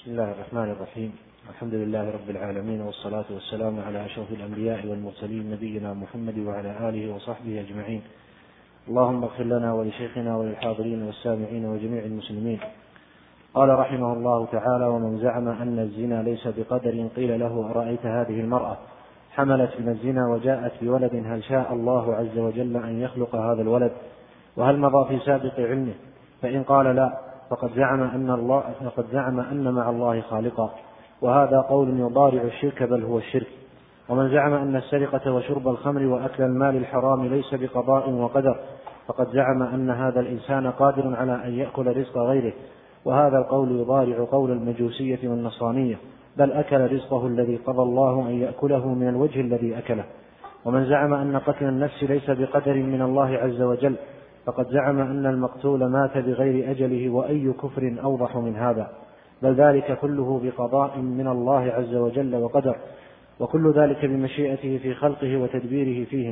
بسم الله الرحمن الرحيم. الحمد لله رب العالمين، والصلاة والسلام على أشرف الأنبياء والمرسلين نبينا محمد وعلى آله وصحبه أجمعين. اللهم اغفر لنا ولشيخنا وللحاضرين والسامعين وجميع المسلمين. قال رحمه الله تعالى: ومن زعم أن الزنا ليس بقدر قيل له: أرأيت هذه المرأة حملت من الزنا وجاءت بولد، هل شاء الله عز وجل أن يخلق هذا الولد؟ وهل مضى في سابق علمه؟ فإن قال لا، فقد زعم أن مع الله خالقا، وهذا قول يضارع الشرك، بل هو الشرك. ومن زعم أن السرقة وشرب الخمر وأكل المال الحرام ليس بقضاء وقدر، فقد زعم أن هذا الإنسان قادر على أن يأكل رزق غيره، وهذا القول يضارع قول المجوسية والنصرانية، بل أكل رزقه الذي قضى الله أن يأكله من الوجه الذي أكله. ومن زعم أن قتل النفس ليس بقدر من الله عز وجل، فقد زعم أن المقتول مات بغير أجله، وأي كفر أوضح من هذا، بل ذلك كله بقضاء من الله عز وجل وقدر، وكل ذلك بمشيئته في خلقه وتدبيره فيهم،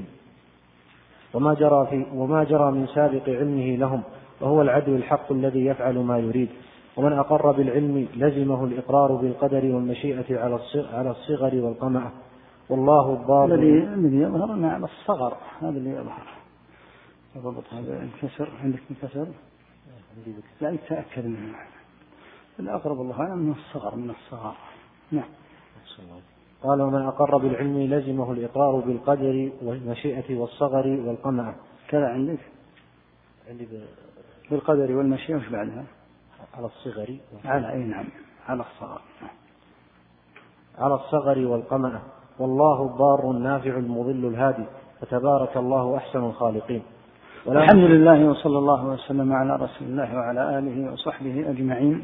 وما جرى من سابق علمه لهم، وهو العدل الحق الذي يفعل ما يريد. ومن أقر بالعلم لزمه الإقرار بالقدر والمشيئة على الصغر والقمع، والله الضار. الذي يظهر على الصغر، هذا اللي يظهر. ضبط هذا الكسر، عندك الكسر؟ لا يتأكد منه. الأقرب الله أعلم من الصغر، من الصغار. نعم. قال: ومن أقر بالعلم لزمه الإقرار بالقدر والمشيئة والصغر والقمع. كذا عندك؟ عندي بالقدر والمشيئة، وش بعدها؟ على الصغر. على أي نعم، على الصغر. على الصغر والقمع، والله الضار النافع المضل الهادي، فتبارك الله أحسن الخالقين. الحمد لله، وصلى الله وسلم على رسول الله وعلى آله وصحبه أجمعين.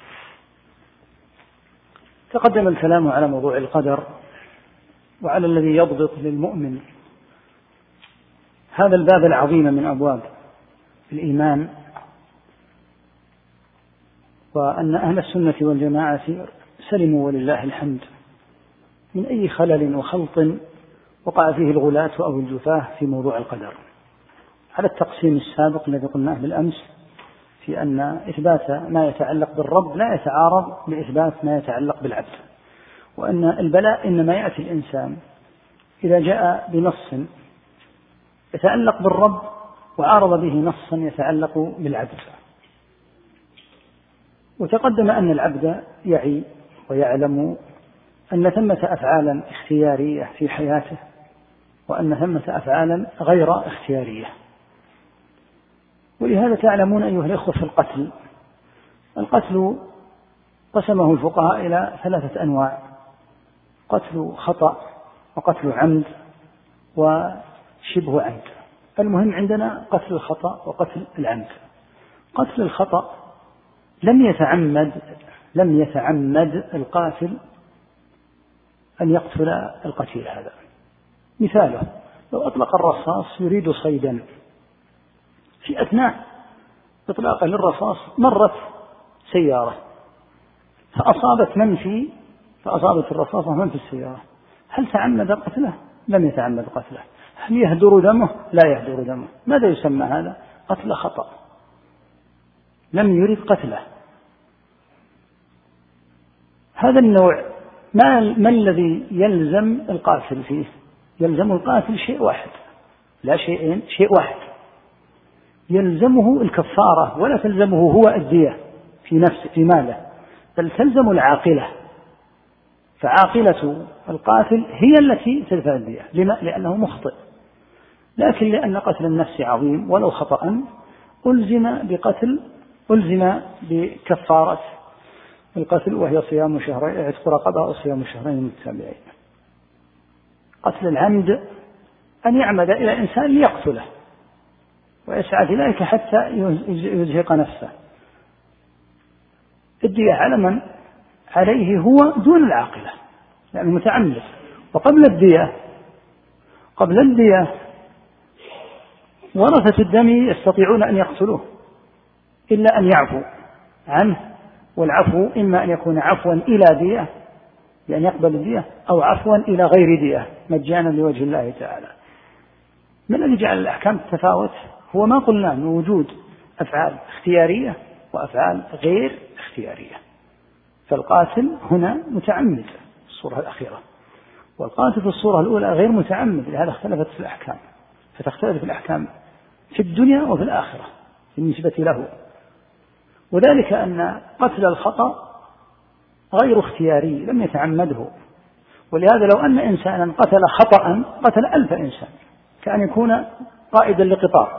تقدم الكلام على موضوع القدر، وعلى الذي يضبط للمؤمن هذا الباب العظيم من أبواب الإيمان، وأن أهل السنة والجماعة سلموا ولله الحمد من أي خلل وخلط وقع فيه الغلاة أو الجفاة في موضوع القدر، على التقسيم السابق الذي قلناه بالأمس، في أن إثبات ما يتعلق بالرب لا يتعارض بإثبات ما يتعلق بالعبد، وأن البلاء إنما يأتي الإنسان إذا جاء بنص يتعلق بالرب وعارض به نصا يتعلق بالعبد. وتقدم أن العبد يعي ويعلم أن ثمة أفعالا اختيارية في حياته، وأن ثمة أفعالا غير اختيارية. ولهذا تعلمون أيها الإخوة في القتل قسمه الفقهاء إلى 3 أنواع: قتل خطأ، وقتل عمد، وشبه عمد. المهم عندنا قتل الخطأ وقتل العمد. قتل الخطأ لم يتعمد القاتل أن يقتل القتيل هذا. مثاله: لو أطلق الرصاص يريد صيدا، في أثناء إطلاقه للرصاص مرت سيارة فأصابت الرصاصة من في السيارة، هل تعمد قتله؟ لم يتعمد قتله. هل يهدر دمه؟ لا يهدر دمه. ماذا يسمى هذا؟ قتل خطأ، لم يريد قتله. هذا النوع ما الذي يلزم القاتل فيه؟ يلزم القاتل شيء واحد، لا شيئين، شيء واحد. يلزمه الكفارة، ولا تلزمه هو الدية في نفسه في ماله، بل تلزم العاقلة. فعاقلة القاتل هي التي تدفع الدية. لما؟ لأنه مخطئ. لكن لأن قتل النفس عظيم ولو خطأ ألزم بكفارة القتل، وهي صيام شهرين، عتق رقبة، أو صيام شهرين متتابعين. قتل العمد أن يعمد إلى إنسان ليقتله ويسعى في ذلك حتى يزهق نفسه. الدية على من؟ عليه هو دون العاقلة، يعني متعمد. وقبل الدية ورثة الدم يستطيعون أن يقتلوه إلا أن يعفوا عنه، والعفو إما أن يكون عفوا إلى دية بأن يقبل الدية، أو عفوا إلى غير دية مجانا لوجه الله تعالى. من الذي جعل الأحكام تتفاوت؟ هو ما قلنا من وجود أفعال اختيارية وأفعال غير اختيارية. فالقاتل هنا متعمد في الصورة الأخيرة، والقاتل في الصورة الأولى غير متعمد، لهذا اختلفت في الأحكام، فتختلف الأحكام في الدنيا وفي الآخرة بالنسبة له. وذلك أن قتل الخطأ غير اختياري، لم يتعمده، ولهذا لو أن إنسانا قتل خطأ قتل 1000 إنسان، كأن يكون قائدا لقطار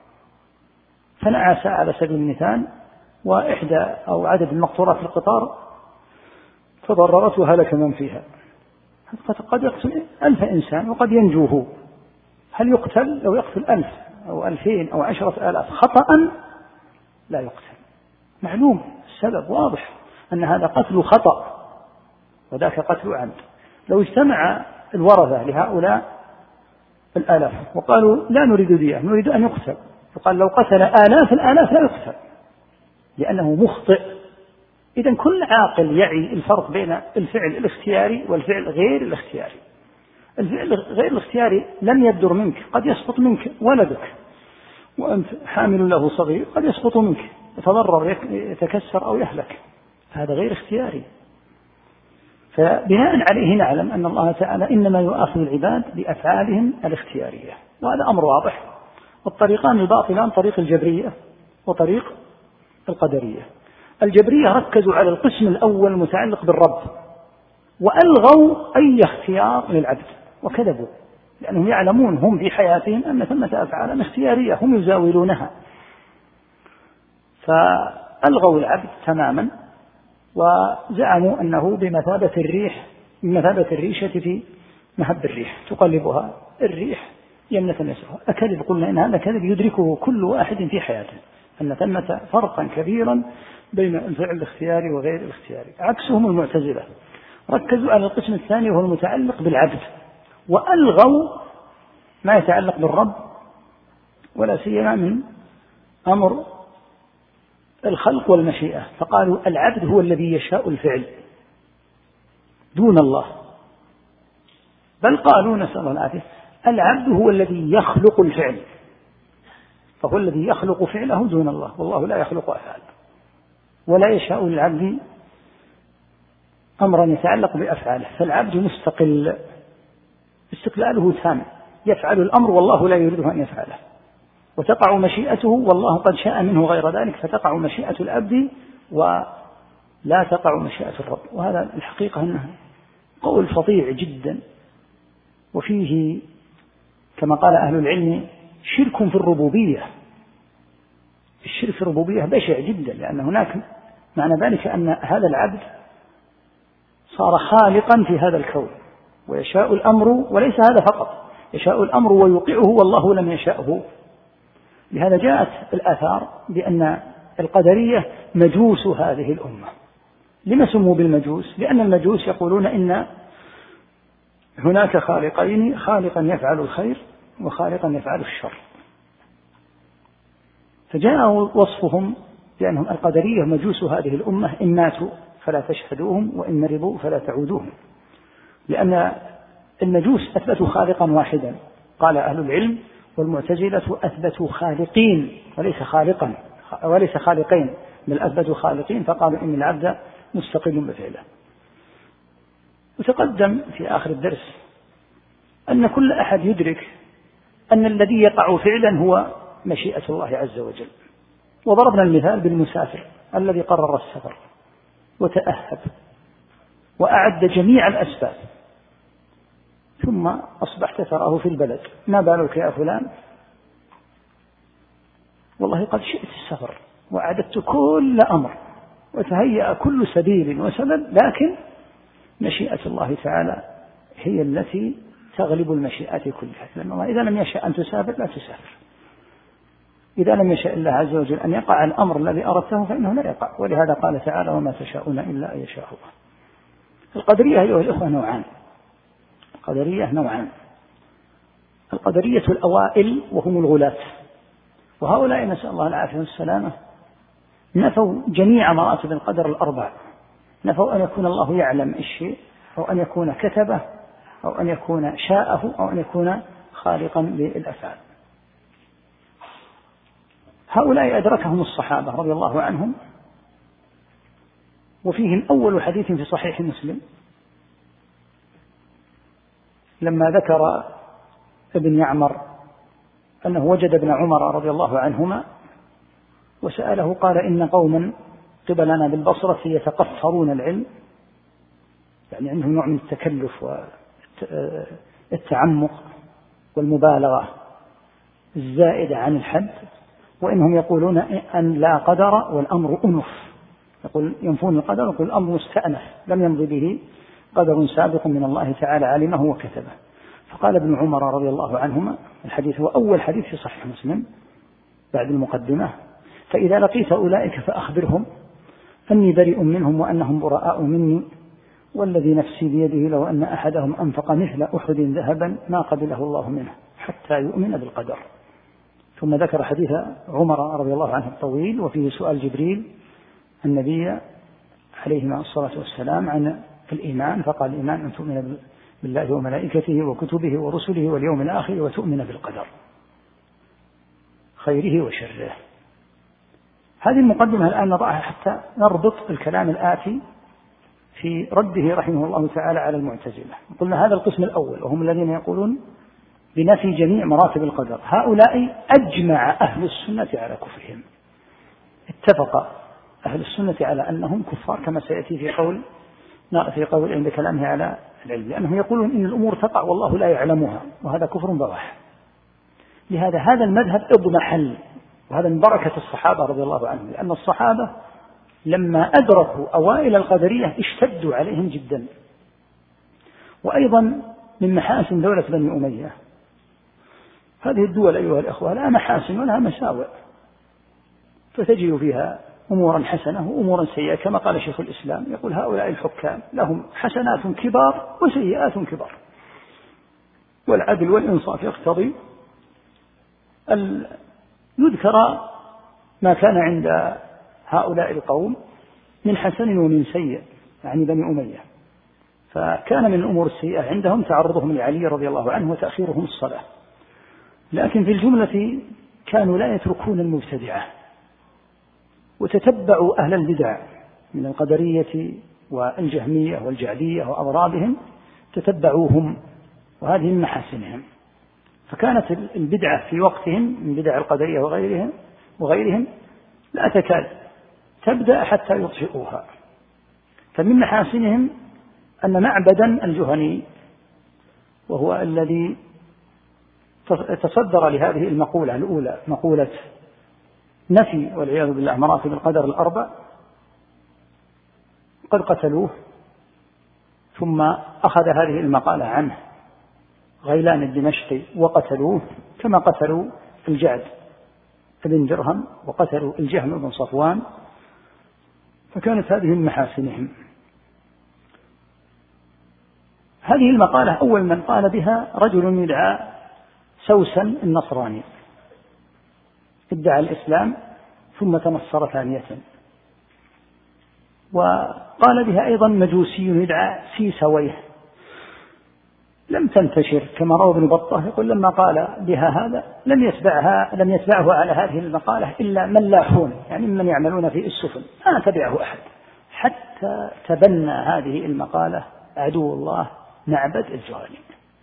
فنعس على سبيل المثال، وإحدى أو عدد المقطورات في القطار تضررت وهلك من فيها، قد يقتل 1000 إنسان وقد ينجوه. هل يقتل لو يقتل 1000 أو 2000 أو 10,000 خطأ؟ لا يقتل، معلوم السبب واضح أن هذا قتل خطأ وذاك قتل عمد. لو اجتمع الورثة لهؤلاء 1000 وقالوا لا نريد دية، نريد أن يقتل، فقال لو قتل آلاف الآلاف لا يقتل لأنه مخطئ. إذن كل عاقل يعي الفرق بين الفعل الاختياري والفعل غير الاختياري. الفعل غير الاختياري لم يبدر منك، قد يسقط منك ولدك وأنت حامل له صغير، قد يسقط منك يتضرر يتكسر أو يهلك، فهذا غير اختياري. فبناء عليه نعلم أن الله تعالى إنما يؤاخذ العباد بأفعالهم الاختيارية، وهذا أمر واضح. والطريقان الباطلان طريق الجبرية وطريق القدرية. الجبرية ركزوا على القسم الأول المتعلق بالرب وألغوا أي اختيار للعبد وكذبوا، لأنهم يعلمون هم في حياتهم أن ثمة أفعالا اختيارية هم يزاولونها، فألغوا العبد تماما وزعموا أنه بمثابة الريشة في مهب الريح تقلبها الريح يمنة يسرها. أكذب؟ قلنا إن هذا كذب يدركه كل واحد في حياته، أن ثمة فرقا كبيرا بين الفعل الاختياري وغير الاختياري. عكسهم المعتزلة ركزوا على القسم الثاني وهو المتعلق بالعبد، وألغوا ما يتعلق بالرب ولا سيما من أمر الخلق والمشيئة، فقالوا العبد هو الذي يشاء الفعل دون الله، بل قالوا نسأل الله العافية العبد هو الذي يخلق الفعل، فهو الذي يخلق فعله دون الله، والله لا يخلق أفعاله ولا يشاء للعبد أمرا يتعلق بأفعاله، فالعبد مستقل استقلاله تام، يفعل الأمر والله لا يريده أن يفعله، وتقع مشيئته والله قد شاء منه غير ذلك، فتقع مشيئة العبد ولا تقع مشيئة الرب. وهذا الحقيقة أنه قول فظيع جدا، وفيه كما قال أهل العلم شرك في الربوبية. الشرك في الربوبية بشع جدا، لأن هناك معنى ذلك أن هذا العبد صار خالقا في هذا الكون ويشاء الأمر، وليس هذا فقط، يشاء الأمر ويوقعه والله لم يشاءه. لهذا جاءت الآثار بأن القدرية مجوس هذه الأمة. لما سموا بالمجوس؟ لأن المجوس يقولون إن هناك خالقين، خالقا يفعل الخير وخالقا يفعل الشر، فجاء وصفهم بأنهم القدرية مجوس هذه الأمة، إن ماتوا فلا تشهدوهم وإن مرضوا فلا تعودوهم، لأن المجوس أثبتوا خالقا واحدا. قال أهل العلم والمعتزلة أثبتوا خالقين وليس خالقين، بل أثبتوا خالقين، فقالوا إن العبد مستقل بفعله. وتقدم في آخر الدرس أن كل أحد يدرك أن الذي يقع فعلا هو مشيئة الله عز وجل. وضربنا المثال بالمسافر الذي قرر السفر وتأهب وأعد جميع الأسباب، ثم أصبحت تراه في البلد، ما بالك يا فلان؟ والله قد شئت السفر وأعددت كل أمر وتهيأ كل سبيل وسبب، لكن مشيئة الله تعالى هي التي تغلب المشيئات كلها، لأن الله إذا لم يشاء أن تسافر لا تسافر، إذا لم يشاء الله عز وجل أن يقع الأمر الذي أردته فإنه لا يقع. ولهذا قال تعالى وما تشاءون إلا أن يشاء الله. القدرية أيها الأخوة نوعان، القدرية نوعان، القدرية الأوائل وهم الغلاة، وهؤلاء نسأل الله العافية والسلامة نفوا جميع مراتب القدر الأربع، نفوا أن يكون الله يعلم الشيء أو أن يكون كتبه أو أن يكون شاءه أو أن يكون خالقا للأفعال. هؤلاء أدركهم الصحابة رضي الله عنهم وفيهم أول حديث في صحيح مسلم لما ذكر ابن يعمر أنه وجد ابن عمر رضي الله عنهما وسأله قال إن قوما قبلنا بالبصرة يتقفرون العلم، يعني عندهم نوع من التكلف والتعمق والمبالغة الزائدة عن الحد، وإنهم يقولون أن لا قدر والأمر أنف، يقول ينفون القدر ويقول الأمر مستأنف لم يمضي به قدر سابق من الله تعالى علمه وكتبه. فقال ابن عمر رضي الله عنهما، الحديث هو أول حديث في صحيح مسلم بعد المقدمة، فإذا لقيت أولئك فأخبرهم أني بريء منهم وأنهم براء مني، والذي نفسي بيده لو أن أحدهم أنفق مثل أحد ذهبا ما قبله الله منه حتى يؤمن بالقدر. ثم ذكر حديث عمر رضي الله عنه الطويل وفيه سؤال جبريل النبي عليه الصلاة والسلام عن الإيمان، فقال الإيمان أن تؤمن بالله وملائكته وكتبه ورسله واليوم الآخر وتؤمن بالقدر خيره وشره. هذه المقدمة الآن نضعها حتى نربط الكلام الآتي في رده رحمه الله تعالى على المعتزلة. قلنا هذا القسم الأول وهم الذين يقولون بنفي جميع مراتب القدر، هؤلاء أجمع أهل السنة على كفرهم، اتفق أهل السنة على أنهم كفار كما سيأتي في قول عند كلامه على العلم، لأنهم يقولون إن الأمور تقع والله لا يعلمها، وهذا كفر بواح. لهذا هذا المذهب اضمحل، وهذا من بركة الصحابة رضي الله عنهم، لأن الصحابة لما أدركوا أوائل القدرية اشتدوا عليهم جدا. وأيضا من محاسن دولة بني أمية، هذه الدول أيها الأخوة لها محاسن ولها مساوئ، فتجد فيها أمورا حسنة وأمورا سيئة، كما قال شيخ الإسلام يقول هؤلاء الحكام لهم حسنات كبار وسيئات كبار، والعدل والإنصاف يقتضي أن يذكر ما كان عند هؤلاء القوم من حسن ومن سيء، يعني بني أمية. فكان من الأمور السيئة عندهم تعرضهم لعلي رضي الله عنه وتأخيرهم الصلاة، لكن في الجملة كانوا لا يتركون المبتدعة، وتتبعوا أهل البدع من القدرية والجهمية والجعلية وأضرابهم، تتبعوهم، وهذه من محاسنهم. فكانت البدعة في وقتهم من بدع القدرية وغيرهم لا تكاد تبدأ حتى يطفئوها. فمن محاسنهم أن معبدا الجهني، وهو الذي تصدر لهذه المقولة الأولى، مقولة نفي والعياذ بالله مراتب القدر الأربع، قد قتلوه، ثم أخذ هذه المقالة عنه غيلان الدمشقي وقتلوه، كما قتلوا الجعد بن درهم وقتلوا الجهم بن صفوان. فكانت هذه من محاسنهم. هذه المقالة أول من قال بها رجل يدعى سوسن النصراني، ادعى الإسلام ثم تنصر ثانية. وقال بها أيضا مجوسي يدعى سيسويه، لم تنتشر، كما روى ابن بطة يقول لما قال بها هذا لم يتبعه على هذه المقالة إلا ملاحون، يعني من يعملون في السفن، ما تبعه أحد، حتى تبنى هذه المقالة عدو الله معبد الجهني.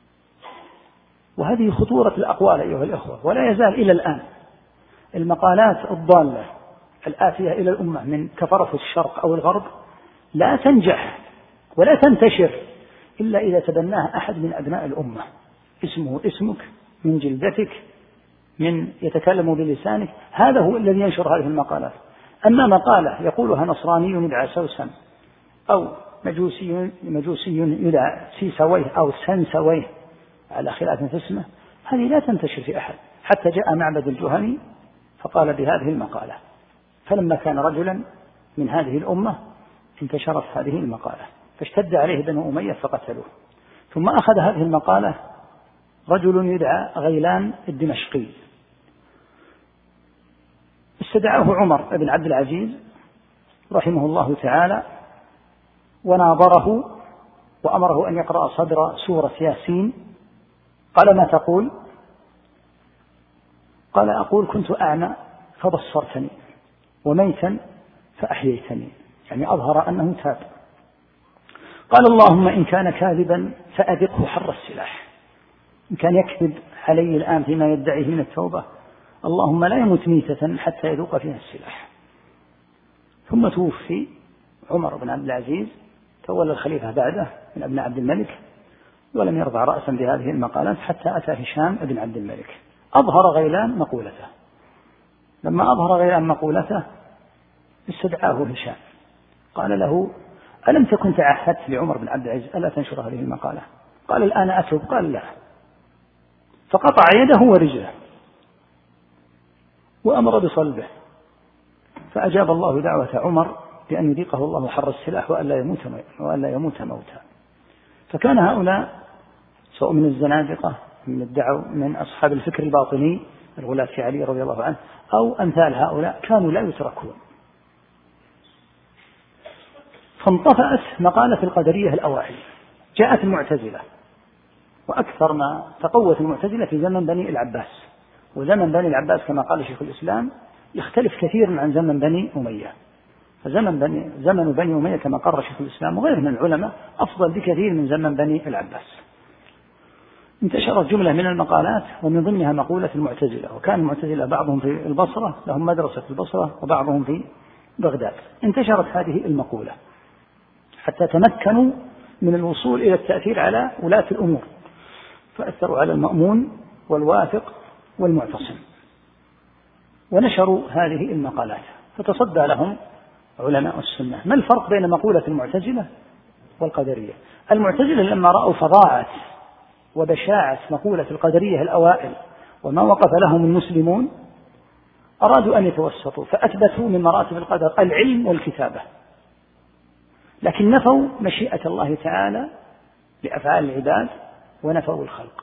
وهذه خطورة الأقوال أيها الأخوة، ولا يزال إلى الآن المقالات الضالة الآتية إلى الأمة من كفرة الشرق أو الغرب لا تنجح ولا تنتشر إلا إذا تبناها أحد من أبناء الأمة، اسمه اسمك، من جلدتك، من يتكلم بلسانك، هذا هو الذي ينشر هذه المقالات. أما مقالة يقولها نصراني يدعى سوسن أو مجوسي يدعى سيسويه أو سنسويه على خلاف في اسمه، هذه لا تنتشر في أحد، حتى جاء معبد الجهني فقال بهذه المقالة، فلما كان رجلا من هذه الأمة انتشرت هذه المقالة، فاشتد عليه بنو أمية فقتلوه. ثم أخذ هذه المقالة رجل يدعى غيلان الدمشقي، استدعاه عمر بن عبد العزيز رحمه الله تعالى وناظره وأمره أن يقرأ صدر سورة ياسين. قال ما تقول؟ قال أقول كنت أعمى فبصرتني وميتا فأحييتني يعني أظهر أنه تاب. قال اللهم إن كان كاذبا فأذقه حر السلاح، إن كان يكذب علي الآن فيما يدعيه من التوبة اللهم لا يموت ميتة حتى يذوق فيها السلاح. ثم توفي عمر بن عبد العزيز، تولى الخليفة بعده من أبناء عبد الملك، ولم يرفع رأسا بهذه المقالات حتى أتى هشام بن عبد الملك أظهر غيلان مقولته. لما أظهر غيلان مقولته استدعاه هشام قال له ألم تكن تعهدت لعمر بن عبد العزيز ألا تنشر هذه المقالة؟ قال الآن أتوب. قال لا، فقطع يده ورجله وأمر بصلبه، فأجاب الله دعوة عمر بأن يذيقه الله حر السلاح وألا يموت موتا. فكان هؤلاء سواء من الزنادقة من أصحاب الفكر الباطني الغلاة في علي رضي الله عنه أو أمثال هؤلاء كانوا لا يتركون. فانطفأت مقالة القدرية الأوائل، جاءت المعتزلة، وأكثر ما تقوت المعتزلة في زمن بني العباس، وزمن بني العباس كما قال شيخ الإسلام يختلف كثير عن زمن بني أمية. فزمن بني أمية كما قرر شيخ الإسلام وغيره من العلماء أفضل بكثير من زمن بني العباس. انتشرت جملة من المقالات ومن ضمنها مقولة المعتزلة، وكان المعتزلة بعضهم في البصرة، لهم مدرسة في البصرة، وبعضهم في بغداد. انتشرت هذه المقولة حتى تمكنوا من الوصول إلى التأثير على ولاة الأمور، فأثروا على المأمون والواثق والمعتصم، ونشروا هذه المقالات. فتصدى لهم علماء السنة. ما الفرق بين مقولة المعتزلة والقدرية؟ المعتزلة لما رأوا فظاعة وبشاعة مقولة القدرية الأوائل وما وقف لهم المسلمون أرادوا أن يتوسطوا، فأثبتوا من مراتب القدر العلم والكتابة، لكن نفوا مشيئة الله تعالى لأفعال العباد ونفوا الخلق.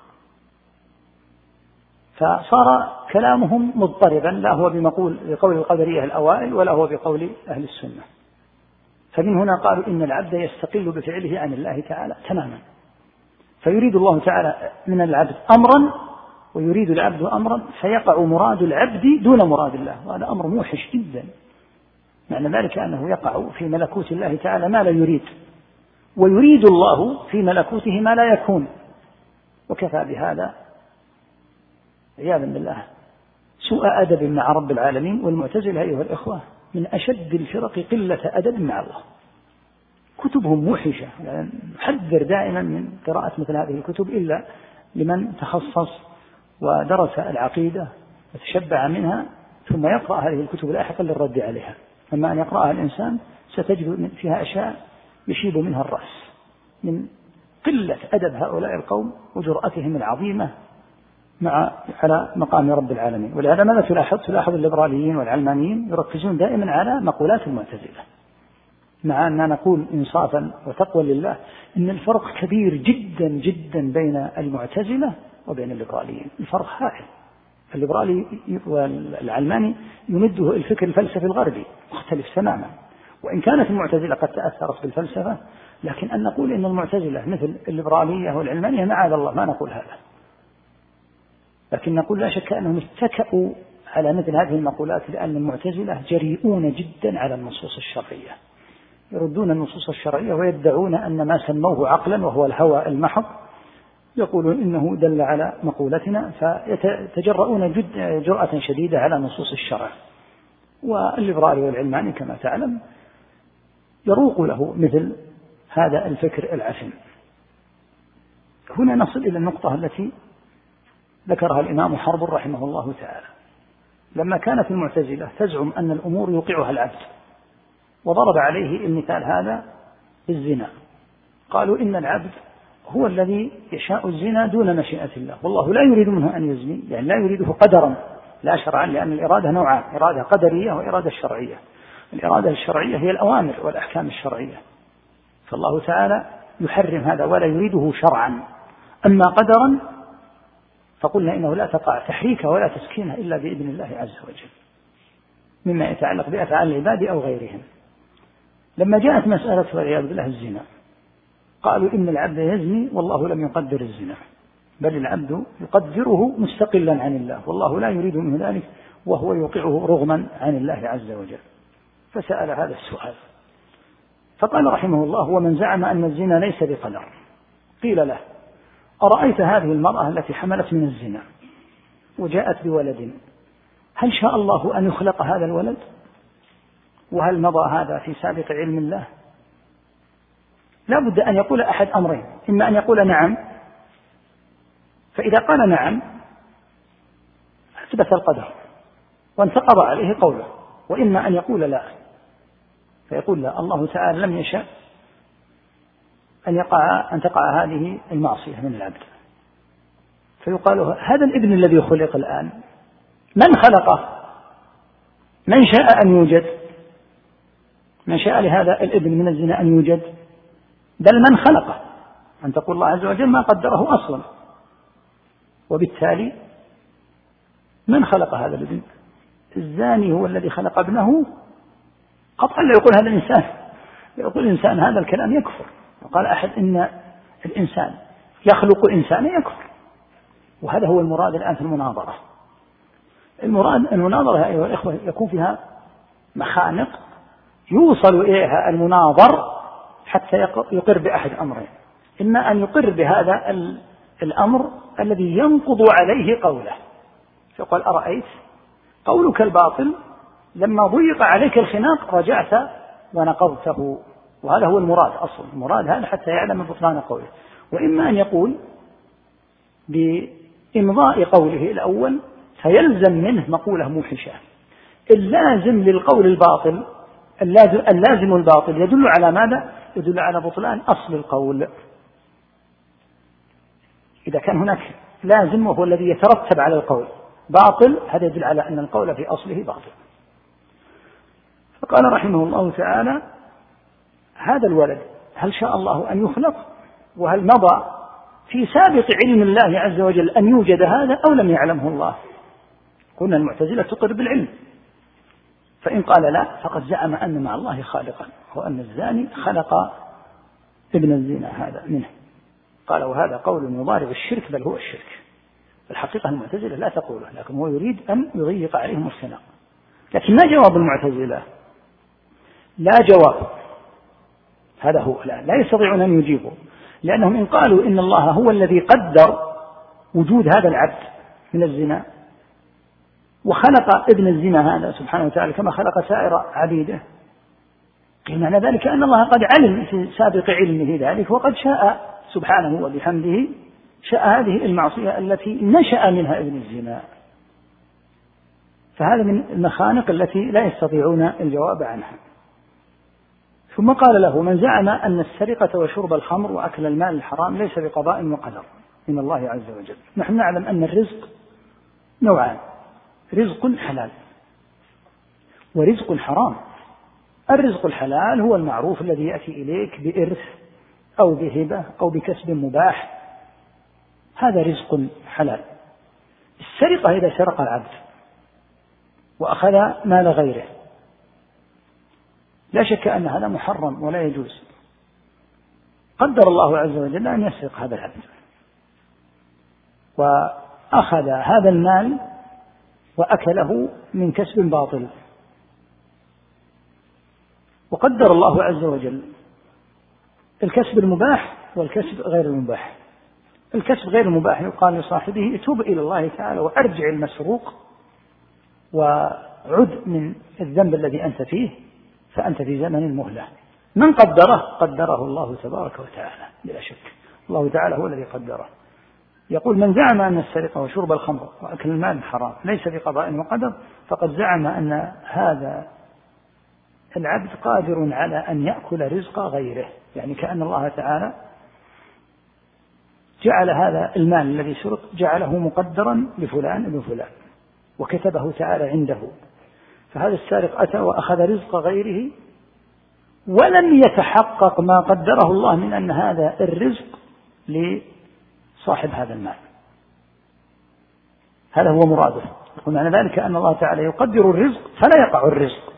فصار كلامهم مضطربا، لا هو بقول القدرية الأوائل ولا هو بقول أهل السنة. فمن هنا قالوا إن العبد يستقل بفعله عن الله تعالى تماما، فيريد الله تعالى من العبد أمرا ويريد العبد أمرا فيقع مراد العبد دون مراد الله، وهذا أمر موحش جدا. معنى ذلك أنه يقع في ملكوت الله تعالى ما لا يريد، ويريد الله في ملكوته ما لا يكون، وكفى بهذا عياذا بالله سوء أدب مع رب العالمين. والمعتزلة أيها الإخوة من أشد الفرق قلة أدب مع الله، كتبهم موحشة، يعني نحذر دائما من قراءة مثل هذه الكتب إلا لمن تخصص ودرس العقيدة وتشبع منها ثم يقرأ هذه الكتب لاحقا للرد عليها. أما أن يقرأها الإنسان ستجد فيها أشياء يشيب منها الرأس من قلة أدب هؤلاء القوم وجرأتهم العظيمة على مقام رب العالمين. ولهذا ماذا تلاحظ الليبراليين والعلمانيين يركزون دائما على مقولات المعتزلة، مع أننا نقول إنصافا وتقوى لله إن الفرق كبير جدا جدا بين المعتزلة وبين الليبراليين، الفرق هائل. الليبرالي والعلماني يمده الفكر الفلسفي الغربي مختلف تماما، وإن كانت المعتزلة قد تأثرت بالفلسفة، لكن أن نقول إن المعتزلة مثل الليبرالية والعلمانية معاذ الله ما نقول هذا، لكن نقول لا شك أنهم اتكأوا على مثل هذه المقولات لأن المعتزلة جريئون جدا على النصوص الشرعية، يردون النصوص الشرعية ويدعون أن ما سموه عقلا وهو الهوى المحض يقولون إنه دل على مقولتنا، فيتجرؤون جرأة شديدة على نصوص الشرع. والليبرالي والعلماني كما تعلم يروق له مثل هذا الفكر العفن. هنا نصل إلى النقطة التي ذكرها الإمام حرب رحمه الله تعالى، لما كانت المعتزلة تزعم أن الأمور يوقعها العبد، وضرب عليه المثال هذا بالزنا. قالوا إن العبد هو الذي يشاء الزنا دون مشيئة الله، والله لا يريد منه أن يزني، يعني لا يريده قدرا لا شرعا، لأن الإرادة نوعان، إرادة قدرية وإرادة شرعية. الإرادة الشرعية هي الأوامر والأحكام الشرعية، فالله تعالى يحرم هذا ولا يريده شرعا. أما قدرا فقلنا إنه لا تقع تحريكه ولا تسكينه إلا بإذن الله عز وجل مما يتعلق بأفعال العباد أو غيرهم. لما جاءت مسألة والعياذ بالله الزنا قالوا إن العبد يزني والله لم يقدر الزنا، بل العبد يقدره مستقلا عن الله، والله لا يريد منه ذلك وهو يوقعه رغما عن الله عز وجل. فسأل هذا السؤال فقال رحمه الله: ومن زعم أن الزنا ليس بقدر قيل له: أرأيت هذه المرأة التي حملت من الزنا وجاءت بولد، هل شاء الله أن يخلق هذا الولد؟ وهل مضى هذا في سابق علم الله؟ لا بد أن يقول أحد أمرين: إما أن يقول نعم، فإذا قال نعم أثبت القدر وانتقض عليه قوله، وإما أن يقول لا، فيقول لا، الله تعالى لم يشاء أن تقع هذه المعصية من العبد. فيقال: هذا الابن الذي خلق الآن من خلقه؟ من شاء أن يوجد؟ من شاء لهذا الابن من الزنا أن يوجد؟ بل من خلقه؟ أن تقول الله عز وجل ما قدره أصلا. وبالتالي من خلق هذا الابن؟ الزاني هو الذي خلق ابنه؟ قطعا لا يقول هذا الإنسان، يقول الإنسان هذا الكلام يكفر. وقال أحد: إن الإنسان يخلق إنسانا يكفر. وهذا هو المراد الآن في المناظرة. المناظرة أيها الإخوة يكون فيها مخانق يوصل إليها المناظر حتى يقر بأحد أمرين: إما أن يقر بهذا الأمر الذي ينقض عليه قوله، فقال: أرأيت قولك الباطل لما ضيق عليك الخناق رجعت ونقضته. وهذا هو المراد أصلا، المراد هذا حتى يعلم بطلان قوله. وإما أن يقول بإمضاء قوله الأول فيلزم منه مقولة موحشة. اللازم للقول الباطل، اللازم الباطل يدل على ماذا؟ يدل على بطلان أصل القول. إذا كان هناك لازم وهو الذي يترتب على القول باطل، هذا يدل على أن القول في أصله باطل. فقال رحمه الله تعالى: هذا الولد هل شاء الله أن يخلق؟ وهل مضى في سابق علم الله عز وجل أن يوجد هذا أو لم يعلمه الله؟ كنا المعتزلة تقر بالعلم، فإن قال لا فقد زعم أن مع الله خالقا، وأن الزاني خلق ابن الزنا هذا منه. قال: وهذا قول يضارب الشرك، بل هو الشرك. الحقيقة المعتزلة لا تقوله، لكن هو يريد أن يضيق عليهم الخناق. لكن ما جواب المعتزلة؟ لا جواب. هذا هو لا يستطيعون أن يجيبوا، لأنهم إن قالوا إن الله هو الذي قدر وجود هذا العبد من الزنا وخلق ابن الزنا هذا سبحانه وتعالى كما خلق سائر عبيده، قيل معنى ذلك أن الله قد علم في سابق علمه ذلك، وقد شاء سبحانه وبحمده شاء هذه المعصية التي نشأ منها ابن الزنا. فهذا من المخانق التي لا يستطيعون الجواب عنها. ثم قال له: من زعم أن السرقة وشرب الخمر وأكل المال الحرام ليس بقضاء وقدر من الله عز وجل. نحن نعلم أن الرزق نوعان: رزق حلال ورزق حرام. الرزق الحلال هو المعروف الذي يأتي إليك بإرث أو بهبة أو بكسب مباح، هذا رزق حلال. السرقة إذا سرق العبد وأخذ مال غيره لا شك أن هذا محرم ولا يجوز. قدر الله عز وجل أن يسرق هذا العبد وأخذ هذا المال وأكله من كسب باطل، وقدر الله عز وجل الكسب المباح والكسب غير المباح. الكسب غير المباح يقال لصاحبه: توب إلى الله تعالى وأرجع المسروق وعد من الذنب الذي أنت فيه، فأنت في زمن المهلة. من قدره؟ قدره الله تبارك وتعالى بلا شك، الله تعالى هو الذي قدره. يقول: من زعم أن السرقة وشرب الخمر وأكل المال حرام ليس بقضاء وقدر فقد زعم أن هذا العبد قادر على أن يأكل رزق غيره، يعني كأن الله تعالى جعل هذا المال الذي سرق جعله مقدرا لفلان ابن فلان وكتبه تعالى عنده، فهذا السارق أتى وأخذ رزق غيره ولم يتحقق ما قدره الله من أن هذا الرزق لصاحب هذا المال. هذا هو مراده. ومعنى ذلك أن الله تعالى يقدر الرزق فلا يقع الرزق.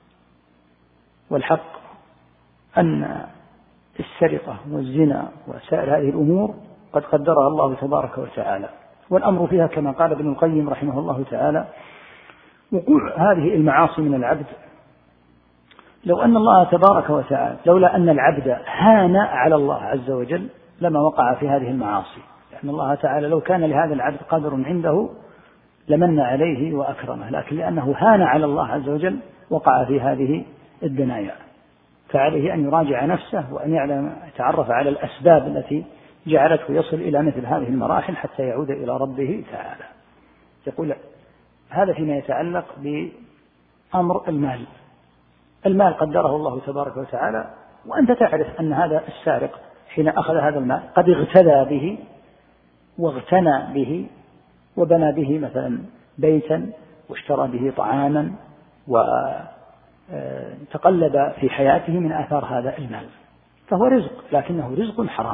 والحق أن السرقة والزنا وسائر هذه الأمور قد قدرها الله تبارك وتعالى، والأمر فيها كما قال ابن القيم رحمه الله تعالى: وقوع هذه المعاصي من العبد لو أن الله تبارك وتعالى لولا أن العبد هان على الله عز وجل لما وقع في هذه المعاصي، لأن الله تعالى لو كان لهذا العبد قدر عنده لمن عليه وأكرمه، لكن لأنه هان على الله عز وجل وقع في هذه الدنايا. فعليه أن يراجع نفسه وأن يتعرف على الأسباب التي جعلته يصل إلى مثل هذه المراحل حتى يعود إلى ربه تعالى. يقول هذا فيما يتعلق بأمر المال. المال قدره الله تبارك وتعالى، وأنت تعرف أن هذا السارق حين أخذ هذا المال قد اغتدى به واغتنى به وبنى به مثلا بيتا واشترى به طعاما وتقلب في حياته من آثار هذا المال، فهو رزق، لكنه رزق حرام،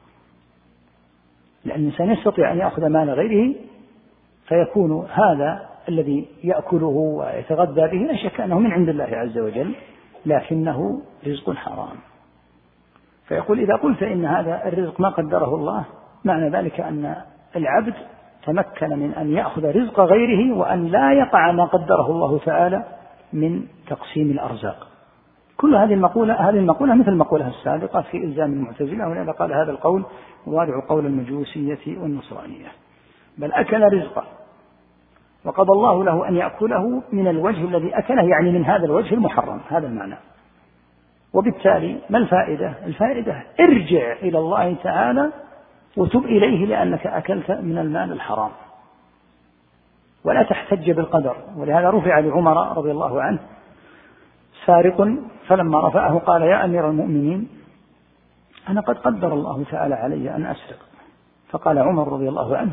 لأن الإنسان يستطيع أن يأخذ مال غيره فيكون هذا الذي يأكله ويتغذى به لا شك أنه من عند الله عز وجل، لكنه رزق حرام. فيقول إذا قلت إن هذا الرزق ما قدره الله، معنى ذلك أن العبد تمكن من أن يأخذ رزق غيره وأن لا يقع ما قدره الله تعالى من تقسيم الأرزاق. كل هذه المقولة مثل المقولة السابقة في إلزام المعتزلة، ولذا قال هذا القول يضارع قول المجوسية والنصرانية. بل أكل رزقه وقضى الله له أن يأكله من الوجه الذي أكله، يعني من هذا الوجه المحرم، هذا المعنى. وبالتالي ما الفائدة؟ الفائدة ارجع إلى الله تعالى وتب إليه لأنك أكلت من المال الحرام، ولا تحتج بالقدر. ولهذا رفع لعمر رضي الله عنه سارق، فلما رفعه قال يا أمير المؤمنين أنا قد قدر الله تعالى علي أن أسرق. فقال عمر رضي الله عنه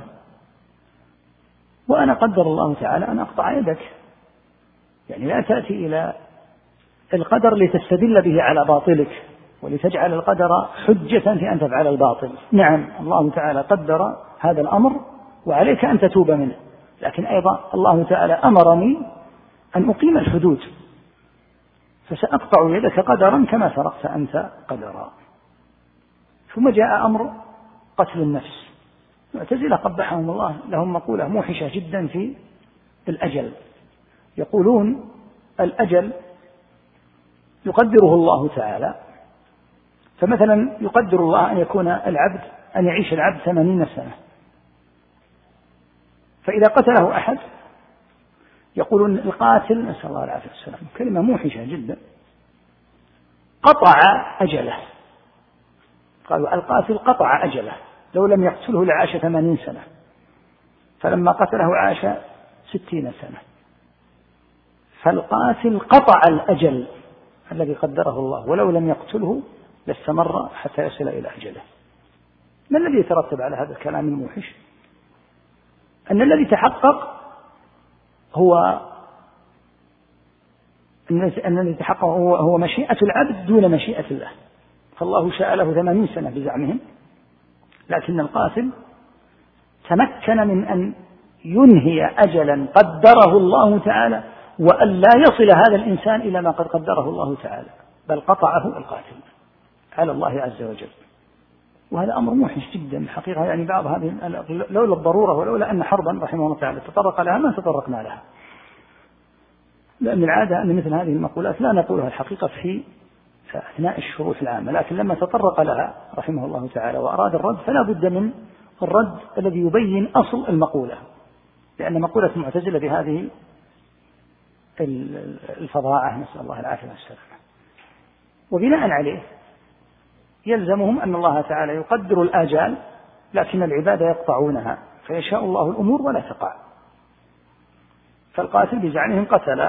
وأنا قدر الله تعالى أن أقطع يدك. يعني لا تأتي إلى القدر لتستدل به على باطلك ولتجعل القدر حجة في أن تفعل الباطل. نعم الله تعالى قدر هذا الأمر وعليك أن تتوب منه، لكن أيضا الله تعالى أمرني أن أقيم الحدود، فسأقطع يدك قدرا كما سرقت أنت قدرا. ثم جاء أمر قتل النفس. المعتزلة قبحهم الله لهم مقولة موحشة جدا في الأجل. يقولون الأجل يقدره الله تعالى، فمثلا يقدر الله أن يعيش العبد 80 سنة، فإذا قتله أحد يقولون القاتل، نسأل الله العافية والسلام، كلمة موحشة جدا، قطع أجله. قالوا القاتل قطع أجله، لو لم يقتله لعاش 80 سنة، فلما قتله عاش 60 سنة. فالقاتل قطع الأجل الذي قدره الله، ولو لم يقتله لاستمر حتى يصل إلى أجله. ما الذي يترتب على هذا الكلام الموحش؟ أن الذي تحقق هو مشيئة العبد دون مشيئة الله. فالله شاء له 80 سنة بزعمهم، لكن القاتل تمكن من أن ينهي أجلا قدره الله تعالى، وأن لا يصل هذا الإنسان إلى ما قد قدره الله تعالى، بل قطعه القاتل على الله عز وجل. وهذا أمر موحش جدا الحقيقة. يعني بعض هذه لولا الضرورة ولولا أن حربا رحمه الله تعالى تطرق لها ما تطرقنا لها، لأن العادة أن مثل هذه المقولات لا نقولها الحقيقة في أثناء الشروح العامة، لكن لما تطرق لها رحمه الله تعالى وأراد الرد فلا بد من الرد الذي يبين أصل المقولة، لأن مقولة المعتزلة بهذه الفظاعة نسأل الله العافية والسلامة. وبناء عليه يلزمهم أن الله تعالى يقدر الآجال، لكن العباد يقطعونها، فيشاء الله الأمور ولا تقع. فالقاتل بزعمهم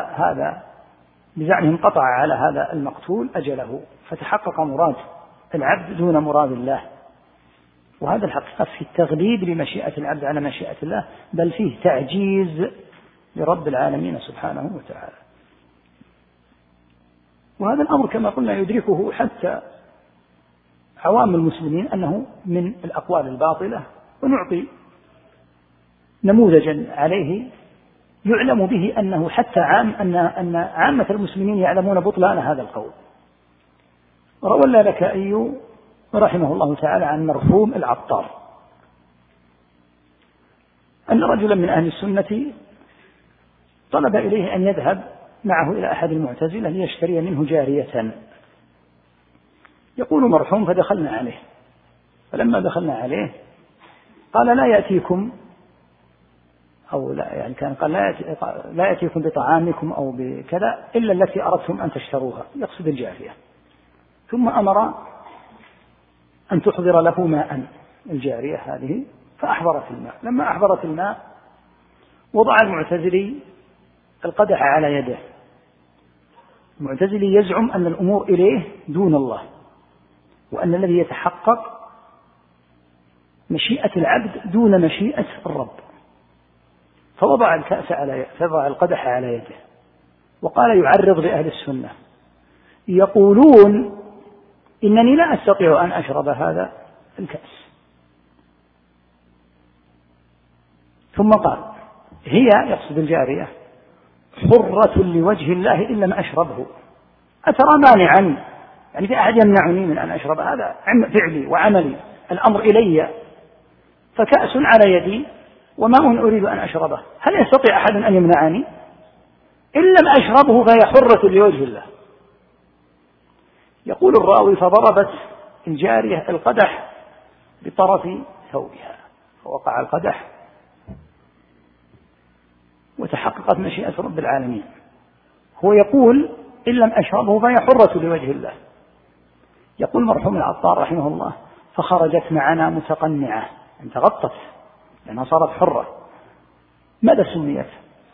قطع على هذا المقتول أجله، فتحقق مراد العبد دون مراد الله. وهذا الحقيقة في التغليب لمشيئة العبد على مشيئة الله، بل فيه تعجيز لرب العالمين سبحانه وتعالى. وهذا الأمر كما قلنا يدركه حتى عوام المسلمين أنه من الأقوال الباطلة، ونعطي نموذجا عليه يعلم به أنه حتى أن عامة المسلمين يعلمون بطلان هذا القول. روى اللالكائي رحمه الله تعالى عن مرحوم العطار أن رجلا من أهل السنة طلب إليه أن يذهب معه إلى أحد المعتزلة ليشتري منه جارية. يقول مرحوم فدخلنا عليه، فلما دخلنا عليه قال لا يأتيكم، أو لا يعني كان قال لا يأتيكم بطعامكم أو بكذا إلا التي أردتم أن تشتروها، يقصد الجارية. ثم أمر أن تحضر له ماء الجارية هذه، فأحضرت الماء. لما أحضرت الماء وضع المعتزلي القدح على يده. المعتزلي يزعم أن الأمور إليه دون الله، وأن الذي يتحقق مشيئة العبد دون مشيئة الرب. فوضع القدح على يده وقال يعرض لأهل السنة يقولون إنني لا أستطيع أن أشرب هذا الكأس. ثم قال هي، يقصد الجارية، حرة لوجه الله إن لم أشربه، أترى مانعا؟ يعني في أحد يمنعني من أن أشرب هذا؟ فعلي وعملي، الأمر إلي، فكأس على يدي وماء أريد أن أشربه، هل يستطيع أحد أن يمنعني؟ إن لم أشربه فهي حرة لوجه الله. يقول الراوي فضربت الجارية القدح بطرف ثوبها فوقع القدح وتحققت مشيئة رب العالمين. هو يقول إن لم أشربه فهي حرة لوجه الله. يقول مرحوم العطار رحمه الله فخرجت معنا متقنعة، يعني تغطت لأنها صارت حرة. ماذا سميت؟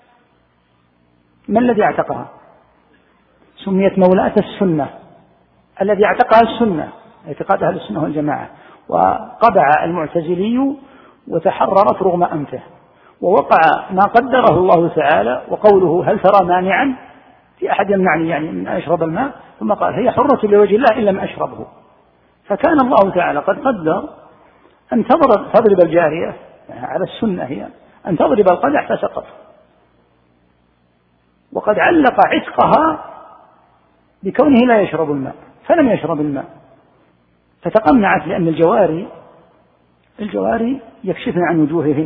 ما الذي اعتقها؟ سميت مولاة السنة، الذي اعتقها السنة، اعتقاد أهل السنة والجماعة. وقبع المعتزلي وتحررت رغم أنفه، ووقع ما قدره الله تعالى. وقوله هل ترى مانعا؟ في أحد يمنعني يعني من أن أشرب الماء؟ ثم قال هي حرة لوجه الله إن لم أشربه. فكان الله تعالى قد قدر أن تضرب الجارية، يعني على السنة هي أن تضرب القدح فسقط، وقد علق عتقها بكونه لا يشرب الماء، فلم يشرب الماء، فتقنعت لأن الجواري يكشفن عن وجوههن،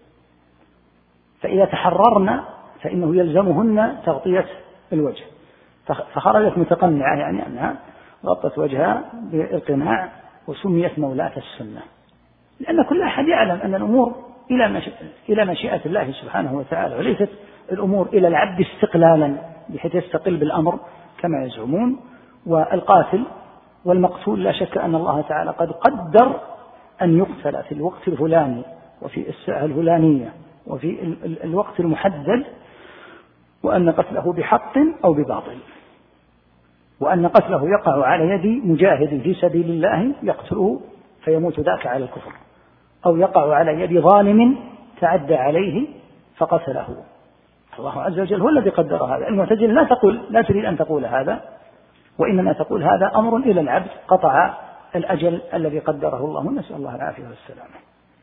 فإذا تحررن فإنه يلزمهن تغطية الوجه، فخرجت متقنعة يعني أنها غطت وجهها بالقناع، وسميت مولاة السنة. لأن كل أحد يعلم أن الأمور إلى مشيئة الله سبحانه وتعالى، وليست الأمور إلى العبد استقلالا بحيث يستقل بالأمر كما يزعمون. والقاتل والمقتول لا شك أن الله تعالى قد قدر أن يقتل في الوقت الفلاني وفي الساعة الفلانية وفي الوقت المحدد، وأن قتله بحق أو بباطل، وأن قتله يقع على يد مجاهد في سبيل الله يقتله فيموت ذاك على الكفر، أو يقع على يد ظالم تعدى عليه فقتله. الله عز وجل هو الذي قدر هذا. المعتزلة لا تريد أن تقول هذا، وإنما تقول هذا أمر إلى العبد قطع الأجل الذي قدره الله، نسأل الله العافية والسلامة.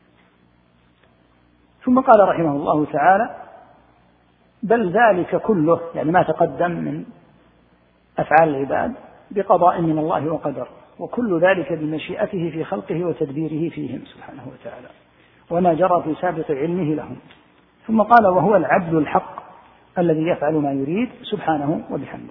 ثم قال رحمه الله تعالى بل ذلك كله، يعني ما تقدم من أفعال العباد، بقضاء من الله وقدر، وكل ذلك بمشيئته في خلقه وتدبيره فيهم سبحانه وتعالى، وما جرى في سابق علمه لهم. ثم قال وهو العبد الحق الذي يفعل ما يريد سبحانه وبحمده.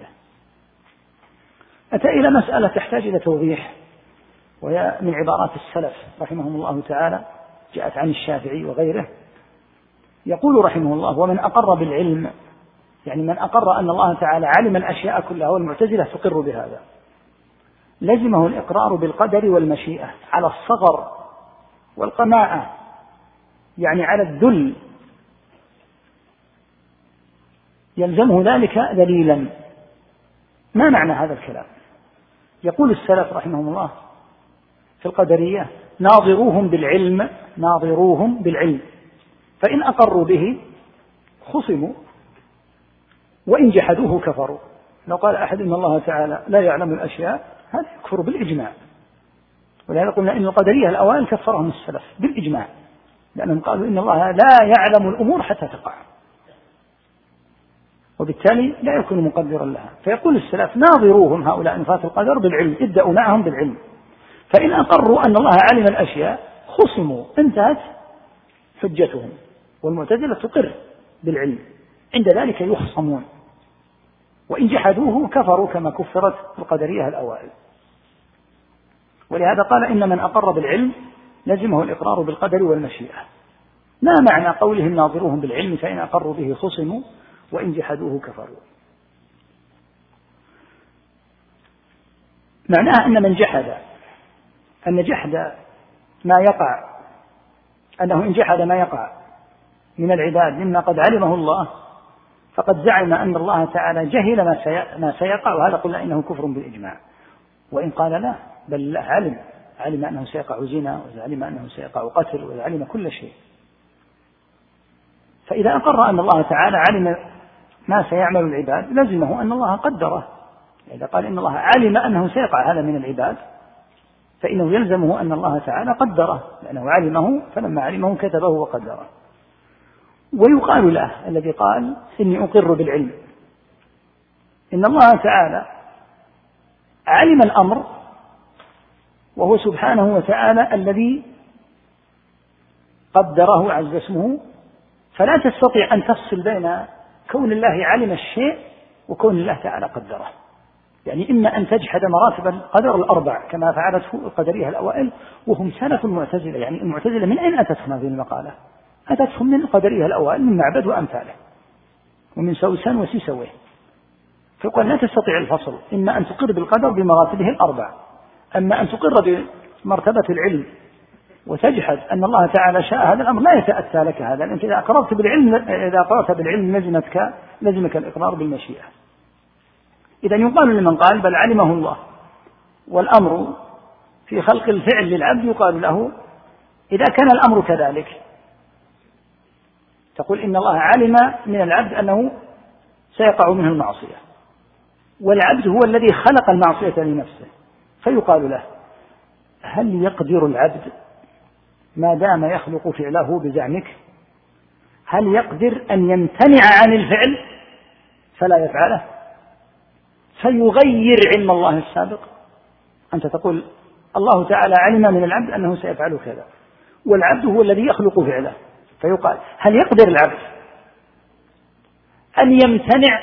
أتى إلى مسألة تحتاج إلى توضيح، وهي من عبارات السلف رحمهم الله تعالى، جاءت عن الشافعي وغيره. يقول رحمه الله ومن أقر بالعلم، يعني من أقر أن الله تعالى علم الأشياء كلها، والمعتزلة تقر بهذا، لزمه الإقرار بالقدر والمشيئة على الصغر والقناعة، يعني على الذل، يلزمه ذلك دليلا. ما معنى هذا الكلام؟ يقول السلف رحمهم الله في القدرية ناظروهم بالعلم، فإن أقروا به خصموا، وإن جحدوه كفروا. لو قال أحد إن الله تعالى لا يعلم الأشياء، هذا يكفر بالإجماع. ولهذا قلنا إن القدرية الأوائل كفرهم السلف بالإجماع، لأنهم قالوا إن الله لا يعلم الأمور حتى تقع، وبالتالي لا يكون مقدرا لها. فيقول السلف ناظروهم هؤلاء نفاة القدر بالعلم، ادعوا معهم بالعلم، فإن أقروا أن الله علم الأشياء خصموا، انتهت حجتهم. والمعتزلة تقر بالعلم، عند ذلك يخصمون. وإن جحدوه كفروا كما كفرت القدرية الأوائل. ولهذا قال إن من أقر بالعلم لزمه الإقرار بالقدر والمشيئة. ما معنى قولهم ناظروهم بالعلم فإن أقروا به خصموا وإن جحدوه كفروا؟ معناها أن من جحد أن جحد ما يقع، أنه إن جحد ما يقع من العباد مما قد علمه الله فقد زعم أن الله تعالى جهل ما سيقع، وهذا قلنا إنه كفر بالإجماع. وإن قال لا، بل الله علم أنه سيقع زنا، وعلم أنه سيقع قتل، وعلم كل شيء. فإذا أقر أن الله تعالى علم ما سيعمل العباد لزمه أن الله قدره. إذا قال إن الله علم أنه سيقع هذا من العباد فإنه يلزمه أن الله تعالى قدره، لأنه علمه، فلما علمه كتبه وقدره. ويقال له الذي قال إني أقر بالعلم إن الله تعالى علم الأمر، وهو سبحانه وتعالى الذي قدره عز اسمه، فلا تستطيع أن تفصل بين كون الله علم الشيء وكون الله تعالى قدره. يعني إما أن تجحد مراتب القدر الأربع كما فعلته القدرية الأوائل، وهم سلف المعتزلة. يعني المعتزلة من أين أتتهم هذه المقالة؟ أتتهم من القدرية الأوائل، من معبد وأمثاله، ومن سوسن وسيسويه. فيقول لا تستطيع الفصل، إما أن تقر بالقدر بمراتبه الأربع، أما أن تقر بمرتبة العلم وتجحد أن الله تعالى شاء هذا الأمر لا يتأتى لك هذا. أنت إذا أقررت بالعلم لزمك الإقرار بالمشيئة. إذا يقال لمن قال بل علمه الله والأمر في خلق الفعل للعبد، يقال له إذا كان الأمر كذلك تقول إن الله علم من العبد أنه سيقع منه المعصية، والعبد هو الذي خلق المعصية لنفسه، فيقال له هل يقدر العبد ما دام يخلق فعله بزعمك؟ هل يقدر أن يمتنع عن الفعل فلا يفعله فيغير علم الله السابق؟ أنت تقول الله تعالى علم من العبد أنه سيفعل كذا، والعبد هو الذي يخلق فعله، فيقال هل يقدر العبد أن يمتنع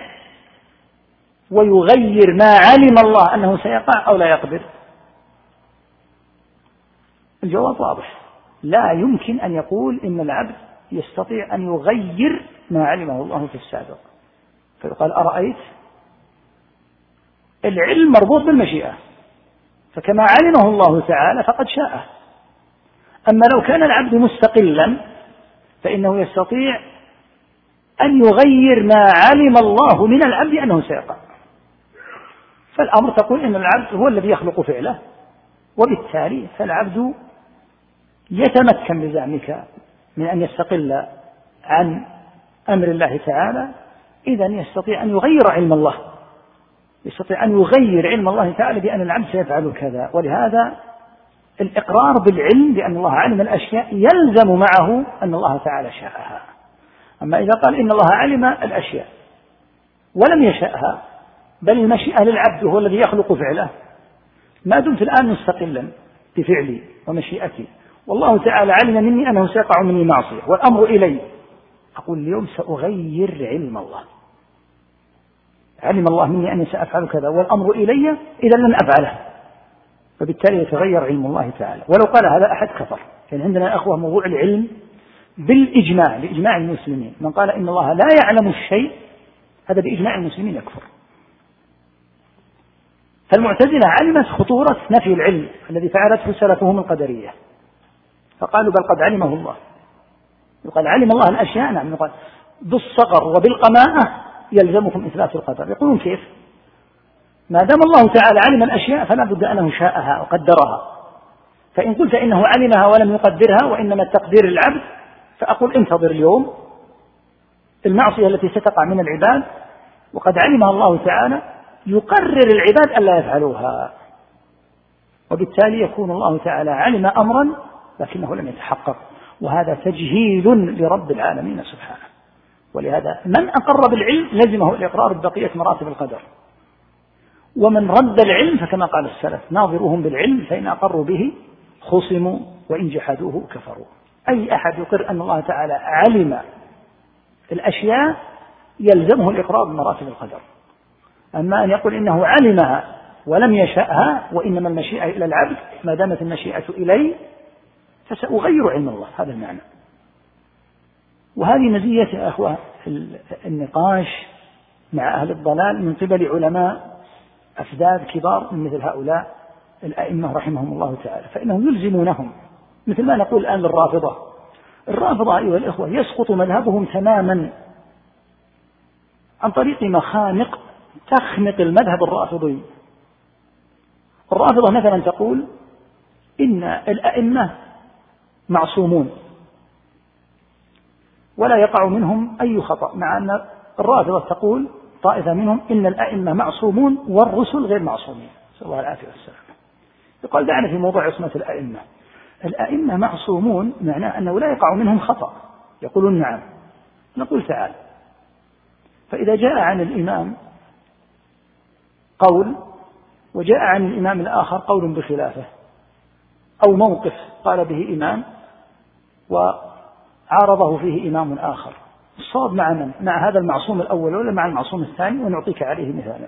ويغير ما علم الله أنه سيقع أو لا يقدر؟ الجواب واضح، لا يمكن أن يقول إن العبد يستطيع أن يغير ما علمه الله في السابق. فيقال أرأيت؟ العلم مربوط بالمشيئة، فكما علمه الله تعالى فقد شاءه. أما لو كان العبد مستقلا فإنه يستطيع أن يغير ما علم الله من العبد أنه سيقع. فالأمر تقول إن العبد هو الذي يخلق فعله، وبالتالي فالعبد يتمكن بزعمك من أن يستقل عن أمر الله تعالى. إذن يستطيع أن يغير علم الله، يستطيع أن يغير علم الله تعالى بأن العبد سيفعل كذا. ولهذا الإقرار بالعلم بأن الله علم الأشياء يلزم معه أن الله تعالى شاءها. أما إذا قال إن الله علم الأشياء ولم يشأها، بل المشيئة للعبد هو الذي يخلق فعله، ما دمت الآن مستقلا بفعلي ومشيئتي والله تعالى علم مني أنه سيقع مني معصية والأمر إلي، أقول اليوم سأغير علم الله. علم الله مني أني سأفعل كذا والأمر إلي، إذا لن أفعله، فبالتالي يتغير علم الله تعالى. ولو قال هذا أحد كفر. يعني عندنا أخوة موضوع العلم بالإجماع، لإجماع المسلمين، من قال إن الله لا يعلم الشيء هذا بإجماع المسلمين يكفر. فالمعتزلة علمت خطورة نفي العلم الذي فعلته سلفهم القدرية، فقالوا بل قد علمه الله. يقال علم الله الأشياء، نعم، يقال بالصغر وبالقماءة يلزمكم إثبات القدر. يقولون كيف؟ ما دام الله تعالى علم الأشياء فلا بد أنه شاءها وقدرها، فإن قلت إنه علمها ولم يقدرها وإنما التقدير العبد، فأقول انتظر اليوم المعصية التي ستقع من العباد وقد علمها الله تعالى يقرر العباد ألا يفعلوها، وبالتالي يكون الله تعالى علم أمرا لكنه لم يتحقق، وهذا تجهيل لرب العالمين سبحانه. ولهذا من أقر بالعلم لزمه الإقرار ببقية مراتب القدر، ومن رد العلم فكما قال السلف ناظروهم بالعلم فإن أقروا به خصموا وإن جحدوه كفروا. أي أحد يقر أن الله تعالى علم الأشياء يلزمه الإقرار بمراتب القدر، أما أن يقول إنه علمها ولم يشأها وإنما المشيئة إلى العبد ما دامت المشيئة إلي فسأغير علم الله، هذا المعنى. وهذه مزية يا أخوة النقاش مع أهل الضلال من قبل علماء أفذاذ كبار من مثل هؤلاء الأئمة رحمهم الله تعالى، فإنهم يلزمونهم مثل ما نقول الآن للرافضة. الرافضة أيها الإخوة يسقط مذهبهم تماما عن طريق مخانق تخنق المذهب الرافضي. الرافضة مثلا تقول إن الأئمة معصومون ولا يقع منهم أي خطأ، مع أن الرافضة تقول طائفة منهم إن الأئمة معصومون والرسل غير معصومين، نسأل الله العافية والسلام. يقال دعنا في موضوع عصمة الأئمة. الأئمة معصومون معناه أنه لا يقع منهم خطأ، يقولون نعم، نقول تعال. فإذا جاء عن الإمام قول وجاء عن الإمام الآخر قول بخلافه، أو موقف قال به إمام وعارضه فيه إمام آخر، الصواب مع من؟ مع هذا المعصوم الأول ولا مع المعصوم الثاني؟ ونعطيك عليه مثالا.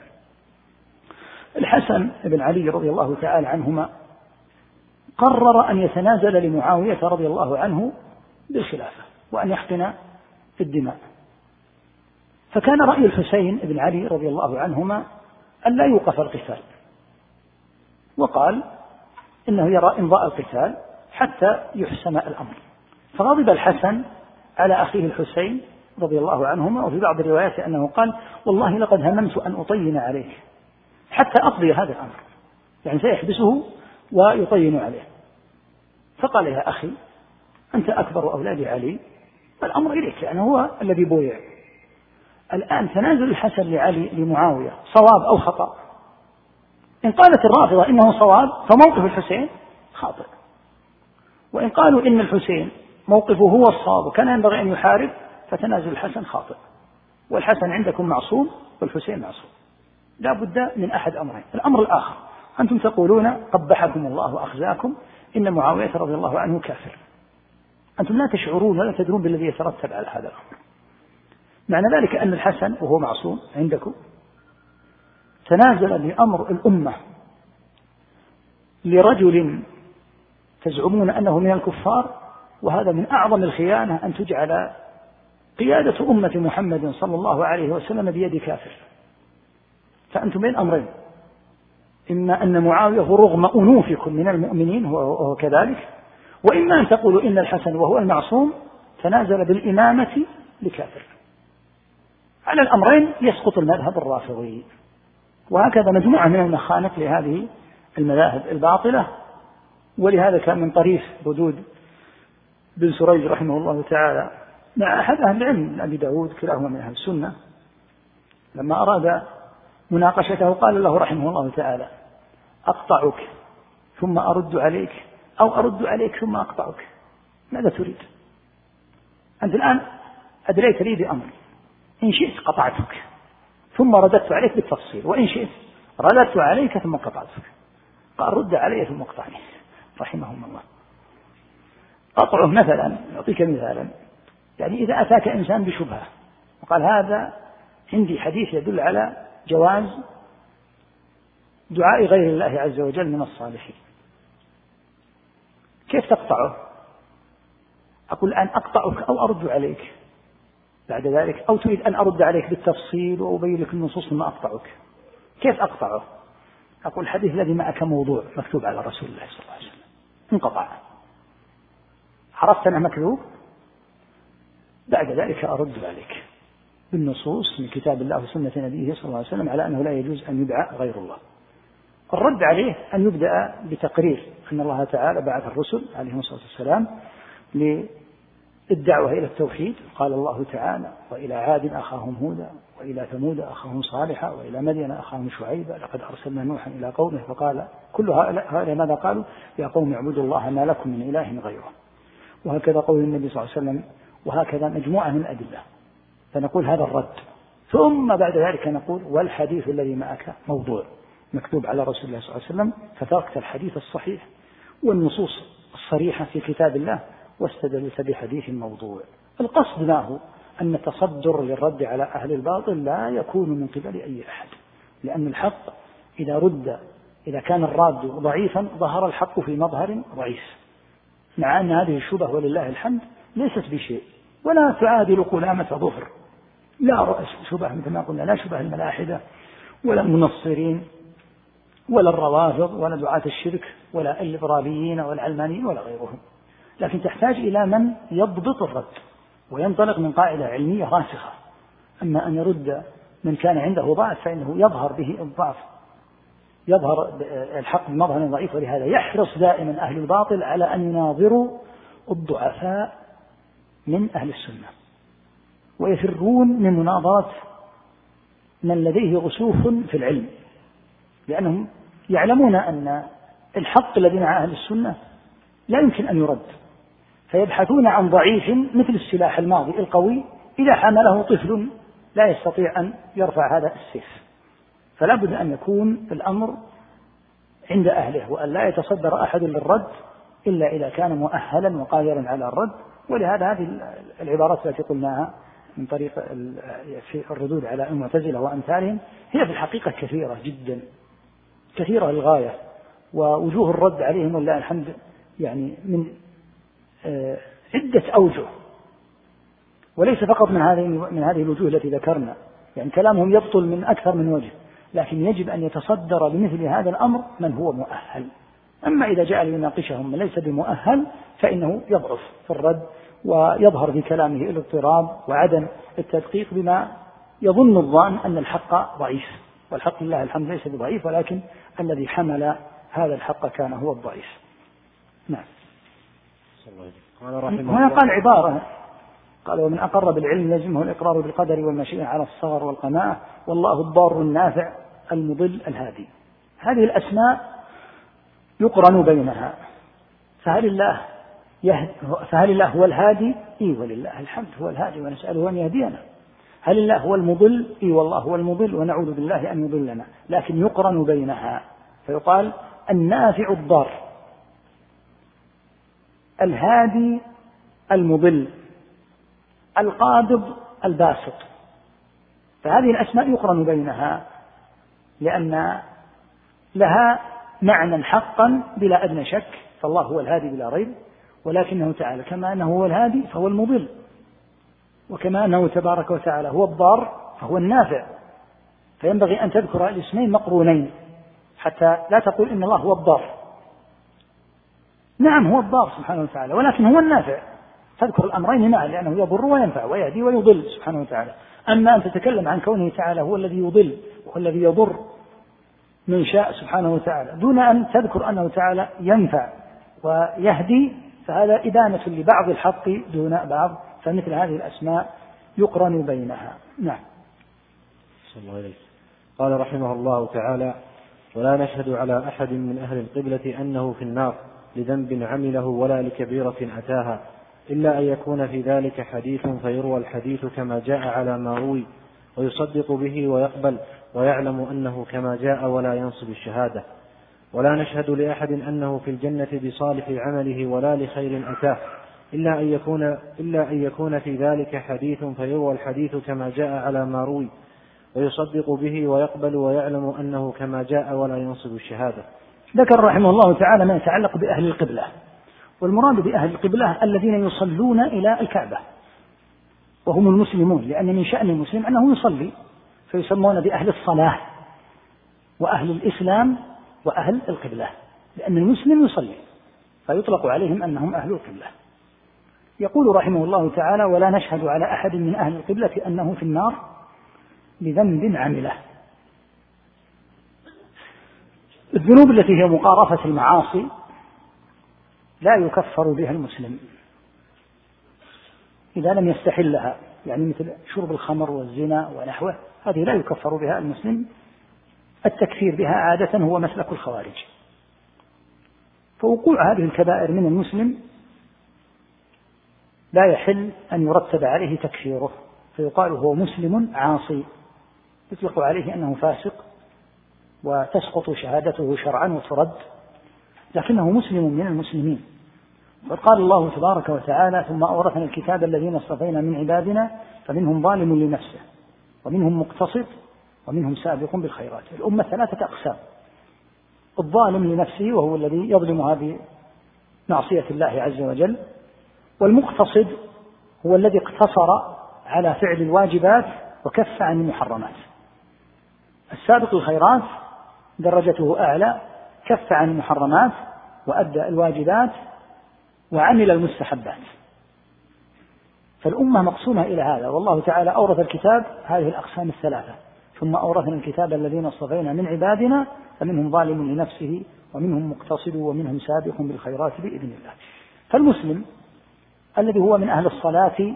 الحسن بن علي رضي الله تعالى عنهما قرر أن يتنازل لمعاوية رضي الله عنه بالخلافة وأن يحقن في الدماء، فكان رأي الحسين بن علي رضي الله عنهما أن لا يوقف القتال، وقال إنه يرى إمضاء القتال حتى يحسم الأمر. فغضب الحسن على أخيه الحسين رضي الله عنهما، وفي بعض الروايات أنه قال والله لقد هممت أن أطين عليك حتى أقضي هذا الأمر، يعني سيحبسه ويطين عليه. فقال يا أخي أنت أكبر أولاد علي، الأمر إليك، يعني هو الذي بويع. الآن تنازل الحسن لعلي لمعاوية صواب أو خطأ؟ إن قالت الرافضة إنه صواب فموقف الحسين خاطئ، وإن قالوا إن الحسين موقفه هو الصواب وكان ينبغي أن يحارب فتنازل الحسن خاطئ. والحسن عندكم معصوم والحسين معصوم، لا بد من أحد أمرين. الأمر الآخر أنتم تقولون قبحكم الله وأخزاكم إن معاوية رضي الله عنه كافر، أنتم لا تشعرون ولا تدرون بالذي يترتب على هذا الأمر. معنى ذلك أن الحسن وهو معصوم عندكم تنازل بأمر الأمة لرجل تزعمون أنه من الكفار، وهذا من أعظم الخيانة أن تجعل قيادة أمة محمد صلى الله عليه وسلم بيد كافر. فأنتم بين أمرين، إما أن معاوية رغم أنوفكم من المؤمنين وهو كذلك، وإما أن تقولوا إن الحسن وهو المعصوم تنازل بالإمامة لكافر. على الأمرين يسقط المذهب الرافضي. وهكذا مجموعة من المخانق لهذه المذاهب الباطلة. ولهذا كان من طريف ردود بن سريج رحمه الله تعالى مع أحد أهل العلم أبي داود كلاهما من أهل السنة، لما أراد مناقشته قال له رحمه الله تعالى أقطعك ثم أرد عليك أو أرد عليك ثم أقطعك، ماذا تريد؟ أنت الآن أدريت لي بأمر، إن شئت قطعتك ثم رددت عليك بالتفصيل، وإن شئت رددت عليك ثم قطعتك. قال رد علي ثم اقطعني رحمهم الله. قطعه مثلا، أعطيك مثالا، يعني إذا أتاك إنسان بشبهة وقال هذا عندي حديث يدل على جواز دعاء غير الله عز وجل من الصالحين، كيف تقطعه؟ أقول الآن أقطعك أو أرد عليك بعد ذلك، أو تريد أن أرد عليك بالتفصيل وأبين لك النصوص ثم أقطعك؟ كيف أقطعه؟ أقول الحديث الذي معك موضوع مكتوب على رسول الله صلى الله عليه وسلم، انقطع، عرفت أنه مكذوب، بعد ذلك أرد عليك بالنصوص من كتاب الله وسنة نبيه صلى الله عليه وسلم على أنه لا يجوز أن يدعى غير الله. الرد عليه أن يبدأ بتقرير أن الله تعالى بعث الرسل عليهم الصلاة والسلام للدعوة إلى التوحيد. قال الله تعالى وإلى عاد أخاهم هودا وإلى ثمود أخاهم صالحا وإلى مدين أخاهم شعيبا لقد أرسلنا نوحا إلى قومه فقال كل هؤلاء ماذا قالوا؟ يا قوم اعبدوا الله ما لكم من إله غيره. وهكذا قول النبي صلى الله عليه وسلم، وهكذا مجموعة من الأدلة. فنقول هذا الرد، ثم بعد ذلك نقول والحديث الذي معك موضوع مكتوب على رسول الله صلى الله عليه وسلم، فتركت الحديث الصحيح والنصوص الصريحة في كتاب الله واستدلت بحديث موضوع. القصد ما هو؟ أن التصدر للرد على أهل الباطل لا يكون من قبل أي أحد، لأن الحق إذا كان الراد ضعيفا ظهر الحق في مظهر ضعيف، مع أن هذه الشبه ولله الحمد ليست بشيء ولا تعادل قلامة ظفر، لا رأس شبه مثل ما قلنا، لا شبه الملاحدة ولا المنصرين ولا الروافض ولا دعاة الشرك ولا الليبراليين ولا العلمانيين ولا غيرهم، لكن تحتاج إلى من يضبط الرد وينطلق من قاعدة علمية راسخة. أما أن يرد من كان عنده ضعف فإنه يظهر به الضعف، يظهر الحق بمظهر ضعيف، ولهذا يحرص دائما أهل الباطل على أن يناظروا الضعفاء من أهل السنة، ويفرون من مناظرة من لديه رسوخ في العلم، لأنهم يعلمون أن الحق الذي مع أهل السنة لا يمكن أن يرد، فيبحثون عن ضعيف مثل السلاح الماضي القوي إذا حمله طفل لا يستطيع أن يرفع هذا السيف. فلا بد أن يكون الأمر عند أهله، وأن لا يتصدر أحد للرد إلا إذا كان مؤهلا وقادرا على الرد. ولهذا هذه العبارات التي قلناها من طريق في الردود على المعتزلة وأمثالهم هي في الحقيقة كثيرة جدا، كثيرة للغاية، ووجوه الرد عليهم ولله الحمد يعني من عدة أوجه، وليس فقط من هذه الوجوه التي ذكرنا، يعني كلامهم يبطل من أكثر من وجه، لكن يجب أن يتصدر لمثل هذا الأمر من هو مؤهل. أما إذا جاء ليناقشهم من ليس بمؤهل فإنه يضعف في الرد، ويظهر في كلامه الاضطراب وعدم التدقيق بما يظن الظان أن الحق ضعيف، والحق لله الحمد ليس بضعيف، ولكن الذي حمل هذا الحق كان هو الضعيف. نعم. هنا قال عبارة، قال: ومن أقر بالعلم لزمه الإقرار بالقدر والمشيئة على الصغر والقناعة، والله الضار النافع المضل الهادي. هذه الأسماء يقرن بينها، فهل الله هو الهادي؟ إي ولله الحمد هو الهادي ونسأله أن يهدينا. هل الله هو المضل؟ إي والله هو المضل ونعوذ بالله أن يضلنا، لكن يقرن بينها فيقال النافع الضار، الهادي المضل، القابض الباسط. فهذه الأسماء يقرن بينها لأن لها معنى حقا بلا أدنى شك، فالله هو الهادي بلا ريب، ولكنه تعالى كما أنه هو الهادي فهو المضل، وكما أنه تبارك وتعالى هو الضار فهو النافع. فينبغي أن تذكر الاسمين مقرونين حتى لا تقول إن الله هو الضار. نعم هو الضار سبحانه وتعالى، ولكن هو النافع، تذكر الأمرين معا لأنه يضر وينفع ويهدي ويضل سبحانه وتعالى. أما أن تتكلم عن كونه تعالى هو الذي يضل وهو الذي يضر من شاء سبحانه وتعالى دون أن تذكر أنه تعالى ينفع ويهدي، فهذا إدانة لبعض الحق دون بعض، فمثل هذه الأسماء يقرن بينها. نعم. صلى الله عليه. قال رحمه الله تعالى: ولا نشهد على أحد من أهل القبلة أنه في النار لذنب عمله ولا لكبيرة أتاها، إلا أن يكون في ذلك حديث فيروى الحديث كما جاء على ما روي، ويصدق به ويقبل ويعلم أنه كما جاء ولا ينصب الشهادة. ولا نشهد لأحد أنه في الجنة بصالح عمله ولا لخير أتاه، إلا أن يكون في ذلك حديث فيروى الحديث كما جاء على ما روي، ويصدق به ويقبل ويعلم أنه كما جاء ولا ينصب الشهادة. ذكر رحمه الله تعالى ما يتعلق بأهل القبلة، والمراد بأهل القبلة الذين يصلون إلى الكعبة وهم المسلمون، لأن من شأن المسلم أنه يصلي، فيسمون بأهل الصلاة وأهل الإسلام وأهل القبلة، لأن المسلم يصلي فيطلق عليهم أنهم أهل القبلة. يقول رحمه الله تعالى: ولا نشهد على أحد من أهل القبلة أنه في النار بذنب عمله. الذنوب التي هي مقارفة المعاصي لا يكفر بها المسلم إذا لم يستحلها، يعني مثل شرب الخمر والزنا ونحوه، هذه لا يكفر بها المسلم. التكفير بها عادة هو مسلك الخوارج. فوقوع هذه الكبائر من المسلم لا يحل أن يرتب عليه تكفيره، فيقال هو مسلم عاصي، يطلق عليه أنه فاسق وتسقط شهادته شرعا وترد، لكنه مسلم من المسلمين. وقال الله تبارك وتعالى: ثم أورثنا الكتاب الذين اصطفينا من عبادنا فمنهم ظالم لنفسه ومنهم مقتصد ومنهم سابق بالخيرات. الأمة 3 أقسام: الظالم لنفسه وهو الذي يظلمها بمعصية الله عز وجل، والمقتصد هو الذي اقتصر على فعل الواجبات وكف عن المحرمات. السابق الخيرات درجته أعلى، كف عن المحرمات وأدى الواجبات وعمل المستحبات. فالأمة مقسومة إلى هذا، والله تعالى أورث الكتاب هذه الأقسام ال3: ثم أورثنا الكتاب الذين اصطفينا من عبادنا فمنهم ظالم لنفسه ومنهم مقتصد ومنهم سابق بالخيرات بإذن الله. فالمسلم الذي هو من أهل الصلاة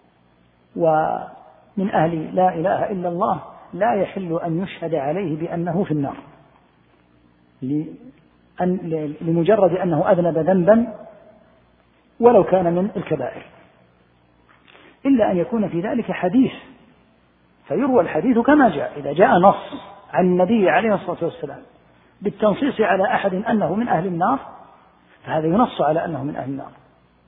ومن أهل لا إله إلا الله لا يحل أن يشهد عليه بأنه في النار لمجرد أنه أذنب ذنبا ولو كان من الكبائر، إلا أن يكون في ذلك حديث، فيروى الحديث كما جاء. إذا جاء نص عن النبي عليه الصلاة والسلام بالتنصيص على أحد أنه من أهل النار فهذا ينص على أنه من أهل النار.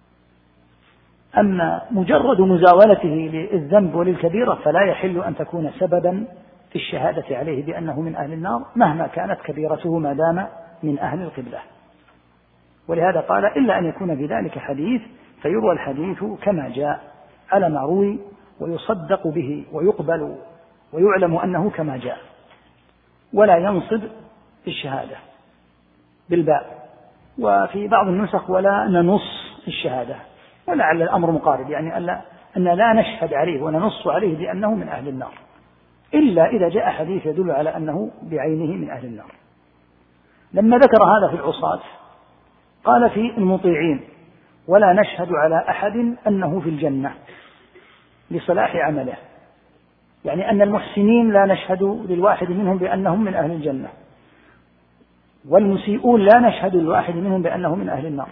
أما مجرد مزاولته للذنب وللكبيرة فلا يحل أن تكون سببا في الشهادة عليه بأنه من أهل النار مهما كانت كبيرته ما دام من أهل القبلة. ولهذا قال: إلا أن يكون في ذلك حديث، فيروى الحديث كما جاء على ما روي ويصدق به ويقبل ويعلم أنه كما جاء، ولا ينصب الشهادة بالباء. وفي بعض النسخ: ولا ننص الشهادة، ولعل الأمر مقارب، يعني أن لا نشهد عليه وننص عليه بأنه من أهل النار إلا إذا جاء حديث يدل على أنه بعينه من أهل النار. لما ذكر هذا في العصاة قال في المطيعين: ولا نشهد على أحد أنه في الجنة لصلاح عمله، يعني أن المحسنين لا نشهد للواحد منهم بأنهم من أهل الجنة، والمسيئون لا نشهد للواحد منهم بأنه من أهل النار،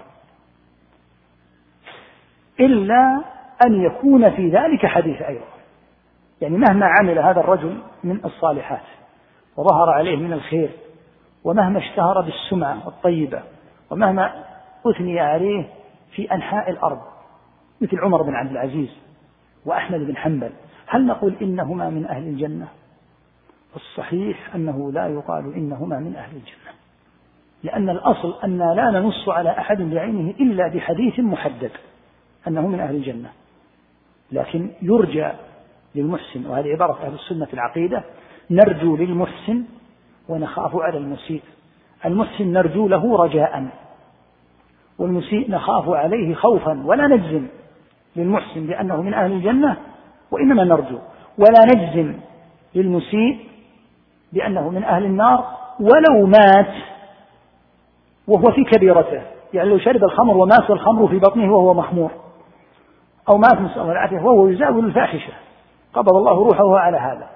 إلا أن يكون في ذلك حديث أيضا. يعني مهما عمل هذا الرجل من الصالحات وظهر عليه من الخير، ومهما اشتهر بالسمعة الطيبة، ومهما أثني عليه في أنحاء الأرض مثل عمر بن عبد العزيز وأحمد بن حنبل، هل نقول إنهما من أهل الجنة؟ الصحيح أنه لا يقال إنهما من أهل الجنة، لأن الأصل أن لا ننص على أحد بعينه إلا بحديث محدد أنه من أهل الجنة. لكن يرجى للمحسن، وهذه عبارة أهل السنة في العقيدة: نرجو للمحسن ونخاف على المسيء. المحسن نرجو له رجاء، والمسيء نخاف عليه خوفا، ولا نجزم للمحسن بأنه من أهل الجنة وإنما نرجو، ولا نجزم للمسيء بأنه من أهل النار ولو مات وهو في كبيرته، يعني لو شرب الخمر ومات والخمر في بطنه وهو مخمور، أو مات نسأل الله العافية وهو يزاول الفاحشة، قبض الله روحه على هذا،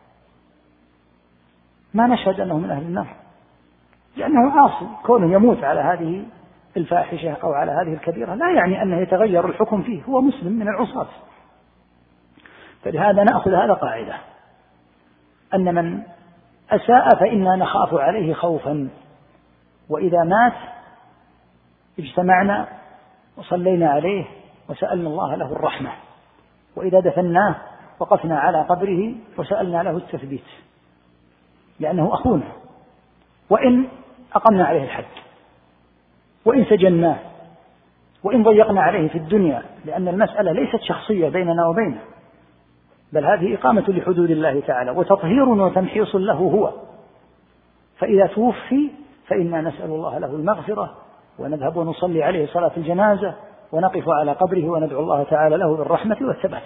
ما نشهد أنه من أهل النار، لأنه عاصي. كونه يموت على هذه الفاحشة أو على هذه الكبيرة لا يعني أنه يتغير الحكم فيه، هو مسلم من العصاة. فلهذا نأخذ هذا قاعدة: أن من أساء فإنا نخاف عليه خوفا، وإذا مات اجتمعنا وصلينا عليه وسألنا الله له الرحمة، وإذا دفناه وقفنا على قبره وسألنا له التثبيت، لأنه أخونا، وإن أقمنا عليه الحد، وإن سجناه، وإن ضيقنا عليه في الدنيا، لأن المسألة ليست شخصية بيننا وبينه، بل هذه إقامة لحدود الله تعالى وتطهير وتمحيص له هو. فإذا توفي فإنا نسأل الله له المغفرة، ونذهب ونصلي عليه صلاة الجنازة، ونقف على قبره وندعو الله تعالى له بالرحمة والثبات.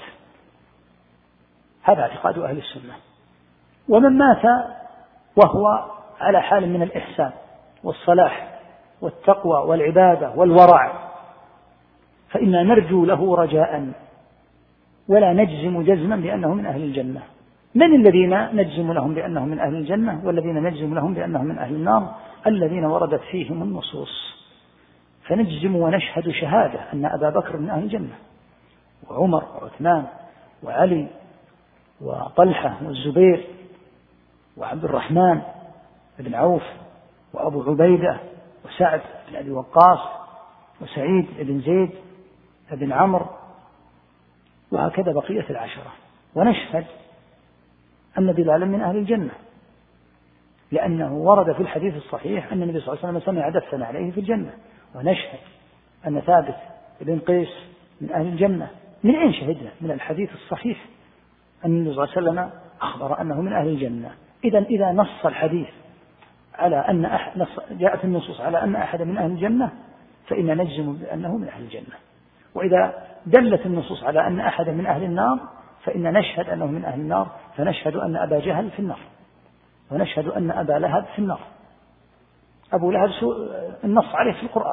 هذا اعتقاد أهل السنة. ومن مات وهو على حال من الإحسان والصلاح والتقوى والعبادة والورع فإنا نرجو له رجاء، ولا نجزم جزما بأنه من أهل الجنة. من الذين نجزم لهم بأنهم من أهل الجنة والذين نجزم لهم بأنهم من أهل النار؟ الذين وردت فيهم النصوص، فنجزم ونشهد شهادة أن أبا بكر من أهل الجنة، وعمر وعثمان وعلي وطلحة والزبير وعبد الرحمن بن عوف وأبو عبيدة وسعد بن أبي وقاص وسعيد بن زيد بن عمرو، وهكذا بقية العشرة. ونشهد أن بلالا من أهل الجنة، لأنه ورد في الحديث الصحيح أن النبي صلى الله عليه وسلم سمع دفا عليه في الجنة، ونشهد أن ثابت بن قيس من أهل الجنة. من أين شهدنا؟ من الحديث الصحيح أن النبي صلى الله عليه وسلم أخبر أنه من أهل الجنة. إذا نص الحديث على أن جاءت النصوص على أن أحد من أهل الجنة فإن نجزم بأنه من أهل الجنة، وإذا دلت النصوص على أن أحد من أهل النار فإن نشهد أنه من أهل النار، فنشهد أن أبا جهل في النار، ونشهد أن أبا لهب في النار. أبو لهب النص عليه في القرآن.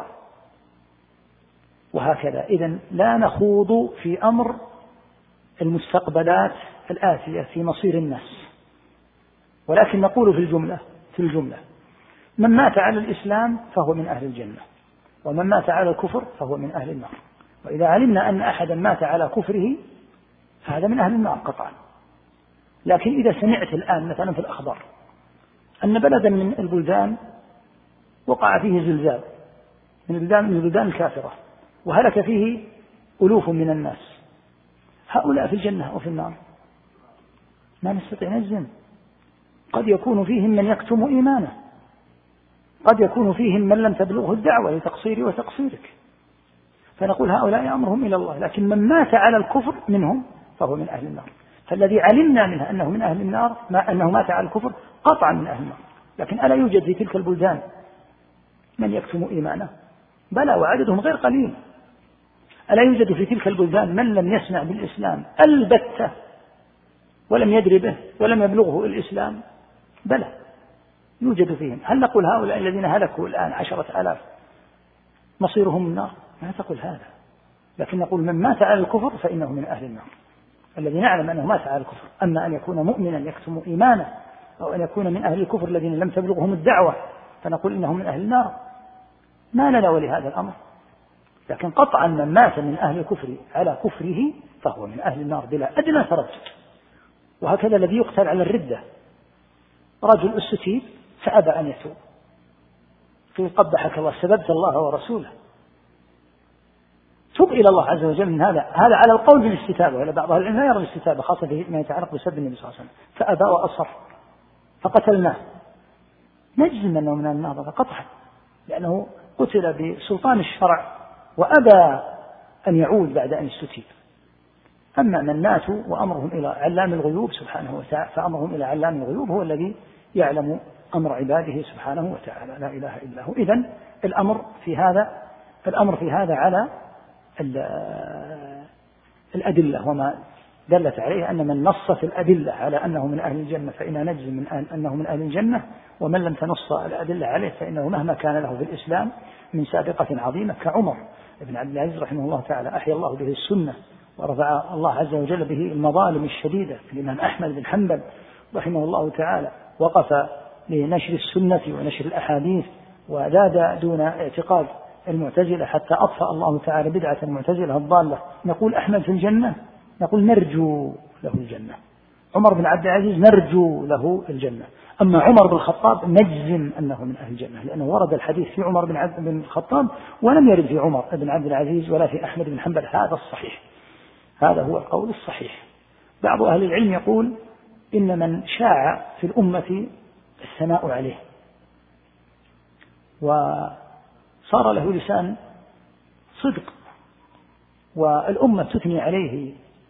وهكذا. إذن لا نخوض في أمر المستقبلات الآتية في مصير الناس، ولكن نقول في الجملة من مات على الإسلام فهو من أهل الجنة، ومن مات على الكفر فهو من أهل النار. وإذا علمنا أن أحدا مات على كفره فهذا من أهل النار قطعا. لكن إذا سمعت الآن مثلا في الأخبار أن بلدا من البلدان وقع فيه زلزال من البلدان الكافرة وهلك فيه ألوف من الناس، هؤلاء في الجنة أو في النار؟ ما نستطيع نجزم. قد يكون فيهم من يكتم إيمانه، قد يكون فيهم من لم تبلغه الدعوة لتقصيري وتقصيرك، فنقول هؤلاء أمرهم إلى الله. لكن من مات على الكفر منهم فهو من أهل النار. فالذي علمنا منه أنه من أهل النار أنه مات على الكفر قطعا من أهل النار. لكن ألا يوجد في تلك البلدان من يكتم إيمانه؟ بلى، وعددهم غير قليل. ألا يوجد في تلك البلدان من لم يسمع بالإسلام البتة ولم يدري به ولم يبلغه الإسلام؟ بلى، يوجد فيهم. هل نقول هؤلاء الذين هلكوا الآن 10,000 مصيرهم النار؟ لا تقول هذا، لكن نقول من مات على الكفر فإنه من أهل النار، الذي نعلم أنه مات على الكفر. أما أن يكون مؤمنا يكتم إيمانه أو أن يكون من أهل الكفر الذين لم تبلغهم الدعوة فنقول إنه من أهل النار، ما لنا ولهذا الأمر. لكن قطعا من مات من أهل الكفر على كفره فهو من أهل النار بلا أدنى تردد. وهكذا الذي يقتل على الردة، رجل استتيب فأبى أن يتوب، قيل قبحك الله، سببت الله ورسوله، تب إلى الله عز وجل من هذا على القول بالاستتابة، ولا بعض العلماء لا يرى الاستتابة خاصة فيما يتعلق بسب النبي صلى الله عليه وسلم، فأبى وأصر فقتلناه، نجزم أنه من النار قطعا، لأنه قتل بسلطان الشرع وأبى أن يعود بعد أن استتيب. أما من ماتوا وأمرهم إلى علام الغيوب سبحانه وتعالى، فأمرهم إلى علام الغيوب هو الذي يعلم أمر عباده سبحانه وتعالى، لا إله إلا هو. إذن الأمر في هذا على الأدلة وما دلت عليه، أن من نص في الأدلة على أنه من أهل الجنة فإننا نجزم من أنه من أهل الجنة، ومن لم تنص الأدلة عليه فإنه مهما كان له في الإسلام من سابقة عظيمة كعمر بن عبد العزيز رحمه الله تعالى، أحيا الله به السنة ورفع الله عز وجل به المظالم الشديدة. الإمام أحمد بن حنبل رحمه الله تعالى وقف لنشر السنة ونشر الأحاديث وزاد دون اعتقاد المعتزلة حتى أطفأ الله تعالى بدعة المعتزلة الضالة. نقول أحمد في الجنة، نقول نرجو له الجنة. عمر بن عبد العزيز نرجو له الجنة. أما عمر بن الخطاب نجزم أنه من أهل الجنة، لأنه ورد الحديث في عمر بن الخطاب ولم يرد في عمر بن عبد العزيز ولا في أحمد بن حنبل. هذا الصحيح، هذا هو القول الصحيح. بعض أهل العلم يقول إن من شاع في الأمة الثناء عليه وصار له لسان صدق والأمة تثني عليه،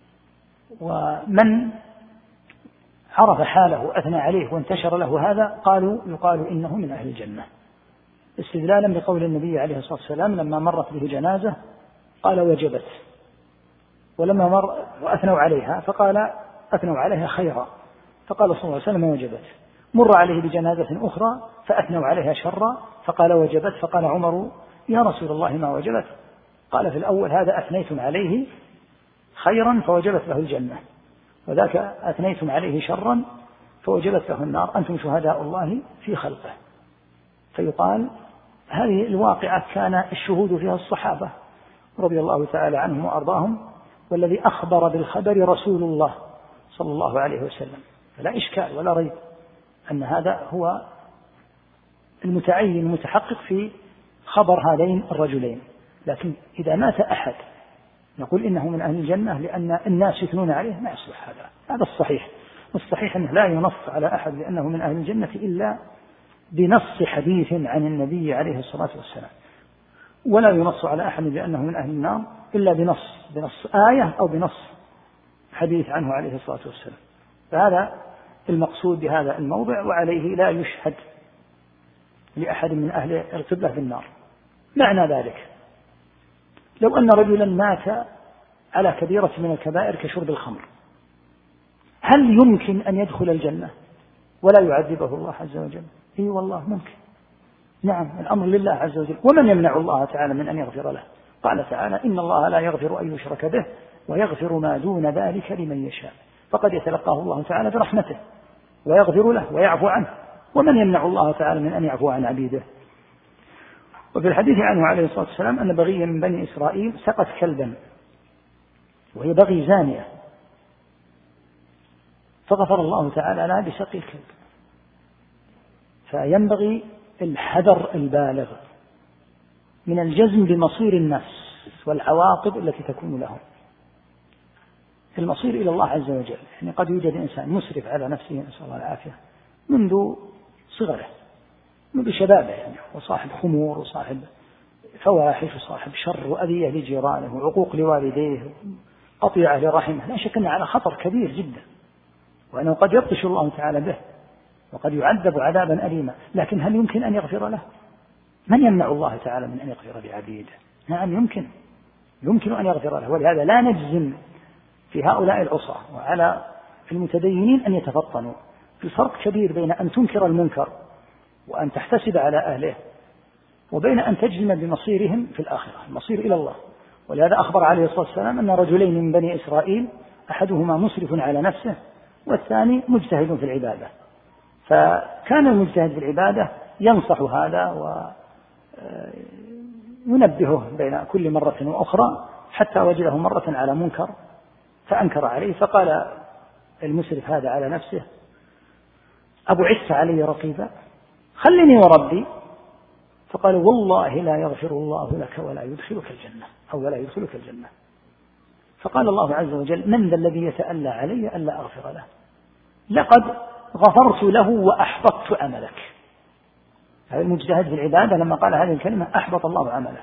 ومن عرف حاله وأثنى عليه وانتشر له هذا يقال إنه من أهل الجنة، استدلالا بقول النبي عليه الصلاة والسلام لما مرت به جنازة قال وجبت، ولما مر وأثنوا عليها فقال أثنوا عليها خيرا، فقال صلى الله عليه وسلم وجبت. مر عليه بجنازة أخرى فأثنوا عليها شرا فقال وجبت، فقال عمر يا رسول الله ما وجبت؟ قال في الأول هذا أثنيتم عليه خيرا فوجبت له الجنة، وذاك أثنيتم عليه شرا فوجبت له النار، أنتم شهداء الله في خلقه. فيقال هذه الواقعة كان الشهود فيها الصحابة رضي الله تعالى عنهم وأرضاهم، والذي أخبر بالخبر رسول الله صلى الله عليه وسلم، فلا إشكال ولا ريب أن هذا هو المتعين المتحقق في خبر هذين الرجلين. لكن إذا مات أحد نقول إنه من أهل الجنة لأن الناس يثنون عليه، ما يصلح هذا الصحيح. والصحيح أنه لا ينص على أحد لأنه من أهل الجنة إلا بنص حديث عن النبي عليه الصلاة والسلام، ولا ينص على أحد بأنه من أهل النار إلا بنص آية أو بنص حديث عنه عليه الصلاة والسلام. فهذا المقصود بهذا الموضع، وعليه لا يشهد لأحد من أهل القبلة بالنار. معنى ذلك لو أن رجلا مات على كبيرة من الكبائر كشرب الخمر، هل يمكن أن يدخل الجنة ولا يعذبه الله عز وجل؟ إي والله ممكن، نعم، الأمر لله عز وجل. ومن يمنع الله تعالى من أن يغفر له؟ قال تعالى: إن الله لا يغفر أن يشرك به ويغفر ما دون ذلك لمن يشاء. فقد يتلقاه الله تعالى برحمته ويغفر له ويعفو عنه. ومن يمنع الله تعالى من أن يعفو عن عبيده؟ وفي الحديث عنه عليه الصلاة والسلام أن بغيا من بني إسرائيل سقت كلبا، وهي بغي زانية، فغفر الله تعالى لها بسقي الكلب. فينبغي الحذر البالغ من الجزم بمصير النفس والعواقب التي تكون لهم. المصير إلى الله عز وجل. يعني قد يوجد إنسان مسرف على نفسه نسأل الله العافية منذ صغره، منذ شبابه، يعني وصاحب خمور وصاحب فواحش وصاحب شر وأذية لجيرانه وعقوق لوالديه قطيعة لرحمه. لا شك أنه على خطر كبير جدا، وأنه قد يبطش الله تعالى به وقد يعذب عذابا أليما. لكن هل يمكن أن يغفر له؟ من يمنع الله تعالى من أن يغفر لعبيده؟ نعم يمكن أن يغفر له. ولهذا لا نجزم في هؤلاء العصاة وعلى المتدينين أن يتفطنوا. الفرق كبير بين أن تنكر المنكر وأن تحتسب على أهله، وبين أن تجزم بمصيرهم في الآخرة، المصير إلى الله. ولهذا أخبر عليه الصلاة والسلام أن رجلين من بني إسرائيل أحدهما مسرف على نفسه والثاني مجتهد في العبادة. فكان المجتهد في العبادة ينصح هذا وينبهه بين كل مرة وأخرى، حتى وجده مرة على منكر فأنكر عليه، فقال المسرف هذا على نفسه: أبو عس علي رقيبا، خلني وربي. فقال: والله لا يغفر الله لك ولا يدخلك الجنة، أو ولا يدخلك الجنة. فقال الله عز وجل: من ذا الذي يتألى علي ألا أغفر له؟ لقد غفرت له وأحبطت عملك. هذا المجتهد في العبادة لما قال هذه الكلمة أحبط الله عمله،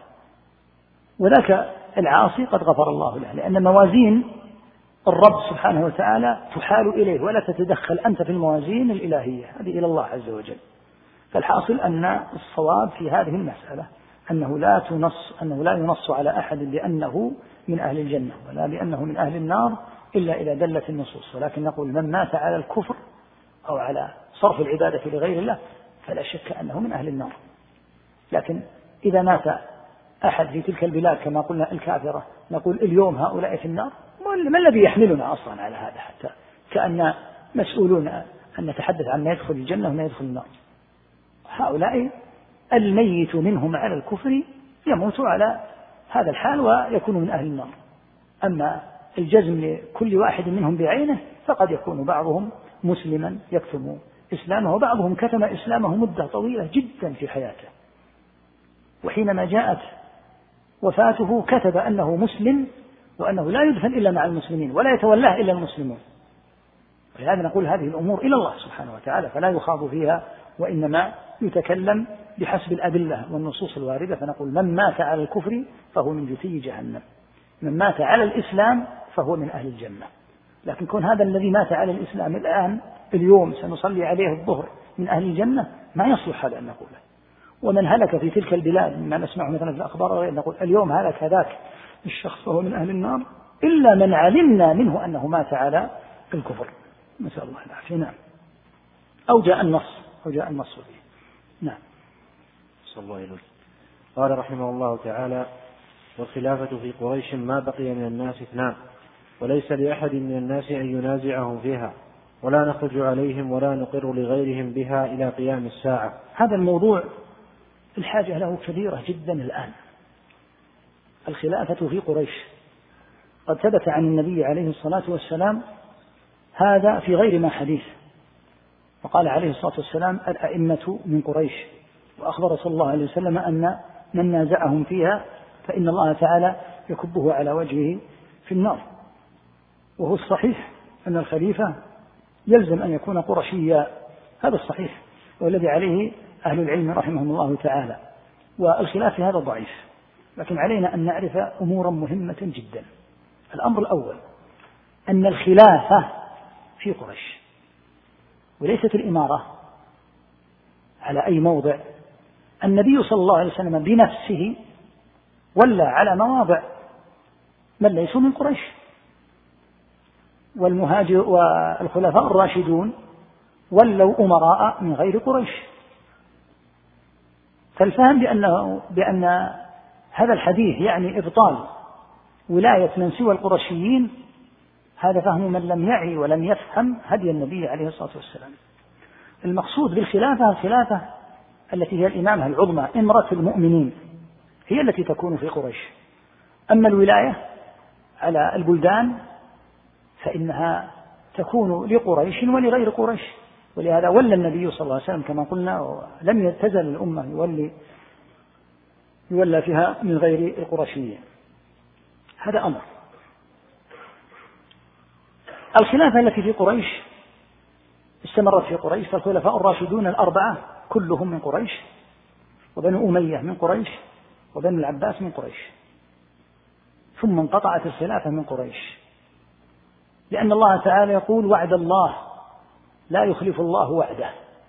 وذاك العاصي قد غفر الله له، لأن موازين الرب سبحانه وتعالى تحال إليه ولا تتدخل أنت في الموازين الإلهية، هذه إلى الله عز وجل. فالحاصل أن الصواب في هذه المسألة أنه لا ينص على أحد بأنه من أهل الجنة ولا بأنه من أهل النار إلا إذا دلت النصوص. ولكن نقول: من مات على الكفر أو على صرف العبادة لغير الله فلا شك أنه من أهل النار. لكن إذا مات أحد في تلك البلاد كما قلنا الكافرة، نقول اليوم هؤلاء في النار. ما الذي يحملنا أصلا على هذا؟ حتى كأن مسؤولون أن نتحدث عن ما يدخل الجنة وما يدخل النار. هؤلاء الميت منهم على الكفر يموت على هذا الحال ويكون من أهل النار. أما الجزم لكل واحد منهم بعينه فقد يكون بعضهم مسلما يكتم إسلامه، وبعضهم كتم إسلامه مدة طويلة جدا في حياته، وحينما جاءت وفاته كتب أنه مسلم وأنه لا يدفن إلا مع المسلمين ولا يتولاه إلا المسلمون. ولهذا نقول هذه الأمور إلى الله سبحانه وتعالى فلا يخاض فيها، وإنما يتكلم بحسب الأدلة والنصوص الواردة. فنقول: من مات على الكفر فهو من جثي جهنم، من مات على الإسلام فهو من أهل الجنة. لكن كون هذا الذي مات على الإسلام الآن اليوم سنصلي عليه الظهر من أهل الجنة، ما يصلح هذا أن نقوله. ومن هلك في تلك البلاد مما نسمعه مثلا في الأخبار نقول اليوم هلك ذاك الشخص فهو من أهل النار، إلا من علمنا منه أنه مات على الكفر، نسأل الله العافية. نعم. أو جاء النص فيه. نعم. صلى الله عليه وسلم. قال رحمه الله تعالى: والخلافة في قريش ما بقي من الناس اثنان، وليس لأحد من الناس أن ينازعهم فيها، ولا نخرج عليهم ولا نقر لغيرهم بها إلى قيام الساعة. هذا الموضوع الحاجة له كبيرة جدا الآن. الخلافة في قريش قد ثبت عن النبي عليه الصلاة والسلام هذا في غير ما حديث، وقال عليه الصلاة والسلام: الأئمة من قريش. وأخبر صلى الله عليه وسلم أن من نازعهم فيها فإن الله تعالى يكبه على وجهه في النار. وهو الصحيح أن الخليفة يلزم أن يكون قرشيا، هذا الصحيح والذي عليه أهل العلم رحمهم الله تعالى، والخلاف في هذا ضعيف. لكن علينا أن نعرف أمورا مهمة جدا. الأمر الأول أن الخلافة في قريش، وليست الإمارة على أي موضع. النبي صلى الله عليه وسلم بنفسه ولى على مواضع من ليسوا من قريش، والمهاجر والخلفاء الراشدون ولوا أمراء من غير قريش. فالفهم بأن هذا الحديث يعني إبطال ولاية من سوى القرشيين، هذا فهم من لم يعي ولم يفهم هدي النبي عليه الصلاة والسلام. المقصود بالخلافة الخلافة التي هي الإمامة العظمى إمرة المؤمنين، هي التي تكون في قريش. أما الولاية على البلدان فإنها تكون لقريش ولغير قريش، ولهذا ولى النبي صلى الله عليه وسلم كما قلنا، ولم تزل الأمة يولى فيها من غير القرشيين. هذا أمر. الخلافة التي في قريش استمرت في قريش، فالخلفاء الراشدون الأربعة كلهم من قريش، وبنو أمية من قريش، وبنو العباس من قريش. ثم انقطعت الخلافة من قريش، لأن الله تعالى يقول: وعد الله لا يخلف الله وعده.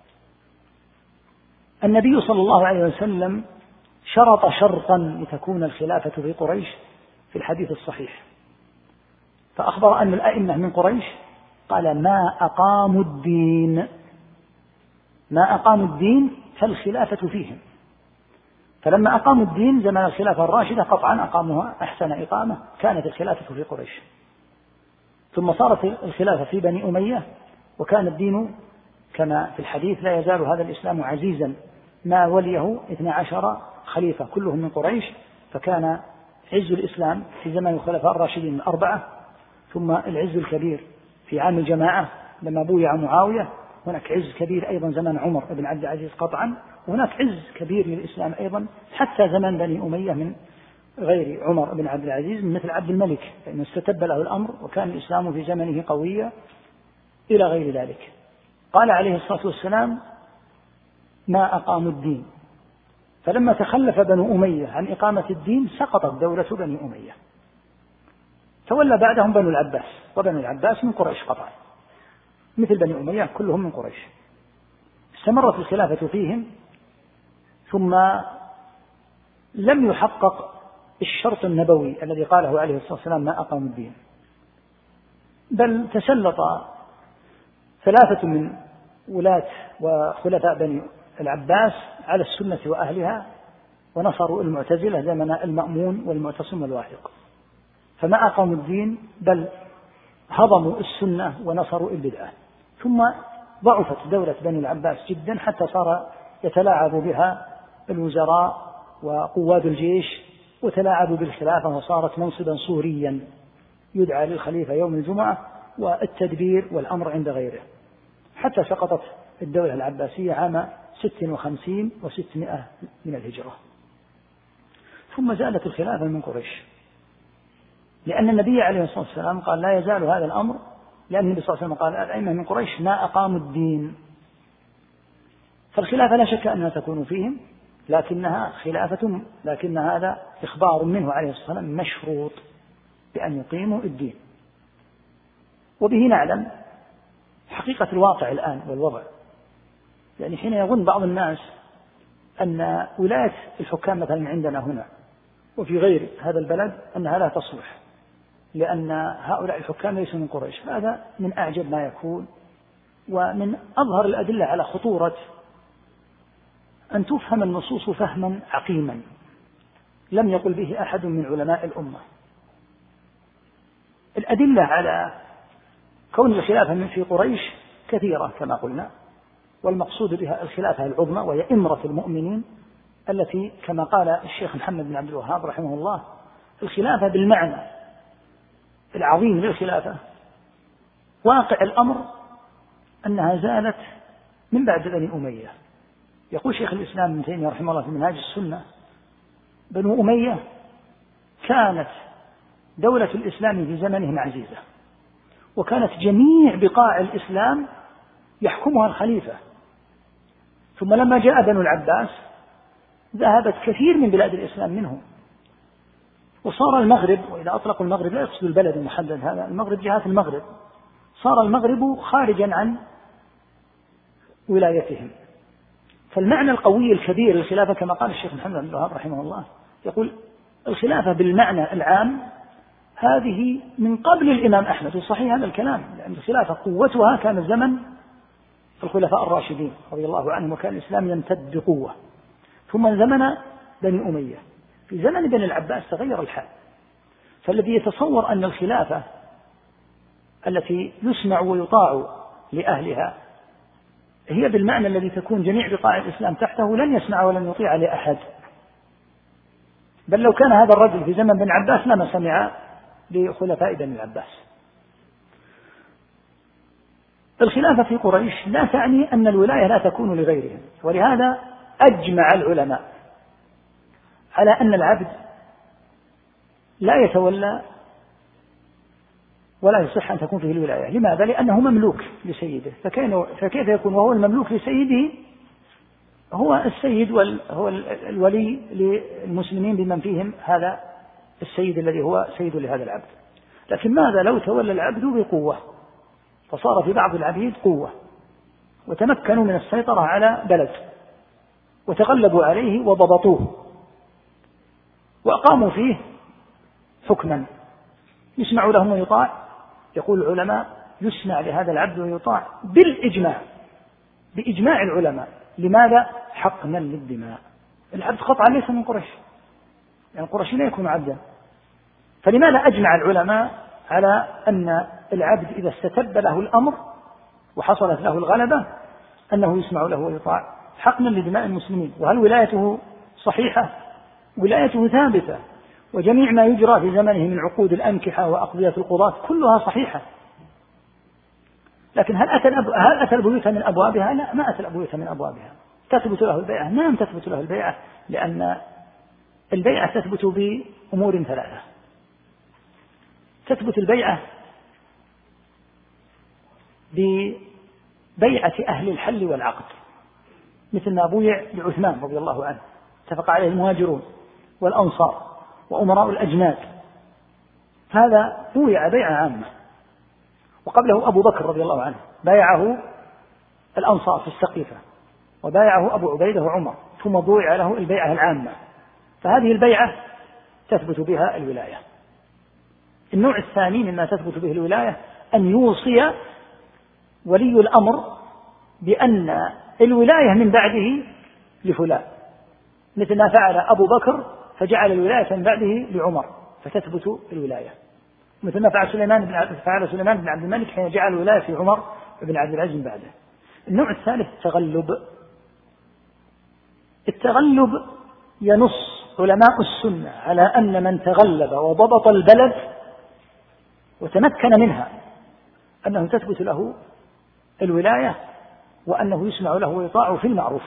النبي صلى الله عليه وسلم شرط شرطا لتكون الخلافة في قريش في الحديث الصحيح، فأخبر أن الأئمة من قريش قال: ما أقاموا الدين، ما أقاموا الدين فالخلافة فيهم. فلما أقاموا الدين زمن الخلافة الراشدة قطعا أقاموها أحسن إقامة، كانت الخلافة في قريش. ثم صارت الخلافة في بني أمية، وكان الدين كما في الحديث: لا يزال هذا الإسلام عزيزا ما وليه 12 خليفة كلهم من قريش. فكان عز الإسلام في زمن الخلفاء الراشدين الأربعة، ثم العز الكبير في عام الجماعة لما بويع معاوية، هناك عز كبير أيضا زمن عمر بن عبد العزيز قطعا، وهناك عز كبير للإسلام أيضا حتى زمن بني أمية من غير عمر بن عبد العزيز، مثل عبد الملك، فإنه استتب له الأمر وكان الإسلام في زمنه قويا إلى غير ذلك. قال عليه الصلاة والسلام: ما أقاموا الدين. فلما تخلف بنو أمية عن إقامة الدين سقطت دولة بني أمية، تولى بعدهم بنو العباس، وبنو العباس من قريش قطعا، مثل بني أمية كلهم من قريش. استمرت الخلافة فيهم، ثم لم يحقق الشرط النبوي الذي قاله عليه الصلاة والسلام: ما أقاموا الدين، بل تسلط 3 من ولاة وخلفاء بني العباس على السنة وأهلها، ونصروا المعتزلة زمن المأمون والمعتصم والواثق، فما أقاموا الدين بل هضموا السنة ونصروا البدعة. ثم ضعفت دولة بني العباس جدا حتى صار يتلاعب بها الوزراء وقواد الجيش، وتلاعبوا بالخلافة، وصارت منصبا صوريا يدعى للخليفة يوم الجمعة، والتدبير والأمر عند غيره، حتى سقطت الدولة العباسية عام 56 و600 من الهجرة. ثم زالت الخلافة من قريش، لأن النبي عليه الصلاة والسلام قال: لا يزال هذا الأمر، لأن النبي صلى الله عليه وسلم قال: الأئمة من قريش ما أقاموا الدين. فالخلافة لا شك أنها تكون فيهم، لكنها خلافة، لكن هذا إخبار منه عليه الصلاة والسلام مشروط بأن يقيموا الدين. وبه نعلم حقيقة الواقع الآن والوضع. يعني حين يظن بعض الناس أن ولاية الحكام مثلا عندنا هنا وفي غير هذا البلد أنها لا تصلح، لأن هؤلاء الحكام ليسوا من قريش، هذا من أعجب ما يكون، ومن أظهر الأدلة على خطورة أن تفهم النصوص فهما عقيما لم يقل به أحد من علماء الأمة. الأدلة على كون الخلافة في قريش كثيرة كما قلنا، والمقصود بها الخلافة العظمى وهي إمرة المؤمنين، التي كما قال الشيخ محمد بن عبد الوهاب رحمه الله: الخلافة بالمعنى العظيم للخلافة واقع الأمر أنها زالت من بعد بني أمية. يقول شيخ الإسلام ابن تيمية رحمه الله في منهاج السنة: بنو أمية كانت دولة الإسلام في زمنهم عزيزة، وكانت جميع بقاع الإسلام يحكمها الخليفة. ثم لما جاء بنو العباس ذهبت كثير من بلاد الإسلام منهم، وصار المغرب، وإذا أطلقوا المغرب لا يقصد البلد المحدد، هذا المغرب جهات المغرب، صار المغرب خارجا عن ولايتهم. فالمعنى القوي الكبير للخلافة كما قال الشيخ محمد بن الوهاب رحمه الله، يقول الخلافة بالمعنى العام هذه من قبل الإمام أحمد، وصحيح هذا الكلام، لأن الخلافة قوتها كان زمن الخلفاء الراشدين رضي الله عنهم، وكان الإسلام يمتد بقوة. ثم زمن بني أمية، في زمن بني العباس تغير الحال. فالذي يتصور أن الخلافة التي يسمع ويطاع لأهلها هي بالمعنى الذي تكون جميع بقاع الإسلام تحته لن يسمع ولن يطيع لأحد. بل لو كان هذا الرجل في زمن بن عباس لما سمع لخلفاء بني العباس. الخلافة في قريش لا تعني أن الولاية لا تكون لغيرهم، ولهذا أجمع العلماء على أن العبد لا يتولى ولا يصح أن تكون فيه الولاية. لماذا؟ لأنه مملوك لسيده، فكيف يكون وهو المملوك لسيده هو السيد هو الولي للمسلمين بمن فيهم هذا السيد الذي هو سيد لهذا العبد. لكن ماذا لو تولى العبد بقوة، فصار في بعض العبيد قوة وتمكنوا من السيطرة على بلد وتغلبوا عليه وضبطوه وأقاموا فيه حكما يسمع لهم ويطاع؟ يقول العلماء يسمع لهذا العبد ويطاع بالإجماع، بإجماع العلماء. لماذا؟ حقنا للدماء. العبد قطعا ليس من قريش، يعني القرشي لا يكون عبدا. فلماذا أجمع العلماء على أن العبد إذا استتب له الأمر وحصلت له الغلبة أنه يسمع له ويطاع حقنا لدماء المسلمين؟ وهل ولايته صحيحة؟ ولايته ثابتة، وجميع ما يجرى في زمنه من عقود الأنكحة وأقضية القضاة كلها صحيحة. لكن هل أتى البيوت من أبوابها؟ لا، ما أتى البيوت من أبوابها. تثبت له البيعة؟ نعم تثبت له البيعة، لأن البيعة تثبت بأمور ثلاثة. تثبت البيعة ببيعة أهل الحل والعقد، مثل ما بويع لعثمان رضي الله عنه، اتفق عليه المهاجرون والأنصار وأمراء الأجناد، هذا بويع بيعة عامة. وقبله أبو بكر رضي الله عنه بايعه الأنصار في السقيفة، وبايعه أبو عبيدة وعمر، ثم بويع له البيعة العامة. فهذه البيعة تثبت بها الولاية. النوع الثاني مما تثبت به الولاية أن يوصي ولي الأمر بأن الولاية من بعده لفلان، مثل ما فعل أبو بكر فجعل الولاية من بعده لعمر فتثبت الولاية، مثل ما فعل سليمان بن عبد الملك حين جعل الولاية في عمر بن عبد العزيز من بعده. النوع الثالث التغلب ينص علماء السنة على أن من تغلب وضبط البلد وتمكن منها أنه تثبت له الولاية وأنه يسمع له ويطاع في المعروف.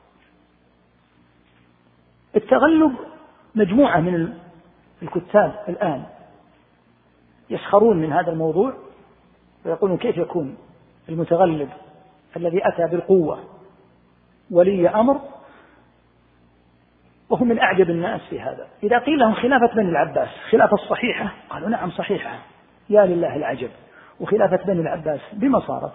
التغلب مجموعة من الكتاب الآن يسخرون من هذا الموضوع ويقولون كيف يكون المتغلب الذي أتى بالقوة ولي أمر، وهم من أعجب الناس في هذا. إذا قيل لهم خلافة بني العباس خلافة صحيحة، قالوا نعم صحيحة، يا لله العجب. وخلافة بني العباس بما صارت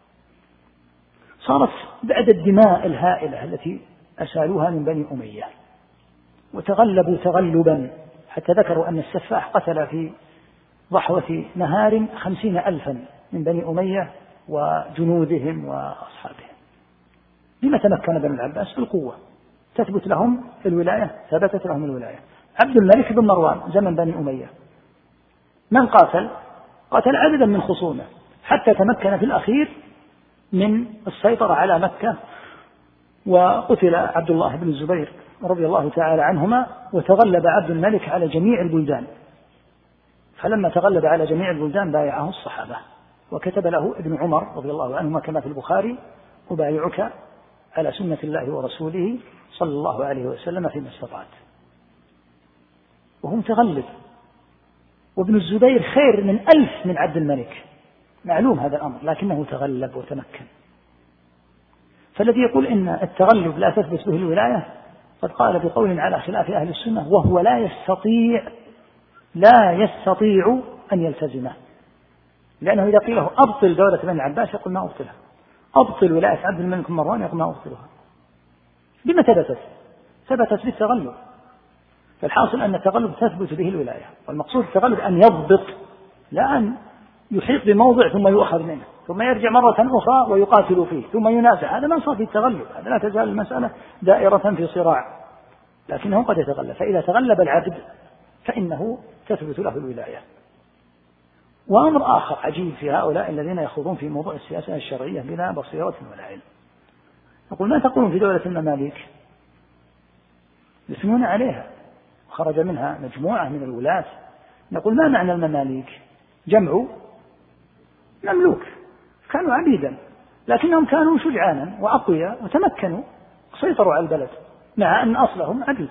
بعد الدماء الهائلة التي أسالوها من بني أمية، وتغلبوا تغلبا حتى ذكروا أن السفاح قتل في ضحوة نهار 50,000 من بني أمية وجنودهم وأصحابهم. لما تمكن بني العباس؟ بالقوة، تثبت لهم الولاية، ثبتت لهم الولاية. عبد الملك بن مروان زمن بني أمية من قاتل عددا من خصومه حتى تمكن في الأخير من السيطرة على مكة، وقتل عبد الله بن الزبير رضي الله تعالى عنهما، وتغلب عبد الملك على جميع البلدان. فلما تغلب على جميع البلدان بايعه الصحابة، وكتب له ابن عمر رضي الله عنهما كما في البخاري: أبايعك على سنة الله ورسوله صلى الله عليه وسلم فيما استطعت. وهو متغلب. وابن الزبير خير من 1000 من عبد الملك، معلوم هذا الأمر، لكنه تغلب وتمكن. فالذي يقول إن التغلب لا تثبت به الولاية قد قال بقول على خلاف أهل السنة، وهو لا يستطيع أن يلتزمه، لأنه إذا قيل له أبطل دولة بني العباس يقول ما أبطلها، أبطل ولاية عبد الملك بن مروان يقول ما أبطلها. بما ثبتت بالتغلب. فالحاصل أن التغلب تثبت به الولاية، والمقصود التغلب أن يضبط، لا أن يحيط بموضع ثم يؤخذ منه ثم يرجع مرة أخرى ويقاتل فيه ثم ينازع، هذا ما صار في التغلب، هذا لا تزال المسألة دائرة في صراع، لكنه قد يتغلب. فإذا تغلب العبد فإنه تثبت له الولاية. وأمر آخر عجيب في هؤلاء الذين يخوضون في موضوع السياسة الشرعية بلا بصيرة ولا علم، يقول ما تقولون في دولة المماليك؟ يثنون عليها وخرج منها مجموعة من الولاة. نقول ما معنى المماليك؟ جمع مملوك، كانوا عبيدا لكنهم كانوا شجعانا وأقوياء وتمكنوا وسيطروا على البلد مع أن أصلهم عبيد.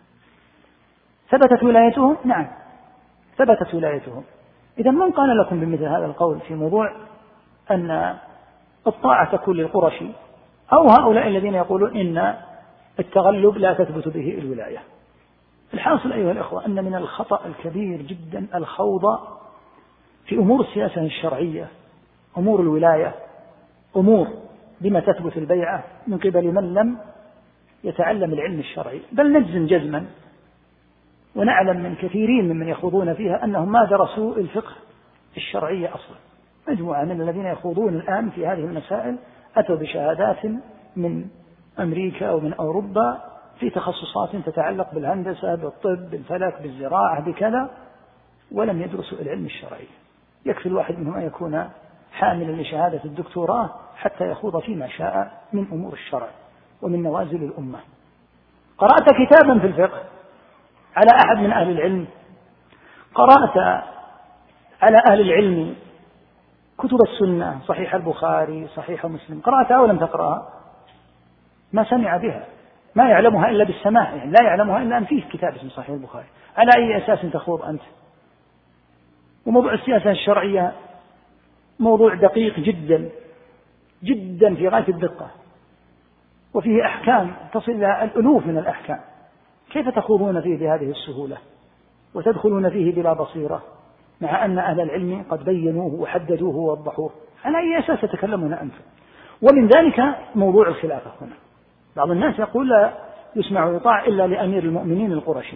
ثبتت ولايتهم؟ نعم ثبتت ولايتهم. إذا من قال لكم بمثل هذا القول في موضوع أن الطاعة تكون للقرشي أو هؤلاء الذين يقولون إن التغلب لا تثبت به الولاية؟ الحاصل أيها الأخوة أن من الخطأ الكبير جدا الخوض في أمور السياسة الشرعية، أمور الولاية، أمور بما تثبت البيعة من قبل من لم يتعلم العلم الشرعي. بل نجزم جزما ونعلم من كثيرين ممن يخوضون فيها أنهم ما درسوا الفقه الشرعي أصلا. مجموعة من الذين يخوضون الآن في هذه المسائل أتوا بشهادات من أمريكا ومن أوروبا في تخصصات تتعلق بالهندسة، بالطب، بالفلك، بالزراعة، بكذا، ولم يدرسوا العلم الشرعي. يكفي الواحد منهم أن يكون حاملا لشهادة الدكتوراه حتى يخوض فيما شاء من أمور الشرع ومن نوازل الأمة. قرأت كتابا في الفقه على أحد من أهل العلم، قرأت على أهل العلم كتب السنة، صحيح البخاري، صحيح مسلم، قرأتها ولم تقرأها، ما سمع بها، ما يعلمها إلا بالسماع، يعني لا يعلمها إلا أن فيه كتاب اسمه صحيح البخاري. على أي أساس تخوض أنت؟ وموضوع السياسة الشرعية موضوع دقيق جدا جدا في غاية الدقة، وفيه أحكام تصل إلى الألوف من الأحكام، كيف تخوضون فيه بهذه السهولة وتدخلون فيه بلا بصيرة مع أن أهل العلم قد بينوه وحددوه ووضحوه؟ على أي أساس تتكلمون أنتم؟ ومن ذلك موضوع الخلافة هنا. بعض الناس يقول لا يسمع ويطاع إلا لأمير المؤمنين القرشي،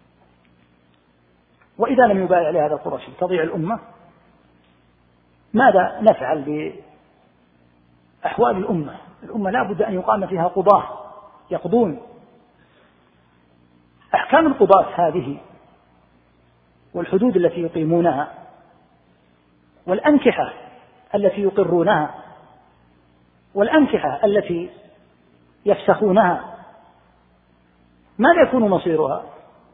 وإذا لم يبايع لهذا القرشي تضيع الأمة. ماذا نفعل بأحوال الأمة؟ الأمة لا بد أن يقام فيها قضاة يقضون. أحكام القضاة هذه والحدود التي يقيمونها والأنكحة التي يقرونها والأنكحة التي يفسخونها، ماذا يكون مصيرها؟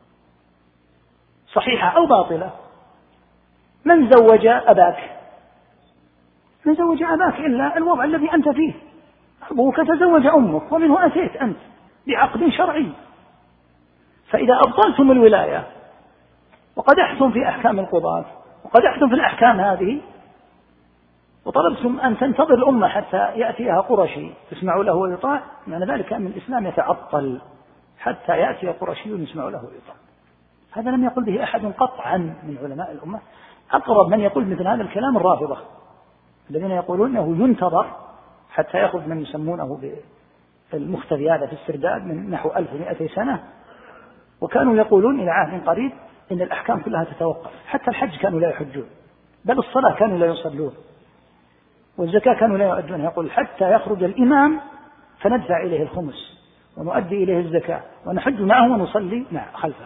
صحيحة أو باطلة؟ من زوج أباك؟ من زوج أباك إلا الوضع الذي أنت فيه، أبوك تزوج أمك ومنه أتيت أنت بعقد شرعي. فإذا أبطلتم الولاية وقدحتم في أحكام القضاة وقدحتم في الأحكام هذه وطلبتم أن تنتظر الأمة حتى يأتيها قرشي تسمع له ويطاع، معنى ذلك أن الإسلام يتعطل حتى يأتي قرشي يسمع له ويطاع. هذا لم يقل به أحد قطعا من علماء الأمة. أقرب من يقول مثل هذا الكلام الرافضة الذين يقولون أنه ينتظر حتى يأخذ من يسمونه بالمختفي هذا في السرداب من نحو 1200 سنة، وكانوا يقولون إلى عهد قريب إن الأحكام كلها تتوقف، حتى الحج كانوا لا يحجون، بل الصلاة كانوا لا يصلون، والزكاة كانوا لا يؤدون. يقول حتى يخرج الإمام فندفع إليه الخمس ونؤدي إليه الزكاة ونحج معه ونصلي خلفه.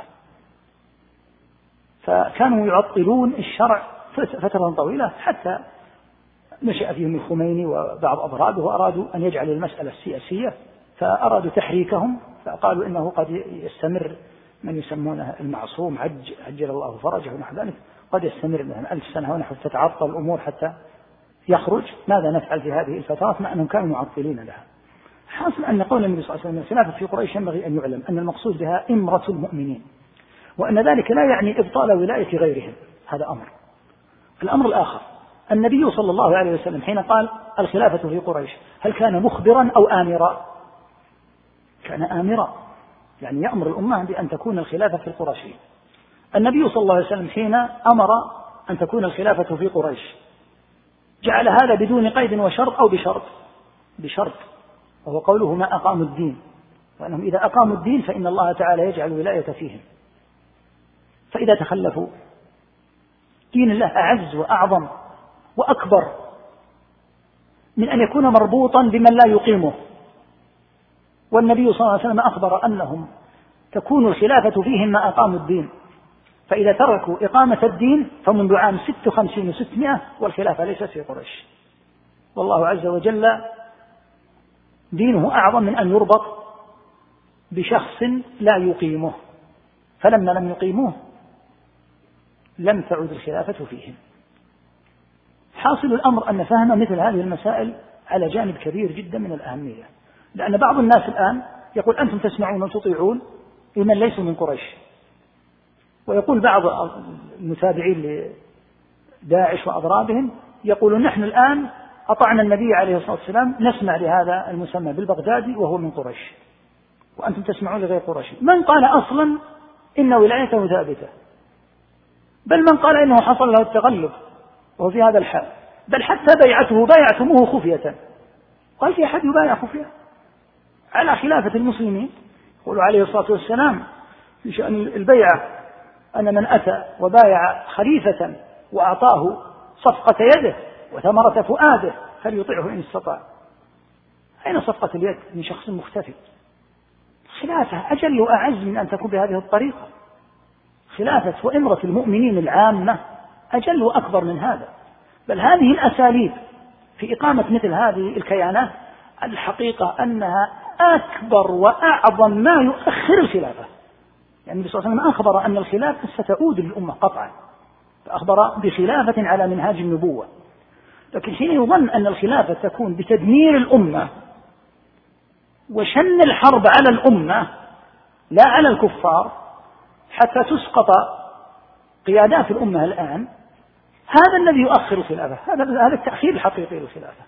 فكانوا يعطلون الشرع فترة طويلة حتى نشأ فيهم الخميني وبعض أضرابه وأرادوا أن يجعل المسألة سياسية، فأرادوا تحريكهم، فقالوا إنه قد يستمر من يسمونه المعصوم عجل الله فرجه ونحو ذلك، قد يستمر مثلا 1000 سنة ونحو تتعطل الأمور حتى يخرج. ماذا نفعل في هذه الفترات مع أنهم كانوا معطلين لها؟ حاصل أن قول النبي صلى الله عليه وسلم الخلافة في قريش ينبغي أن يعلم أن المقصود بها إمرة المؤمنين، وأن ذلك لا يعني إبطال ولاية غيرهم. هذا أمر. الأمر الآخر النبي صلى الله عليه وسلم حين قال الخلافة في قريش هل كان مخبرا أو آمرا؟ كان آمرا، يعني يأمر الأمة بأن تكون الخلافة في القرشيين. النبي صلى الله عليه وسلم حين أمر أن تكون الخلافة في قريش جعل هذا بدون قيد وشرط أو بشرط، وهو قوله ما أقاموا الدين، وأنهم إذا أقاموا الدين فإن الله تعالى يجعل ولاية فيهم. فإذا تخلفوا دين الله أعز وأعظم وأكبر من أن يكون مربوطا بمن لا يقيمه. والنبي صلى الله عليه وسلم أخبر أنهم تكون الخلافة فيهم ما أقاموا الدين، فإذا تركوا إقامة الدين فمنذ عام 56 و600 والخلافة ليست في قريش. والله عز وجل دينه أعظم من أن يربط بشخص لا يقيمه، فلما لم يقيموه لم تعد الخلافة فيهم. حاصل الأمر أن فهم مثل هذه المسائل على جانب كبير جدا من الأهمية، لأن بعض الناس الآن يقول أنتم تسمعون وتطيعون لمن ليسوا من قريش، ويقول بعض المتابعين لداعش وأضرابهم يقولون نحن الآن أطعنا النبي عليه الصلاة والسلام نسمع لهذا المسمى بالبغدادي وهو من قريش، وأنتم تسمعون لغير قريش. من قال أصلا إن ولايته ثابتة؟ بل من قال إنه حصل له التغلب وهو في هذا الحال، بل حتى بيعته بايعتموه خفية. قال في أحد يبايع خفية على خلافة المسلمين؟ يقول عليه الصلاة والسلام في شأن البيعة أن من أتى وبايع خليفة وأعطاه صفقة يده وثمرة فؤاده فليطيعه إن استطاع. أين صفقة اليد من شخص مختفي؟ خلافة أجل وأعز من أن تكون بهذه الطريقة. خلافة وإمرة المؤمنين العامة أجل وأكبر من هذا. بل هذه الأساليب في إقامة مثل هذه الكيانات الحقيقة أنها أكبر وأعظم ما يؤخر الخلافة. يعني النبي صلى الله عليه وسلم أخبر أن الخلافة ستعود للأمة قطعا، فأخبر بخلافة على منهاج النبوة. لكن حين يظن أن الخلافة تكون بتدمير الأمة وشن الحرب على الأمة لا على الكفار حتى تسقط قيادات الأمة الآن، هذا الذي يؤخر الخلافة، هذا التأخير الحقيقي للخلافة.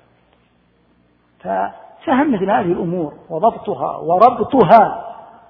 ففهم مثل هذه الأمور وضبطها وربطها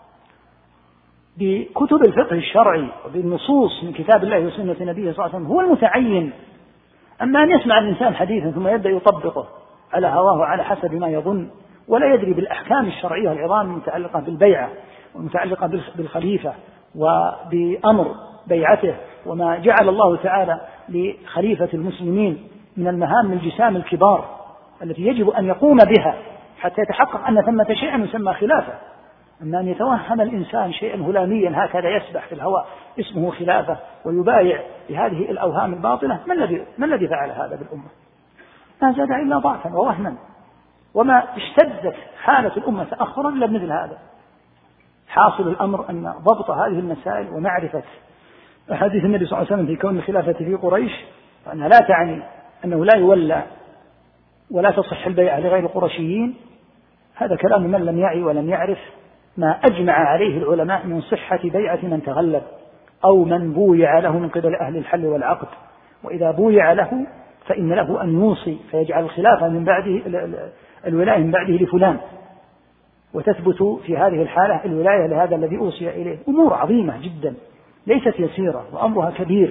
بكتب الفقه الشرعي وبالنصوص من كتاب الله وسنة نبيه صلى الله عليه وسلم هو المتعين. أما أن يسمع الإنسان حديثا ثم يبدأ يطبقه على هواه على حسب ما يظن ولا يدري بالأحكام الشرعية العظام المتعلقة بالبيعة والمتعلقة بالخليفة وبأمر بيعته وما جعل الله تعالى لخليفة المسلمين من المهام الجسام الكبار التي يجب أن يقوم بها حتى يتحقق أن ثمة شيئا يسمى خلافة. أما أن يتوهم الإنسان شيئا هلاميا هكذا يسبح في الهواء اسمه خلافة ويبايع بهذه الأوهام الباطلة، ما الذي فعل هذا بالأمة؟ ما زاد إلا ضعفا ووهنا، وما اشتدت حالة الأمة تأخرا إلا بمثل هذا. حاصل الأمر أن ضبط هذه المسائل ومعرفة أحاديث النبي صلى الله عليه وسلم في كون الخلافة في قريش وأنها لا تعني أنه لا يولى ولا تصح البيعة لغير القرشيين، هذا كلام من لم يعي ولم يعرف ما أجمع عليه العلماء من صحة بيعة من تغلب أو من بويع له من قبل أهل الحل والعقد. وإذا بويع له فإن له أن يوصي فيجعل الخلافة من بعده الولاية من بعده لفلان، وتثبت في هذه الحالة الولاية لهذا الذي أوصي إليه. أمور عظيمة جدا ليست يسيرة وأمرها كبير.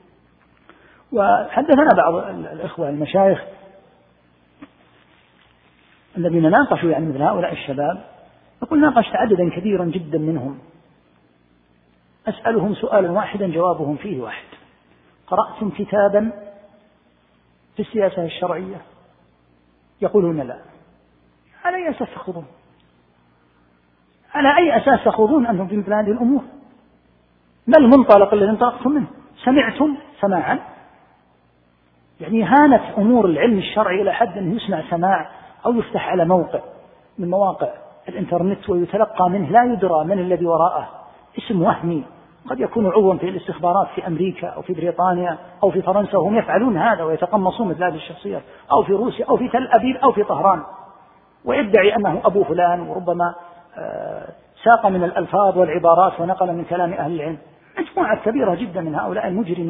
وحدثنا بعض الإخوة المشايخ الذين ناقشوا يعني مثل هؤلاء الشباب، يقول ناقشت عددا كبيرا جدا منهم، أسألهم سؤالا واحدا جوابهم فيه واحد: قرأتم كتابا في السياسة الشرعية؟ يقولون لا. على أي أساس تخوضون؟ على أي أساس تخوضون أنتم في مثل هذه الأمور؟ ما المنطلق الذي انطلقتم منه؟ سمعتم سماعا؟ يعني هانت أمور العلم الشرعي إلى حد أن يسمع سماع أو يفتح على موقع من مواقع الإنترنت ويتلقى منه لا يدرى من الذي وراءه، اسم وهمي قد يكون عضوا في الاستخبارات في أمريكا أو في بريطانيا أو في فرنسا وهم يفعلون هذا ويتقمصون مثل هذه الشخصيات، أو في روسيا أو في تل أبيب أو في طهران، ويدعي أنه أبو فلان، وربما ساق من الألفاظ والعبارات ونقل من كلام أهل العلم. مجموعة كبيرة جدا من هؤلاء المجرمين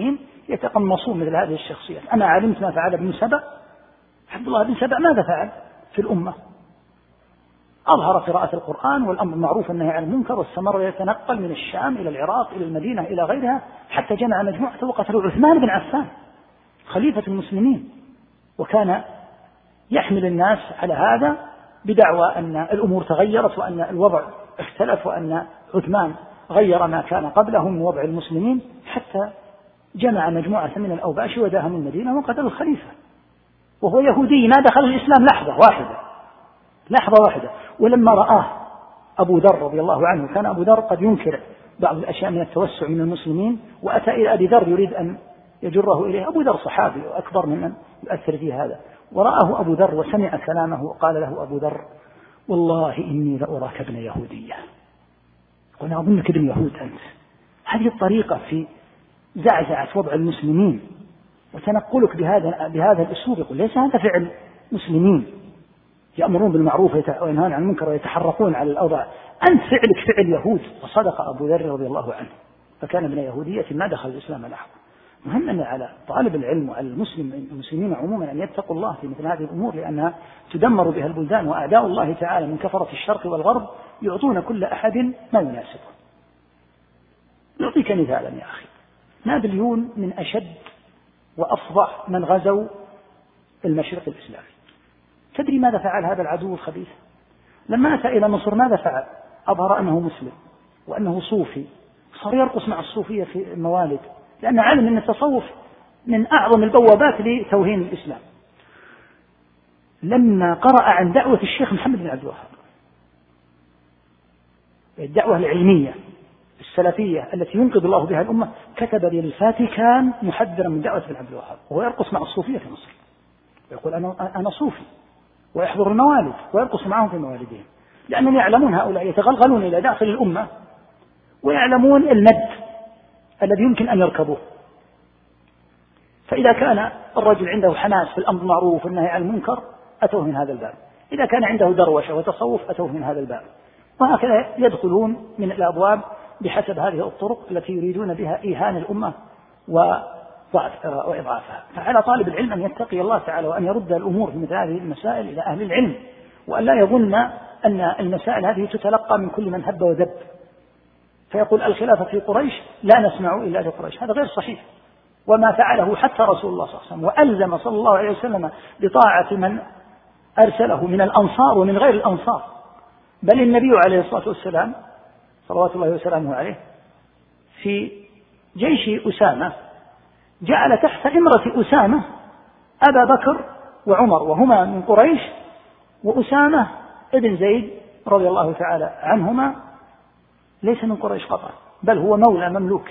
يتقمصون مثل هذه الشخصيات. أنا علمت ما فعل ابن سبأ. عبد الله بن سبأ ماذا فعل في الأمة؟ أظهر قراءة القرآن والأمر بالمعروف والنهي عن المنكر، واستمر يتنقل من الشام إلى العراق إلى المدينة إلى غيرها، حتى جمع مجموعة وقتلوا عثمان بن عفان خليفة المسلمين، وكان يحمل الناس على هذا بدعوى أن الأمور تغيرت وأن الوضع اختلف وأن عثمان غير ما كان قبله من وضع المسلمين، حتى جمع مجموعة من الأوباش وداهم المدينة وقتل الخليفة وهو يهودي ما دخل الإسلام لحظة واحدة. ولما رآه أبو ذر رضي الله عنه، كان أبو ذر قد ينكر بعض الأشياء من التوسع من المسلمين، وأتى إلى أبي ذر يريد أن يجره إليه. أبو ذر صحابي وأكبر ممن يؤثر في هذا، ورآه أبو ذر وسمع كلامه، وقال له أبو ذر: والله إني لأراك ابن يهودية، وأنا أظنك ابن يهود أنت. هذه الطريقة في زعزعة وضع المسلمين وتنقلك بهذا الأسلوب، يقول ليس هذا فعل مسلمين يأمرون بالمعروف وينهون عن المنكر ويتحرقون على الأوضاع، أنت فعلك فعل يهود. وصدق أبو ذر رضي الله عنه، فكان ابن يهودية ما دخل الإسلام لحظة. مهم أن على طالب العلم وعلى المسلمين عموما أن يتقوا الله في مثل هذه الأمور، لأنها تدمر بها البلدان، وأعداء الله تعالى من كفرة الشرق والغرب يعطون كل أحد ما يناسبه. نعطيك مثالا يا أخي، نابليون من أشد وأفظع من غزوا المشرق الإسلامي. تدري ماذا فعل هذا العدو الخبيث؟ لما أتى إلى مصر ماذا فعل؟ أظهر أنه مسلم وأنه صوفي، صار يرقص مع الصوفية في الموالد، لأن علم أن التصوف من أعظم البوابات لتوهين الإسلام. لما قرأ عن دعوة الشيخ محمد بن عبد الوهاب، الدعوة العلمية السلفية التي ينقذ الله بها الأمة، كتب للفاتيكان محذرا من دعوة ابن عبد الوهاب، وهو يرقص مع الصوفية في مصر، يقول أنا صوفي، ويحضر الموالد ويرقص معهم في موالدهم، لأنهم يعلمون هؤلاء يتغلغلون إلى داخل الأمة ويعلمون المد الذي يمكن أن يركبوه. فإذا كان الرجل عنده حماس في الأمر بالمعروف والنهي عن المنكر أتوه من هذا الباب، إذا كان عنده دروشة وتصوف أتوه من هذا الباب، وهكذا يدخلون من الأبواب بحسب هذه الطرق التي يريدون بها إيهان الأمة وإضعافها. فعلى طالب العلم أن يتقي الله تعالى وأن يرد الأمور في مثل هذه المسائل إلى أهل العلم، وأن لا يظن أن المسائل هذه تتلقى من كل من هب ودب، فيقول الخلافة في قريش لا نسمع إلا لقريش. هذا غير صحيح، وما فعله حتى رسول الله صلى الله عليه وسلم، وألزم صلى الله عليه وسلم بطاعة من أرسله من الأنصار ومن غير الأنصار. بل النبي عليه الصلاة والسلام صلوات الله وسلامه عليه في جيش أسامة جعل تحت إمرة أسامة أبا بكر وعمر، وهما من قريش، وأسامة ابن زيد رضي الله تعالى عنهما ليس من قريش قطعا، بل هو مولى مملوك.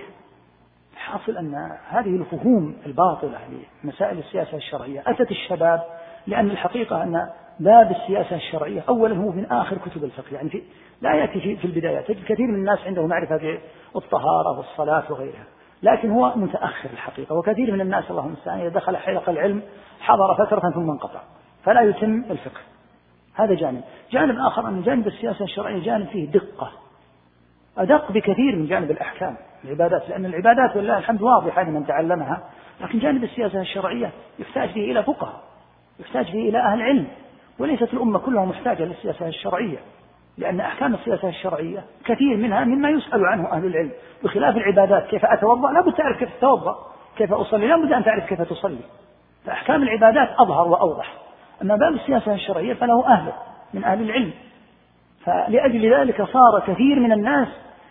حاصل أن هذه الفهوم الباطلة لمسائل السياسة الشرعية أتت الشباب، لأن الحقيقة أن باب السياسة الشرعية أولا هو من آخر كتب الفقه، يعني لا يأتي في البداية. تجد كثير من الناس عنده معرفة بالطهارة والصلاة وغيرها، لكن هو متأخر الحقيقة. وكثير من الناس اللهم المستعان إذا دخل حلق العلم حضر فترة ثم انقطع، فلا يتم الفقه. هذا جانب آخر أن جانب السياسة الشرعية جانب فيه دقة، أدق بكثير من جانب الأحكام العبادات، لأن العبادات والله الحمد واضحة لمن تعلمها، لكن جانب السياسة الشرعية يحتاج فيه إلى فقهاء، يحتاج فيه إلى أهل علم، وليست الأمة كلها محتاجة للسياسة الشرعية، لأن أحكام السياسة الشرعية كثير منها مما يسأل عنه أهل العلم، بخلاف العبادات. كيف أتوضأ لا بد تعرف كيف تتوضأ، كيف أصلي لا بد أن تعرف كيف تصلي، فأحكام العبادات أظهر وأوضح. أما باب السياسة الشرعية فله أهله من أهل العلم، فلأجل ذلك صار كثير من الناس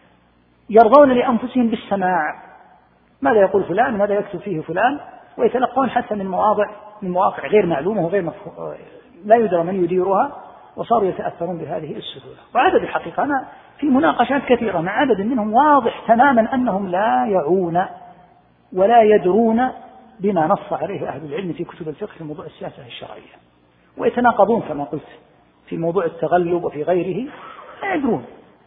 يرضون لأنفسهم بالسماع، ماذا يقول فلان، ماذا يكتب فيه فلان، ويتلقون حتى من مواقع غير معلومة وغير لا يدرى من يديرها، وصاروا يتأثرون بهذه السهولة. وعدد الحقيقة أنا في مناقشات كثيرة مع عدد منهم واضح تماما أنهم لا يعون ولا يدرون بما نص عليه أهل العلم في كتب الفقه في موضوع السياسة الشرعية، ويتناقضون كما قلت في موضوع التغلب وفي غيره، لا يدرون.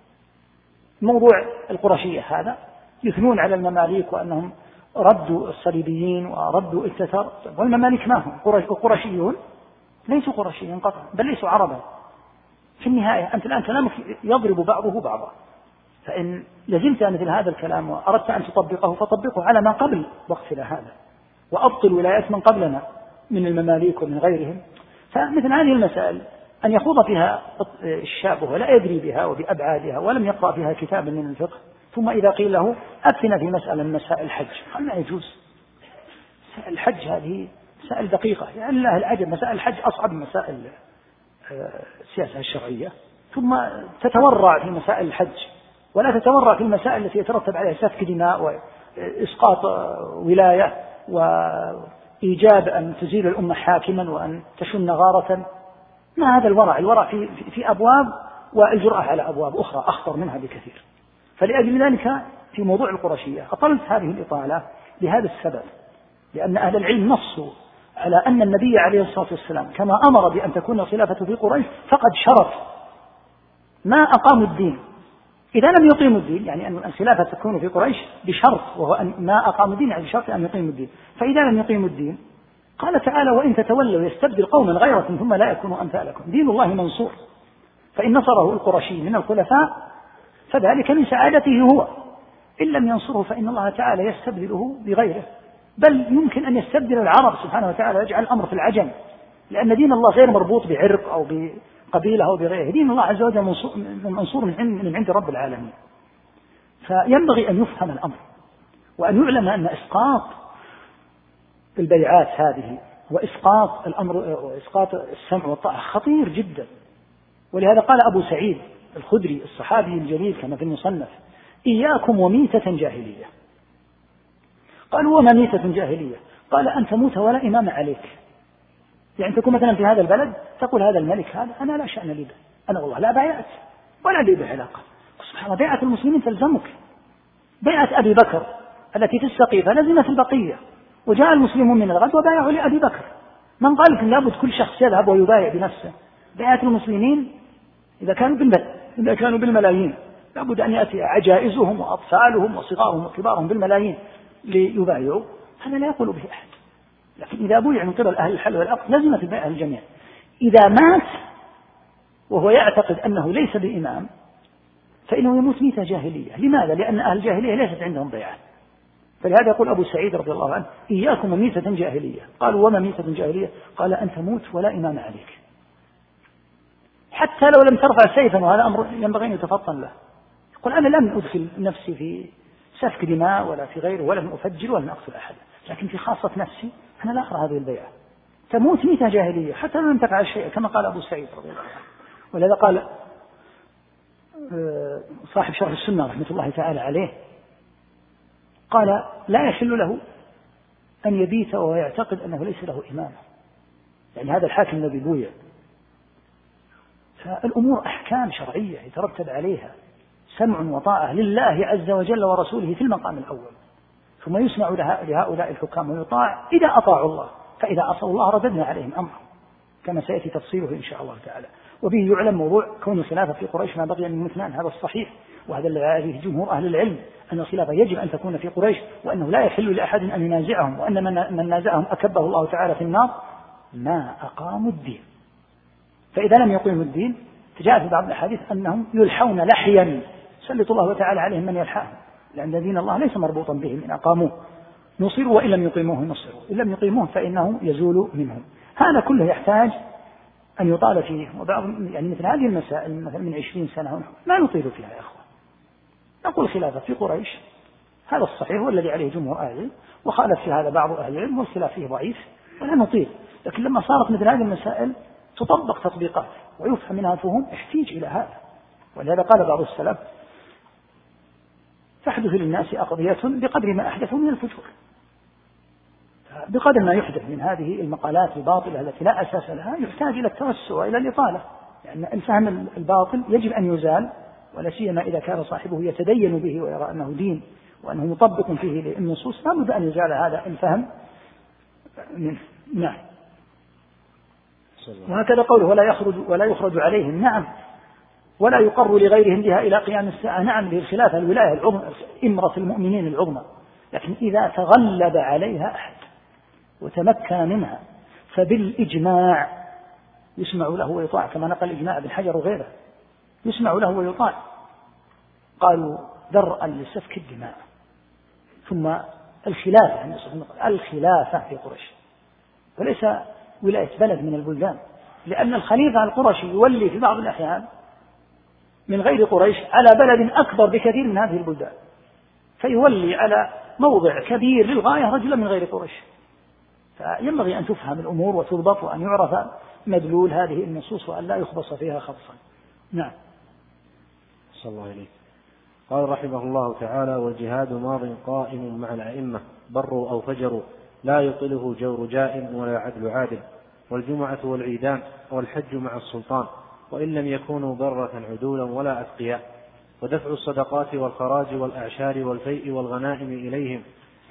موضوع القرشية هذا يثنون على المماليك وأنهم ردوا الصليبيين وردوا التتر، والمماليك ما هم قرشيون، ليسوا قرشيين قطعا، بل ليسوا عربا. في النهاية أنت الآن كلامك يضرب بعضه بعضا، فإن لزمت مثل هذا الكلام وأردت أن تطبقه فطبقه على ما قبل وقتنا هذا، وأبطل ولايات من قبلنا من المماليك ومن غيرهم. فمثل هذه المسائل أن يخوض فيها الشاب ولا يدري بها وبأبعادها ولم يقرأ فيها كتابا من الفقه، ثم إذا قيل له أفتنا في مسألة من مسائل الحج قال لا يجوز. مسائل الحج هذه مسائل دقيقة، يعني الله العجب، مسائل الحج أصعب من مسائل السياسة الشرعية، ثم تتورع في مسائل الحج ولا تتورع في المسائل التي يترتب عليها سفك دماء وإسقاط ولاية وإيجاب أن تزيل الأمة حاكما وأن تشن غارة. ما هذا الورع؟ الورع في أبواب، والجرأة على أبواب أخرى أخطر منها بكثير. فلأجل ذلك في موضوع القرشية أطلت هذه الإطالة لهذا السبب، لأن أهل العلم نصوا على أن النبي عليه الصلاة والسلام كما أمر بأن تكون الخلافة في قريش فقد شرط ما أقاموا الدين. إذا لم يقيموا الدين يعني أن الخلافة تكون في قريش بشرط، وهو أن ما أقاموا الدين يعني بشرط أن يقيموا الدين. فإذا لم يقيموا الدين قال تعالى وإن تتولوا يستبدل قوما غيركم ثم لا يكونوا أمثالكم. دين الله منصور، فإن نصره القرشي من الخلفاء فذلك من سعادته هو، إن لم ينصره فإن الله تعالى يستبدله بغيره، بل يمكن أن يستبدل العرب سبحانه وتعالى ويجعل الأمر في العجم، لأن دين الله غير مربوط بعرق أو بقبيلة أو بغيره. دين الله عز وجل منصور من عند رب العالمين. فينبغي أن يفهم الأمر وأن يعلم أن إسقاط البيعات هذه وإسقاط الأمر وإسقاط السمع والطاعة خطير جدا. ولهذا قال أبو سعيد الخدري الصحابي الجليل كما في المصنف إياكم وميتة جاهلية. قالوا وما ميتة جاهلية؟ قال أن تموت ولا إمام عليك، يعني تكون مثلا في هذا البلد تقول هذا الملك هذا أنا لا شأن لي به، أنا والله لا بايعت ولا لي به علاقة. سبحان الله، بيعة المسلمين تلزمك. بيعة أبي بكر التي في السقيفة لزمت البقية، وجاء المسلمون من الغد وبايعوا لأبي بكر. من قال لك لابد كل شخص يذهب ويبايع بنفسه؟ بيعة المسلمين إذا كانوا بالملايين لابد أن يأتي عجائزهم وأطفالهم وصغارهم وكبارهم بالملايين ليبايعوا، هذا لا يقول به أحد. لكن إذا بويع من قبل أهل الحل والعقد لزمت البيعة الجميع. إذا مات وهو يعتقد أنه ليس بإمام فإنه يموت ميتة جاهلية. لماذا؟ لأن أهل الجاهلية ليست عندهم بيعة. فلهذا يقول أبو سعيد رضي الله عنه إياكم وميتة جاهلية. قالوا وما ميتة جاهلية؟ قال أن تموت ولا إمام عليك، حتى لو لم ترفع سيفا، وهذا أمر ينبغي أن يتفطن له. يقول أنا لم أدخل نفسي في سفك دماء ولا في غيره ولم أفجر ولم أقتل أحد، لكن في خاصة نفسي أنا لا أقرأ هذه البيعة. تموت ميتة جاهلية حتى لو لم تفعل شيء، كما قال أبو سعيد رضي الله عنه. ولهذا قال صاحب شرح السنة رحمة الله تعالى عليه قال لا يحل له أن يبيت وهو يعتقد أنه ليس له إمام، يعني هذا الحاكم الذي بويع. فالأمور أحكام شرعية يترتب عليها سمع وطاعة لله عز وجل ورسوله في المقام الأول، ثم يسمع لهؤلاء الحكام ويطاع إذا أطاعوا الله، فإذا عصوا الله رددنا عليهم أمرهم كما سيأتي تفصيله إن شاء الله تعالى. وبه يعلم موضوع كون الخلافة في قريش ما بقي من اثنان، هذا الصحيح، وهذا الذي عليه جمهور أهل العلم أن الخلافة يجب أن تكون في قريش، وأنه لا يحل لأحد أن ينازعهم، وأن من نازعهم أكبه الله تعالى في النار ما أقاموا الدين. فإذا لم يقيموا الدين جاء في بعض الأحاديث أنهم يلحون لحيا سلط الله تعالى عليهم من يلحاهم، لأن دين الله ليس مربوطا بهم، إن أقاموه نصروا وإن لم يقيموه نصروا، إن لم يقيموه فإنه يزول منهم. هذا كله يحتاج أن يطال فيه، وبعض يعني مثل هذه المسائل مثلا من 20 سنة لا نطيل فيها يا أخوان. نقول خلافة في قريش هذا الصحيح والذي عليه جمهور أهل العلم، وخالف في هذا بعض أهل العلم والخلاف فيه ضعيف ولا نطيل. لكن لما صارت مثل هذه المسائل تطبق تطبيقات ويفهم منها فهم احتيج إلى هذا. ولهذا قال بعض السلف تحدث للناس أقضية بقدر ما أحدثوا من الفجور، بقدر ما يحدث من هذه المقالات الباطلة التي لا أساس لها يحتاج إلى التوسع وإلى الإطالة، لأن الفهم الباطل يجب أن يزال، ولا سيما إذا كان صاحبه يتدين به ويرى أنه دين وأنه مطبق فيه للنصوص، لا بد أن يزال هذا الفهم منه. نعم. وهكذا قوله ولا يخرج عليهم، نعم، ولا يقر لغيرهم بها إلى قيام الساعة، نعم، للخلافة الولاية العظمى إمرة المؤمنين العظمى، لكن إذا تغلب عليها أحد وتمكن منها فبالإجماع يسمع له ويطاع، كما نقل الإجماع ابن حجر وغيره، يسمع له ويطاع. قالوا درءا لسفك الدماء. ثم الخلافة في قريش، وليس ولاية بلد من البلدان، لأن الخليفة القرشي يولي في بعض الأحيان من غير قريش على بلد أكبر بكثير من هذه البلدان، فيولي على موضع كبير للغاية رجلا من غير قريش. فينبغي أن تفهم الأمور وتضبط، وأن يعرف مدلول هذه النصوص وأن لا يخبص فيها خبصا. نعم. صلى الله عليه. قال رحمه الله تعالى: والجهاد ماض قائم مع الأئمة بروا أو فجروا، لا يطله جور جائر ولا عدل عادل، والجمعة والعيدان والحج مع السلطان، وإن لم يكونوا برة عدولا ولا أتقياء، ودفع الصدقات والخراج والأعشار والفيء والغنائم إليهم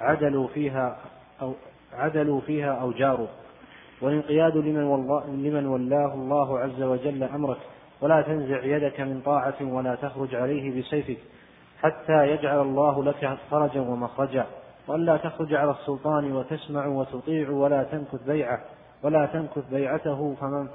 عدلوا فيها أو جاروا، والانقياد لمن ولاه الله عز وجل أمرك، ولا تنزع يدك من طاعة ولا تخرج عليه بسيفك حتى يجعل الله لك فرجا ومخرجا، وألا تخرج على السلطان وتسمع وتطيع ولا تنكث بيعته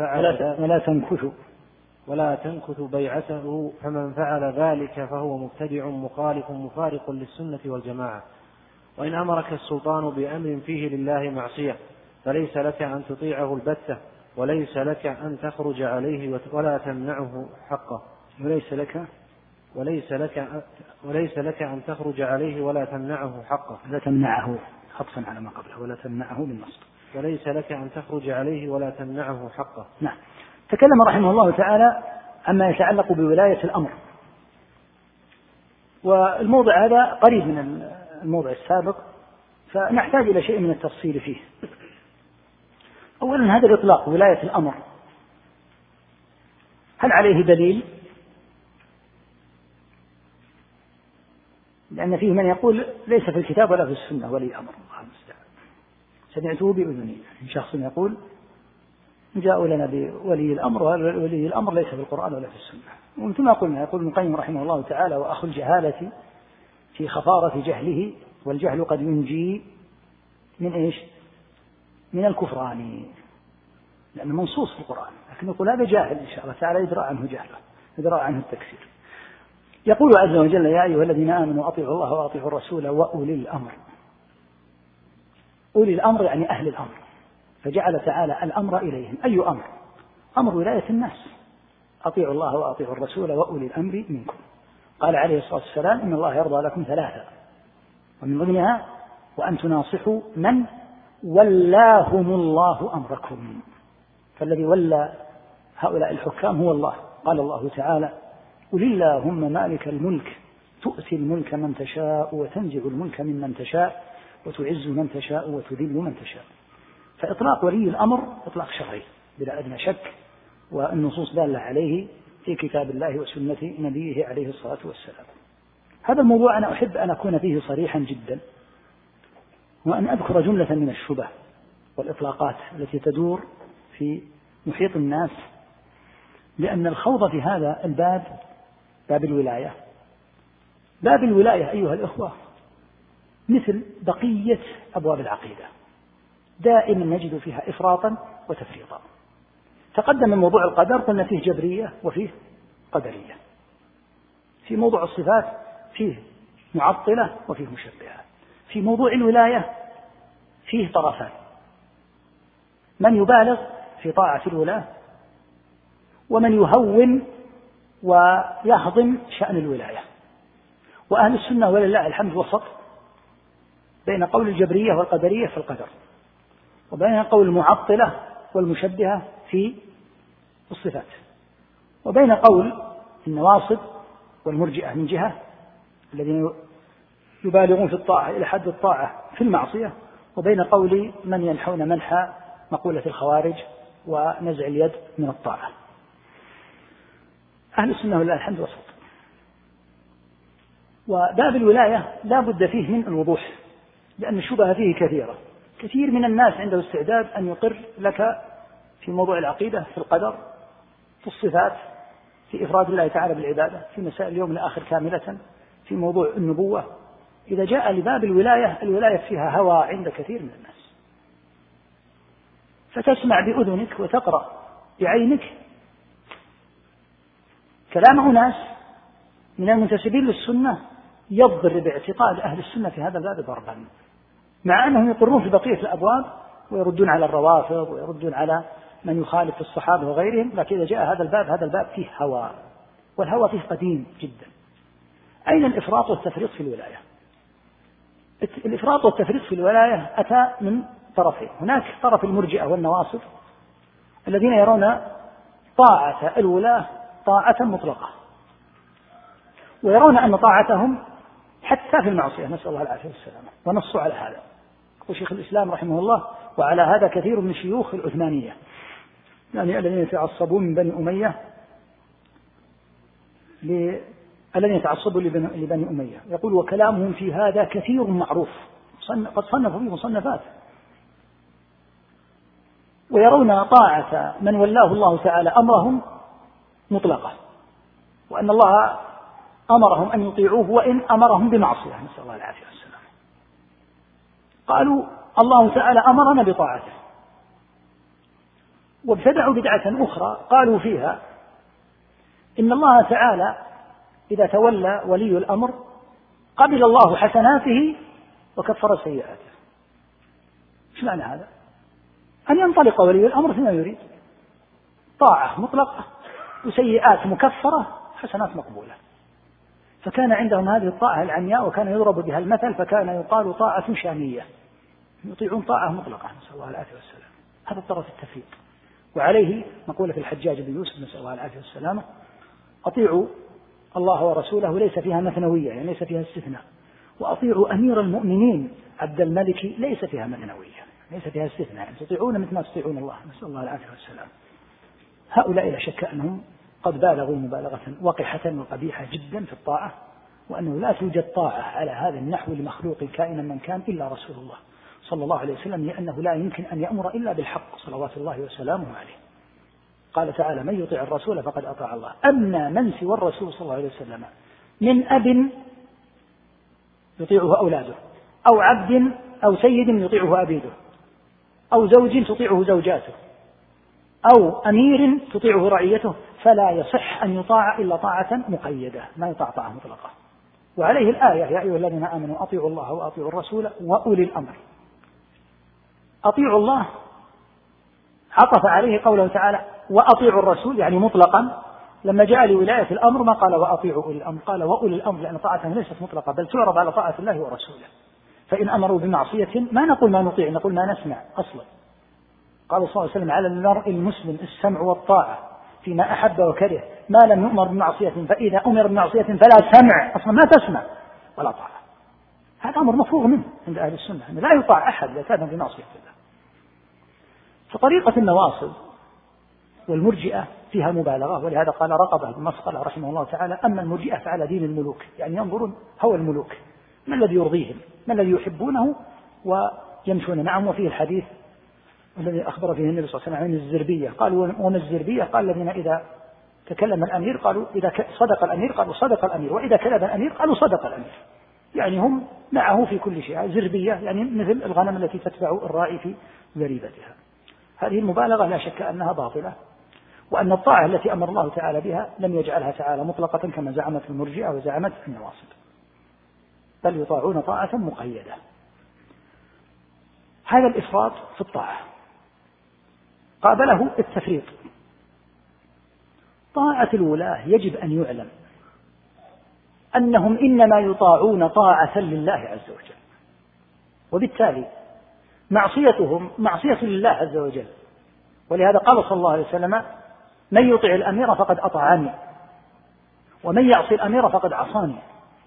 فمن فعل ذلك فهو مبتدع مخالف مفارق للسنة والجماعة. وإن أمرك السلطان بأمر فيه لله معصية فليس لك أن تطيعه البتة، وليس لك أن تخرج عليه ولا تمنعه حقه. وليس لك أن تخرج عليه ولا تمنعه حقه. لا تمنعه حقا على ما قبله، ولا تمنعه بالنصب. وليس لك أن تخرج عليه ولا تمنعه حقه. نعم. تكلم رحمه الله تعالى عما يتعلق بولاية الأمر، والموضع هذا قريب من الموضع السابق، فنحتاج إلى شيء من التفصيل فيه. أولا، هذا الإطلاق ولاية الأمر هل عليه دليل؟ لأن فيه من يقول ليس في الكتاب ولا في السنة ولي أمر، الله المستعان. سمعته بأذني من شخص يقول جاءوا لنا بولي الأمر، وولي الأمر ليس في القرآن ولا في السنة. ومثل قلنا يقول ابن القيم رحمه الله تعالى: وأخو الجهالة في خفارة جهله، والجهل قد ينجي من إيش؟ من الكفران، لأنه منصوص في القرآن، لكن يقول هذا جاهل إن شاء الله تعالى يدرى عنه جهله، يدرى عنه التكفير. يقول عز وجل: يا أيها الذين آمنوا أطيعوا الله وأطيعوا الرسول وأولي الأمر. أولي الأمر يعني أهل الأمر، فجعل تعالى الأمر إليهم. أي أمر؟ أمر ولاية الناس. أطيعوا الله وأطيعوا الرسول وأولي الأمر منكم. قال عليه الصلاة والسلام: إن الله يرضى لكم ثلاثة، ومن ضمنها وأن تناصحوا من ولاهم الله أمركم. فالذي ولى هؤلاء الحكام هو الله. قال الله تعالى: قل اللهم مالك الملك تؤتي الملك من تشاء وتنزع الملك ممن تشاء وتعز من تشاء وتذل من تشاء. فإطلاق ولي الأمر إطلاق شرعي بلا أدنى شك، والنصوص دالة عليه في كتاب الله وسنة نبيه عليه الصلاة والسلام. هذا الموضوع أنا أحب أن أكون فيه صريحا جدا، وأن أذكر جملة من الشبه والإطلاقات التي تدور في محيط الناس، لأن الخوض في هذا الباب، باب الولاية أيها الإخوة مثل بقية أبواب العقيدة، دائما نجد فيها إفراطا وتفريطا. تقدم من موضوع القدر قلنا فيه جبرية وفيه قدرية. في موضوع الصفات فيه معطلة وفيه مشبهة. في موضوع الولاية فيه طرفان: من يبالغ في طاعة الولاة، ومن يهون ويهضم شأن الولاية. وأهل السنة ولله الحمد وسط بين قول الجبرية والقدرية في القدر، وبين قول المعطلة والمشبهة في الصفات، وبين قول النواصب والمرجئة من جهة الذين يبالغون في الطاعة إلى حد الطاعة في المعصية، وبين قول من ينحون منحى مقولة الخوارج ونزع اليد من الطاعة. أهل السنة ولله الحمد وسط. وباب الولاية لا بد فيه من الوضوح، لأن الشبهة فيه كثيرة. كثير من الناس عنده استعداد أن يقر لك في موضوع العقيدة، في القدر، في الصفات، في إفراد الله تعالى بالعبادة، في مسائل اليوم الآخر كاملة، في موضوع النبوة. إذا جاء لباب الولاية فيها هوى عند كثير من الناس، فتسمع بأذنك وتقرأ بعينك كلام أناس من المنتسبين للسنة يضرب اعتقاد أهل السنة في هذا الباب ضربا، مع أنهم يقرون في بقية الأبواب ويردون على الروافض ويردون على من يخالف الصحابة وغيرهم، لكن إذا جاء هذا الباب فيه هوى، والهوى فيه قديم جدا. أين الإفراط والتفريط في الولاية؟ الإفراط والتفريط في الولاية أتى من طرفين. هناك طرف المرجئة والنواصب الذين يرون طاعة الولاة طاعة مطلقة، ويرون أن طاعتهم حتى في المعصية، نسأل الله العافية والسلامة، ونصوا على هذا. يقول شيخ الإسلام رحمه الله: وعلى هذا كثير من شيوخ العثمانية، يعني الذين يتعصبون من بني أمية الذين يتعصبوا لبني أمية، يقول: وكلامهم في هذا كثير معروف، قد صنفوا فيه مصنفات، ويرون طاعة من ولاه الله تعالى أمرهم مطلقة، وأن الله أمرهم أن يطيعوه وإن أمرهم بمعصية، نسأل الله العافية والسلام. قالوا: الله تعالى أمرنا بطاعته. وابتدعوا بدعة أخرى قالوا فيها إن الله تعالى إذا تولى ولي الأمر قبل الله حسناته وكفر سيئاته. ايش معنى هذا؟ أن ينطلق ولي الأمر فيما يريد، طاعة مطلقة وسيئات مكفرة، حسنات مقبولة. فكان عندهم هذه الطاعة العمياء، وكان يضرب بها المثل، فكان يقال طاعة شامية، يطيعون طاعة مطلقة، نسأل الله العافية والسلام. هذا الطرف التفريط. وعليه مقولة الحجاج بن يوسف نسأل الله العافية والسلامة: أطيعوا الله ورسوله، ليس فيها مثنوية، يعني ليس فيها استثناء، وأطيعوا أمير المؤمنين عبد الملك، ليس فيها مثنوية، ليس فيها استثناء، يعني تطيعون مثل ما تطيعون الله، نسأل الله العافية والسلام. هؤلاء لا شك أنهم قد بالغوا مبالغة وقحة وقبيحة جدا في الطاعة، وأنه لا توجد طاعة على هذا النحو لمخلوق كائنا من كان إلا رسول الله صلى الله عليه وسلم، لأنه لا يمكن أن يأمر إلا بالحق صلوات الله وسلامه عليه. قال تعالى: من يطيع الرسول فقد أطاع الله. أما من سوى الرسول صلى الله عليه وسلم من أب يطيعه أولاده، أو عبد أو سيد يطيعه أبيده، أو زوج تطيعه زوجاته، أو أمير تطيعه رعيته، فلا يصح أن يطاع إلا طاعة مقيدة، ما يطاع طاعة مطلقة. وعليه الآية: يا أيها الذين آمنوا أطيعوا الله وأطيعوا الرسول وأولي الأمر. أطيعوا الله عطف عليه قوله تعالى: وأطيعوا الرسول، يعني مطلقا. لما جاء لولاية الأمر ما قال وأطيعوا أولي الأمر، قال وأولي الأمر، لأن طاعتهم ليست مطلقة، بل تعرض على طاعة الله ورسوله. فإن أمروا بمعصية ما نقول ما نطيع، نقول ما نسمع أصلا. قال صلى الله عليه وسلم: على المرء المسلم السمع والطاعة فيما أحب وكره، ما لم يؤمر بمعصية، فإذا أمر بمعصية فلا سمع، أصلا ما تسمع ولا طاعة. هذا أمر مفروغ منه عند أهل السنة، أن لا يطاع أحد إذا كان بمعصية الله. فطريقة النواصب والمرجئة فيها مبالغة، ولهذا قال رقبة بن مسقلة رحمه الله تعالى: أما المرجئة فعلى دين الملوك، يعني ينظرون هوى الملوك، ما الذي يرضيهم، ما الذي يحبونه، ويمشون معهم. وفيه الحديث الذي أخبر فيه النبي صلى الله عليه وسلم عن الزربية، قالوا: وما الزربية؟ قال: الذين إذا تكلم الأمير قالوا إذا صدق الأمير قالوا صدق الأمير، وإذا كذب الأمير قالوا صدق الأمير، يعني هم معه في كل شيء. زربية يعني مثل الغنم التي تتبع الراعي في ذريبتها. هذه المبالغة لا شك أنها باطلة، وأن الطاعة التي أمر الله تعالى بها لم يجعلها تعالى مطلقة كما زعمت المرجئة وزعمت النواصب، بل يطاعون طاعة مقيدة. هذا الإفراط في الطاعة. قابله التفريط. طاعة الولاة يجب أن يعلم أنهم إنما يطاعون طاعة لله عز وجل، وبالتالي معصيتهم معصية لله عز وجل. ولهذا قال صلى الله عليه وسلم: من يطع الأمير فقد أطاعني، ومن يعصي الأمير فقد عصاني.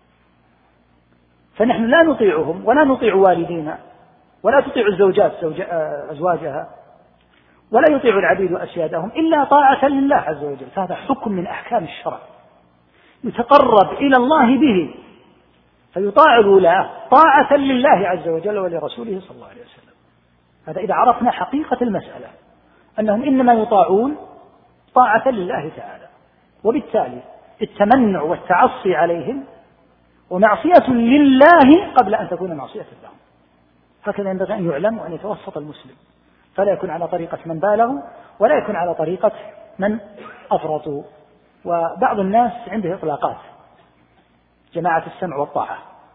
فنحن لا نطيعهم ولا نطيع والدينا، ولا تطيع الزوجات أزواجها، ولا يطيع العبيد أسيادهم إلا طاعة لله عز وجل. فهذا حكم من أحكام الشرع يتقرب إلى الله به، فيطاع الولاة طاعة لله عز وجل ولرسوله صلى الله عليه وسلم. هذا إذا عرفنا حقيقة المسألة، أنهم إنما يطاعون طاعة لله تعالى، وبالتالي التمنع والتعصي عليهم ومعصية لله قبل أن تكون معصية لهم. هكذا ينبغي أن يعلم وأن يتوسط المسلم، فلا يكون على طريقة من بالغوا ولا يكون على طريقة من أفرطوا. وبعض الناس عنده إطلاقات، جماعة السمع والطاعة.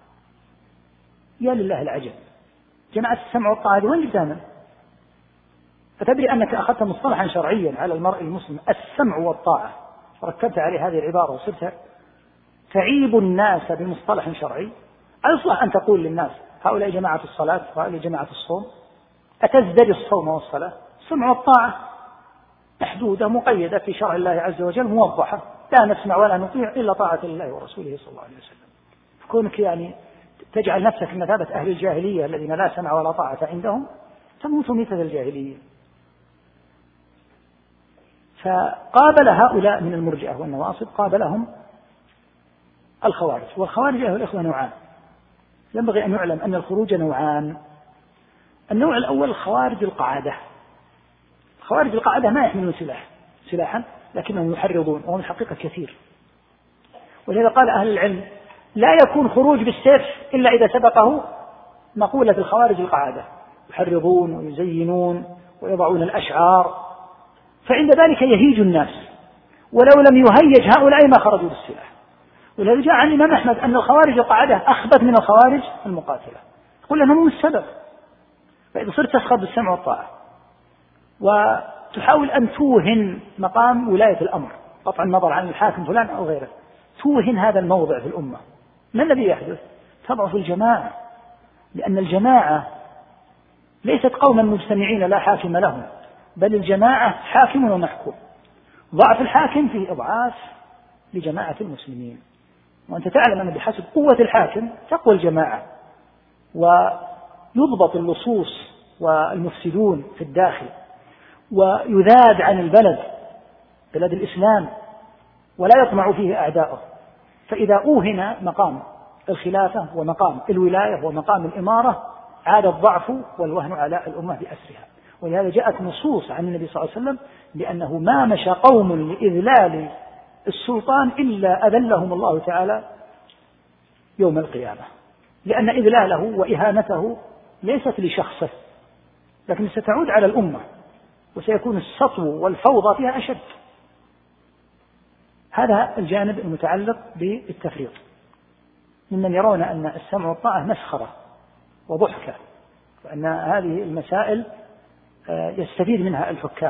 يا لله العجب، جماعة السمع والطاعة هذه وين جبتها؟ فتدري أنك أخذت مصطلحا شرعيا على المرء المسلم، السمع والطاعة، ركبت عليه هذه العبارة وصرت تعيب الناس بمصطلح شرعي. أصلح أن تقول للناس هؤلاء جماعة الصلاة وهؤلاء جماعة الصوم، أتزدري الصوم والصلاة؟ السمع والطاعة محدودة مقيدة في شرع الله عز وجل موضحة، لا نسمع ولا نطيع إلا طاعة الله ورسوله صلى الله عليه وسلم. كونك يعني تجعل نفسك في مثابة أهل الجاهلية الذين لا سمع ولا طاعة عندهم، تموت مثل الجاهلية. فقابل هؤلاء من المرجئة والنواصب قابلهم الخوارج. والخوارج أيها الإخوة نوعان، ينبغي أن يعلم أن الخروج نوعان. النوع الأول الخوارج القعادة. خوارج القعادة ما يحملون سلاحا لكنهم يحرضون، وهم الحقيقة كثير. ولذا قال أهل العلم لا يكون خروج بالسيف إلا إذا سبقه مقولة الخوارج القعادة، يحرضون ويزينون ويضعون الأشعار، فعند ذلك يهيج الناس، ولو لم يهيج هؤلاء ما خرجوا بالسلاح. ولذا جاء عن الإمام أحمد أن الخوارج القعادة أخبث من الخوارج المقاتلة، يقول أنهم السبب. فإذا صرت تسخر بالسمع والطاعة وتحاول أن توهن مقام ولاية الأمر، قطع النظر عن الحاكم فلان أو غيره، توهن هذا الموضع في الأمة، ما الذي يحدث؟ تضعف الجماعة، لأن الجماعة ليست قوما مجتمعين لا حاكم لهم، بل الجماعة حاكم ومحكوم. ضعف الحاكم فيه إضعاف لجماعة المسلمين، وأنت تعلم أن بحسب قوة الحاكم تقوى الجماعة، ويضبط اللصوص والمفسدون في الداخل، ويذاد عن البلد بلد الإسلام ولا يطمع فيه أعداؤه. فإذا أوهن مقام الخلافة ومقام الولاية ومقام الإمارة عاد الضعف والوهن على الأمة بأسرها. ولهذا جاءت نصوص عن النبي صلى الله عليه وسلم بأنه ما مشى قوم لإذلال السلطان إلا أذلهم الله تعالى يوم القيامة، لأن إذلاله وإهانته ليست لشخصه لكن ستعود على الأمة، وسيكون السطو والفوضى فيها أشد. هذا الجانب المتعلق بالتفريط، ممن يرون أن السمع والطاعة مسخرة وضحكة، وأن هذه المسائل يستفيد منها الحكام.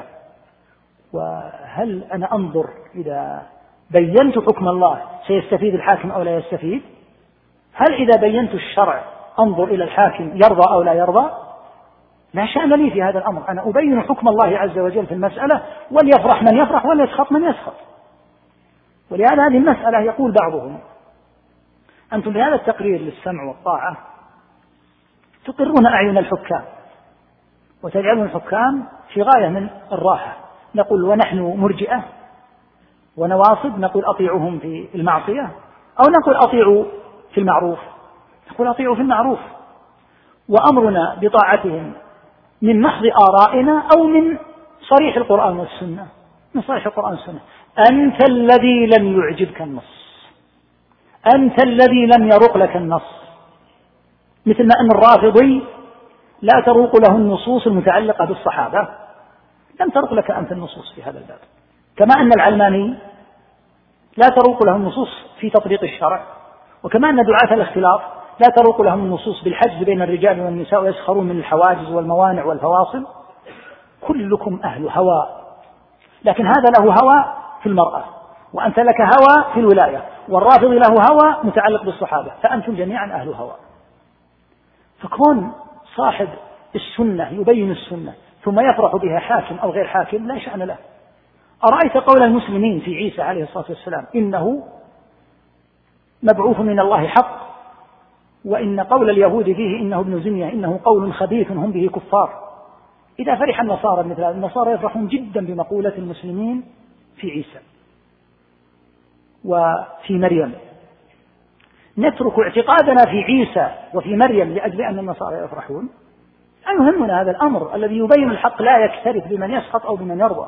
وهل أنا أنظر إذا بينت حكم الله سيستفيد الحاكم أو لا يستفيد؟ هل إذا بينت الشرع أنظر إلى الحاكم يرضى أو لا يرضى؟ لا شأن لي في هذا الأمر، أنا أبين حكم الله عز وجل في المسألة، وليفرح من يفرح وليسخط من يسخط. ولهذا هذه المسألة يقول بعضهم أنتم بهذا التقرير للسمع والطاعة تقرون أعين الحكام وتجعلون الحكام في غاية من الراحة. نقول ونحن مرجئة ونواصب نقول أطيعوهم في المعصية، أو نقول أطيعوا في المعروف، نقول أطيعوا في المعروف، وأمرنا بطاعتهم من محض آرائنا أو من صريح القرآن والسنة. من صريح القرآن والسنة، أنت الذي لم يعجبك النص، أنت الذي لم يروق لك النص، مثل ما أن الرافضي لا تروق له النصوص المتعلقة بالصحابة، لم تروق لك أنت النصوص في هذا الباب، كما أن العلماني لا تروق له النصوص في تطبيق الشرع، وكما أن دعاة الاختلاط لا تروق لهم النصوص بالحجز بين الرجال والنساء ويسخرون من الحواجز والموانع والفواصل. كلكم أهل هوى، لكن هذا له هوى في المرأة، وأنت لك هوى في الولاية، والرافض له هوى متعلق بالصحابة، فأنتم جميعا أهل هوى. فكون صاحب السنة يبين السنة ثم يفرح بها حاكم أو غير حاكم لا شأن له. أرأيت قول المسلمين في عيسى عليه الصلاة والسلام إنه مبعوث من الله حق، وإن قول اليهود فيه إنه ابن زنية إنه قول خبيث هم به كفار. إذا فرح النصارى مثل هذا، النصارى يفرحون جدا بمقولة المسلمين في عيسى وفي مريم. نترك اعتقادنا في عيسى وفي مريم لأجل أن النصارى يفرحون؟ لا يهمنا هذا الأمر الذي يبين الحق، لا يكترث بمن يسخط أو بمن يرضى.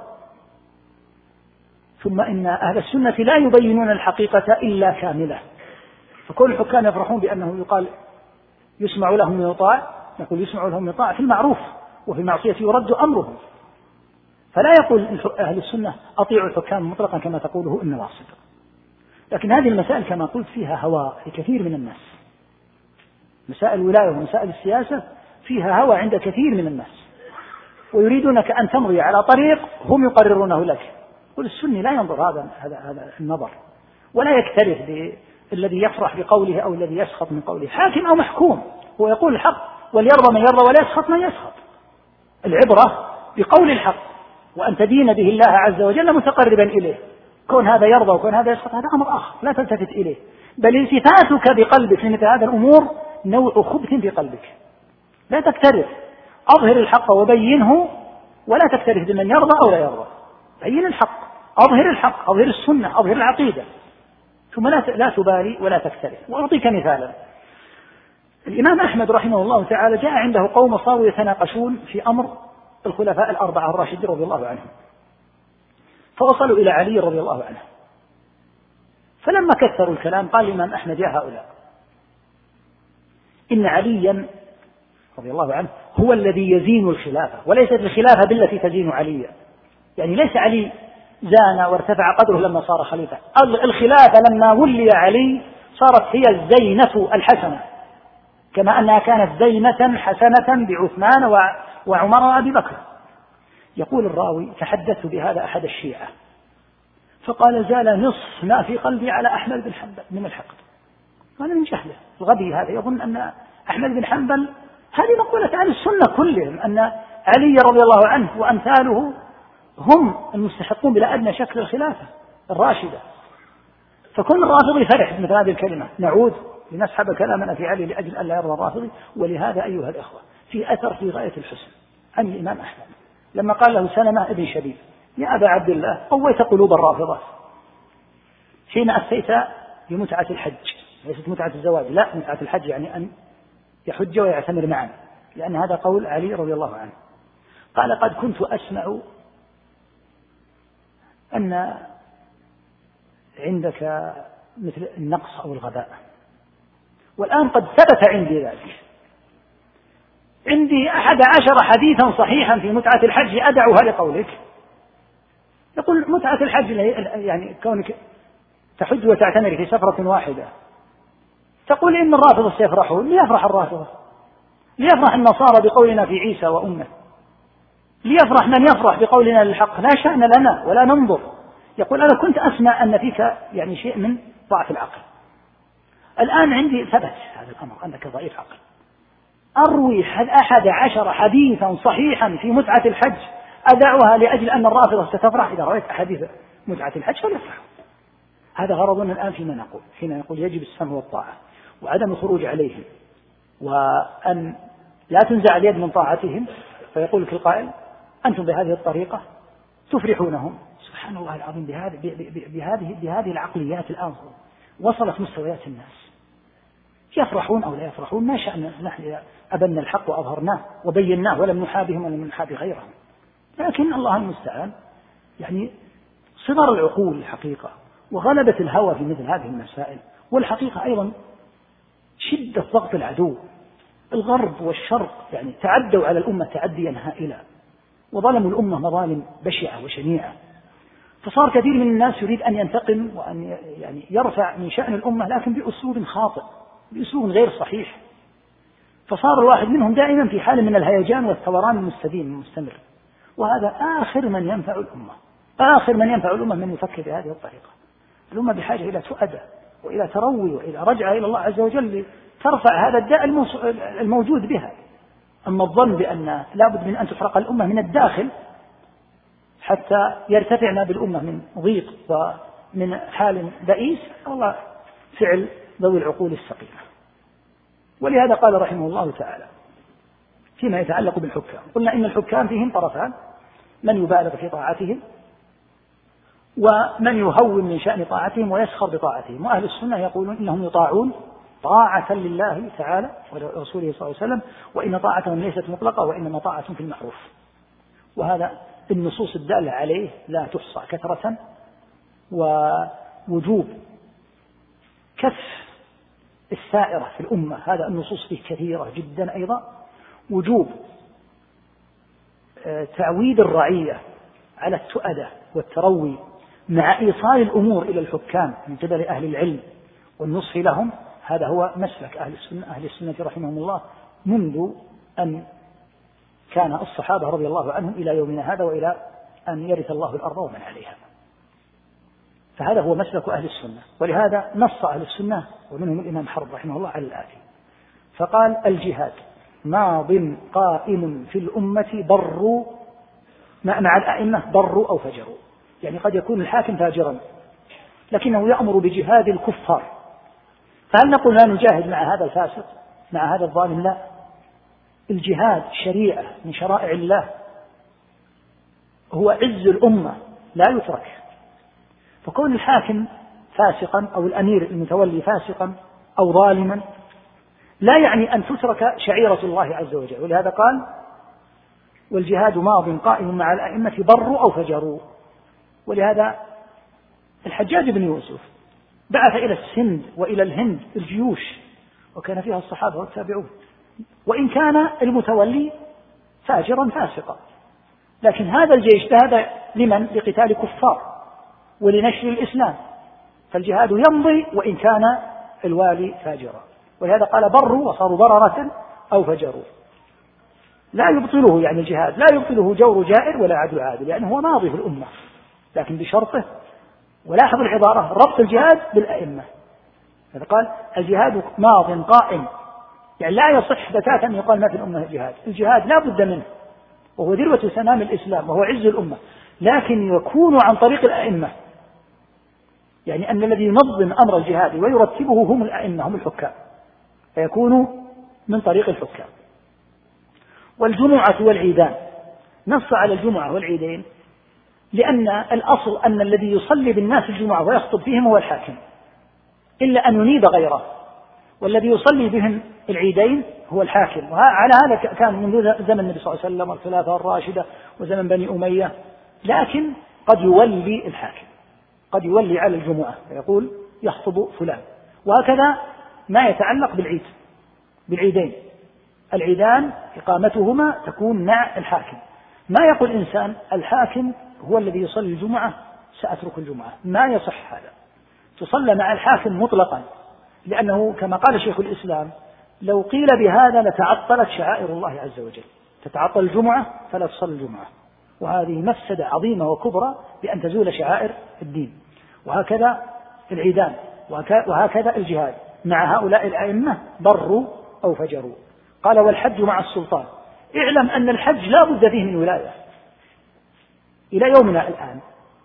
ثم إن أهل السنة لا يبينون الحقيقة إلا كاملة، فكل الحكام يفرحون بأنه يقال يسمع لهم ويطاع، نقول يسمع لهم ويطاع في المعروف، وفي المعصية يرد أمرهم. فلا يقول أهل السنة أطيعوا الحكام مطلقا كما تقوله النواصب. لكن هذه المسائل كما قلت فيها هوى لكثير من الناس، مسائل الولاية ومسائل السياسة فيها هوى عند كثير من الناس، ويريدونك أن تمضي على طريق هم يقررونه لك. قل السني لا ينظر هذا النظر، ولا يكترث بالذي يفرح بقوله أو الذي يسخط من قوله، حاكم أو محكوم هو يقول الحق، وليرضى من يرضى ولا يسخط من يسخط. العبرة بقول الحق وأن تدين به الله عز وجل متقربا إليه. كون هذا يرضى وكون هذا يسخط هذا أمر آخر لا تلتفت إليه، بل التفاتك بقلبك لمثل هذا الأمور نوع خبث في قلبك. لا تكترث، أظهر الحق وبينه، ولا تكترث بمن يرضى أو لا يرضى. بين الحق، أظهر الحق، أظهر السنة، أظهر العقيدة، ثم لا تبالي ولا تكترث. وأعطيك مثالا. الإمام أحمد رحمه الله تعالى جاء عنده قوم صاروا يتناقشون في أمر الخلفاء الأربعة الراشدين رضي الله عنهم، فوصلوا إلى علي رضي الله عنه، فلما كثروا الكلام قال الإمام أحمد: يا هؤلاء، إن عليا رضي الله عنه هو الذي يزين الخلافة، وليست الخلافة بالتي تزين عليا. يعني ليس علي زان وارتفع قدره لما صار خليفة، الخلافة لما ولي علي صارت هي الزينة الحسنة، كما أنها كانت زينة حسنة بعثمان وعمر وأبي بكر. يقول الراوي: تحدثت بهذا أحد الشيعة فقال: زال نصف ما في قلبي على أحمد بن حنبل من الحقد. قال: من جهله الغبي هذا يظن أن أحمد بن حنبل، هذه مقولة عن السنة كلهم، أن علي رضي الله عنه وأمثاله هم المستحقون بلا أدنى شك للخلافة الراشدة. فكل الرافضي فرح مثل هذه الكلمة. نعود لنسحب كلامنا في علي لأجل أن لا يرضى الرافضي. ولهذا أيها الإخوة في أثر في غاية الحسن عن الإمام أحمد لما قال له سلمة ابن شبيب: يا أبا عبد الله، قويت قلوب الرافضة حين أفتيت بمتعة الحج، ليست متعة الزواج، لا، متعة الحج يعني أن يحج ويعتمر معا، لأن هذا قول علي رضي الله عنه. قال: قد كنت أسمع أن عندك مثل النقص أو الغباء، والآن قد ثبت عندي ذلك. عندي 11 حديثا صحيحا في متعة الحج أدعوها لقولك. يقول: متعة الحج يعني كونك تحج وتعتمر في سفرة واحدة، تقول إن الرافضة سيفرحون. ليفرح الرافضة، ليفرح النصارى بقولنا في عيسى وأمه، ليفرح من يفرح بقولنا للحق، لا شأن لنا ولا ننظر. يقول: أنا كنت أسمع أن فيك يعني شيء من ضعف العقل، الآن عندي ثبت هذا الأمر أنك ضعيف عقل. أروي 11 حديثا صحيحا في متعة الحج أدعوها لأجل أن الرافضة ستفرح إذا رأيت أحاديث متعة الحج فليفرح. هذا غرضنا الآن فيما نقول، حين نقول يجب السمع والطاعة وعدم الخروج عليهم، وأن لا تنزع اليد من طاعتهم. فيقول لك القائل: أنتم بهذه الطريقة تفرحونهم. سبحان الله العظيم، بهذه العقليات الآن وصلت مستويات الناس، يفرحون أو لا يفرحون ما شأن، نحن أبنى الحق وأظهرناه وبيناه ولم نحابهم ولم نحاب غيرهم. لكن الله المستعان، يعني صغر العقول الحقيقة وغلبة الهوى في مثل هذه المسائل، والحقيقة أيضا شدة ضغط العدو. الغرب والشرق يعني تعدوا على الأمة تعديا هائلا، وظلموا الأمة مظالم بشعة وشنيعة. فصار كثير من الناس يريد أن ينتقم وأن يعني يرفع من شأن الأمة، لكن بأسلوب خاطئ، بأسلوب غير صحيح. فصار الواحد منهم دائما في حال من الهيجان والثوران المستديم المستمر. وهذا آخر من ينفع الأمة، آخر من ينفع الأمة من يفكر بهذه الطريقة. الأمة بحاجة إلى تؤدة وإلى تروي وإلى رجعة إلى الله عز وجل ترفع هذا الداء الموجود بها. أما الظن بأن لابد من أن تحرق الأمة من الداخل حتى يرتفعنا بالأمة من ضيق ومن حال بئيس، والله فعل ذوي العقول السقيمة. ولهذا قال رحمه الله تعالى فيما يتعلق بالحكام: قلنا إن الحكام فيهم طرفان، من يبالغ في طاعتهم ومن يهون من شأن طاعتهم ويسخر بطاعتهم. وأهل السنة يقولون إنهم يطاعون طاعة لله تعالى ورسوله صلى الله عليه وسلم، وإن طاعتهم ليست مطلقة وإنما طاعة في المعروف. وهذا النصوص الدالة عليه لا تحصى كثرة، ووجوب كف السائرة في الأمة هذا النصوص فيه كثيرة جدا. أيضا وجوب تعويد الرعية على التؤدة والتروي مع إيصال الأمور إلى الحكام من قبل أهل العلم والنصح لهم، هذا هو مسلك أهل السنة رحمهم الله منذ أن كان الصحابة رضي الله عنهم إلى يومنا هذا وإلى أن يرث الله الأرض ومن عليها. فهذا هو مسلك أهل السنة، ولهذا نص أهل السنة ومنهم الإمام حرب رحمه الله على الآتي، فقال: الجهاد ماض قائم في الأمة بروا مع الأئمة بروا أو فجروا. يعني قد يكون الحاكم فاجرا لكنه يأمر بجهاد الكفار، فهل نقول لا نجاهد مع هذا الفاسق مع هذا الظالم؟ لا، الجهاد شريعة من شرائع الله، هو عز الأمة لا يترك. فكون الحاكم فاسقا أو الأمير المتولي فاسقا أو ظالما لا يعني أن تترك شعيرة الله عز وجل. ولهذا قال: والجهاد ماض قائم مع الأئمة بروا أو فجروا. ولهذا الحجاج بن يوسف بعث إلى السند وإلى الهند الجيوش، وكان فيها الصحابة والتابعون، وإن كان المتولي فاجرا فاسقا، لكن هذا الجيش هذا لمن؟ لقتال كفار ولنشر الإسلام، فالجهاد يمضي وإن كان الوالي فاجرا. ولهذا قال: بروا وصاروا بررة أو فجروا. لا يبطله، يعني الجهاد لا يبطله جور جائر ولا عدل عادل، يعني هو ماضي في الأمة، لكن بشرطه. ولاحظ العبارة: ربط الجهاد بالأئمة. هذا قال: الجهاد ماض قائم، يعني لا يصح بتاتا أن يقال ما في الأمة جهاد. الجهاد لا بد منه، وهو ذروة سنام الإسلام وهو عز الأمة، لكن يكون عن طريق الأئمة. يعني أن الذي ينظم أمر الجهاد ويرتبه هم الأئمة، هم الحكام، فيكون من طريق الحكام. والجمعة والعيدان، نص على الجمعة والعيدين لأن الأصل أن الذي يصلي بالناس الجمعة ويخطب فيهم هو الحاكم، إلا أن ينيب غيره، والذي يصلي بهم العيدين هو الحاكم. وعلى هذا كان منذ زمن النبي صلى الله عليه وسلم والخلافة الراشدة وزمن بني أمية. لكن قد يولي الحاكم، قد يولي على الجمعة ويقول يخطب فلان. وهكذا ما يتعلق بالعيدين، العيدان إقامتهما تكون مع الحاكم. ما يقول إنسان الحاكم هو الذي يصلي الجمعة سأترك الجمعة، ما يصح هذا. تصلى مع الحاكم مطلقا، لأنه كما قال شيخ الإسلام: لو قيل بهذا لتعطلت شعائر الله عز وجل، تتعطل الجمعة فلا تصلي الجمعة، وهذه مفسدة عظيمة وكبرى بأن تزول شعائر الدين. وهكذا العيدان، وهكذا الجهاد مع هؤلاء الأئمة بروا أو فجروا. قال: والحج مع السلطان. اعلم أن الحج لا بد فيه من ولاية إلى يومنا الآن.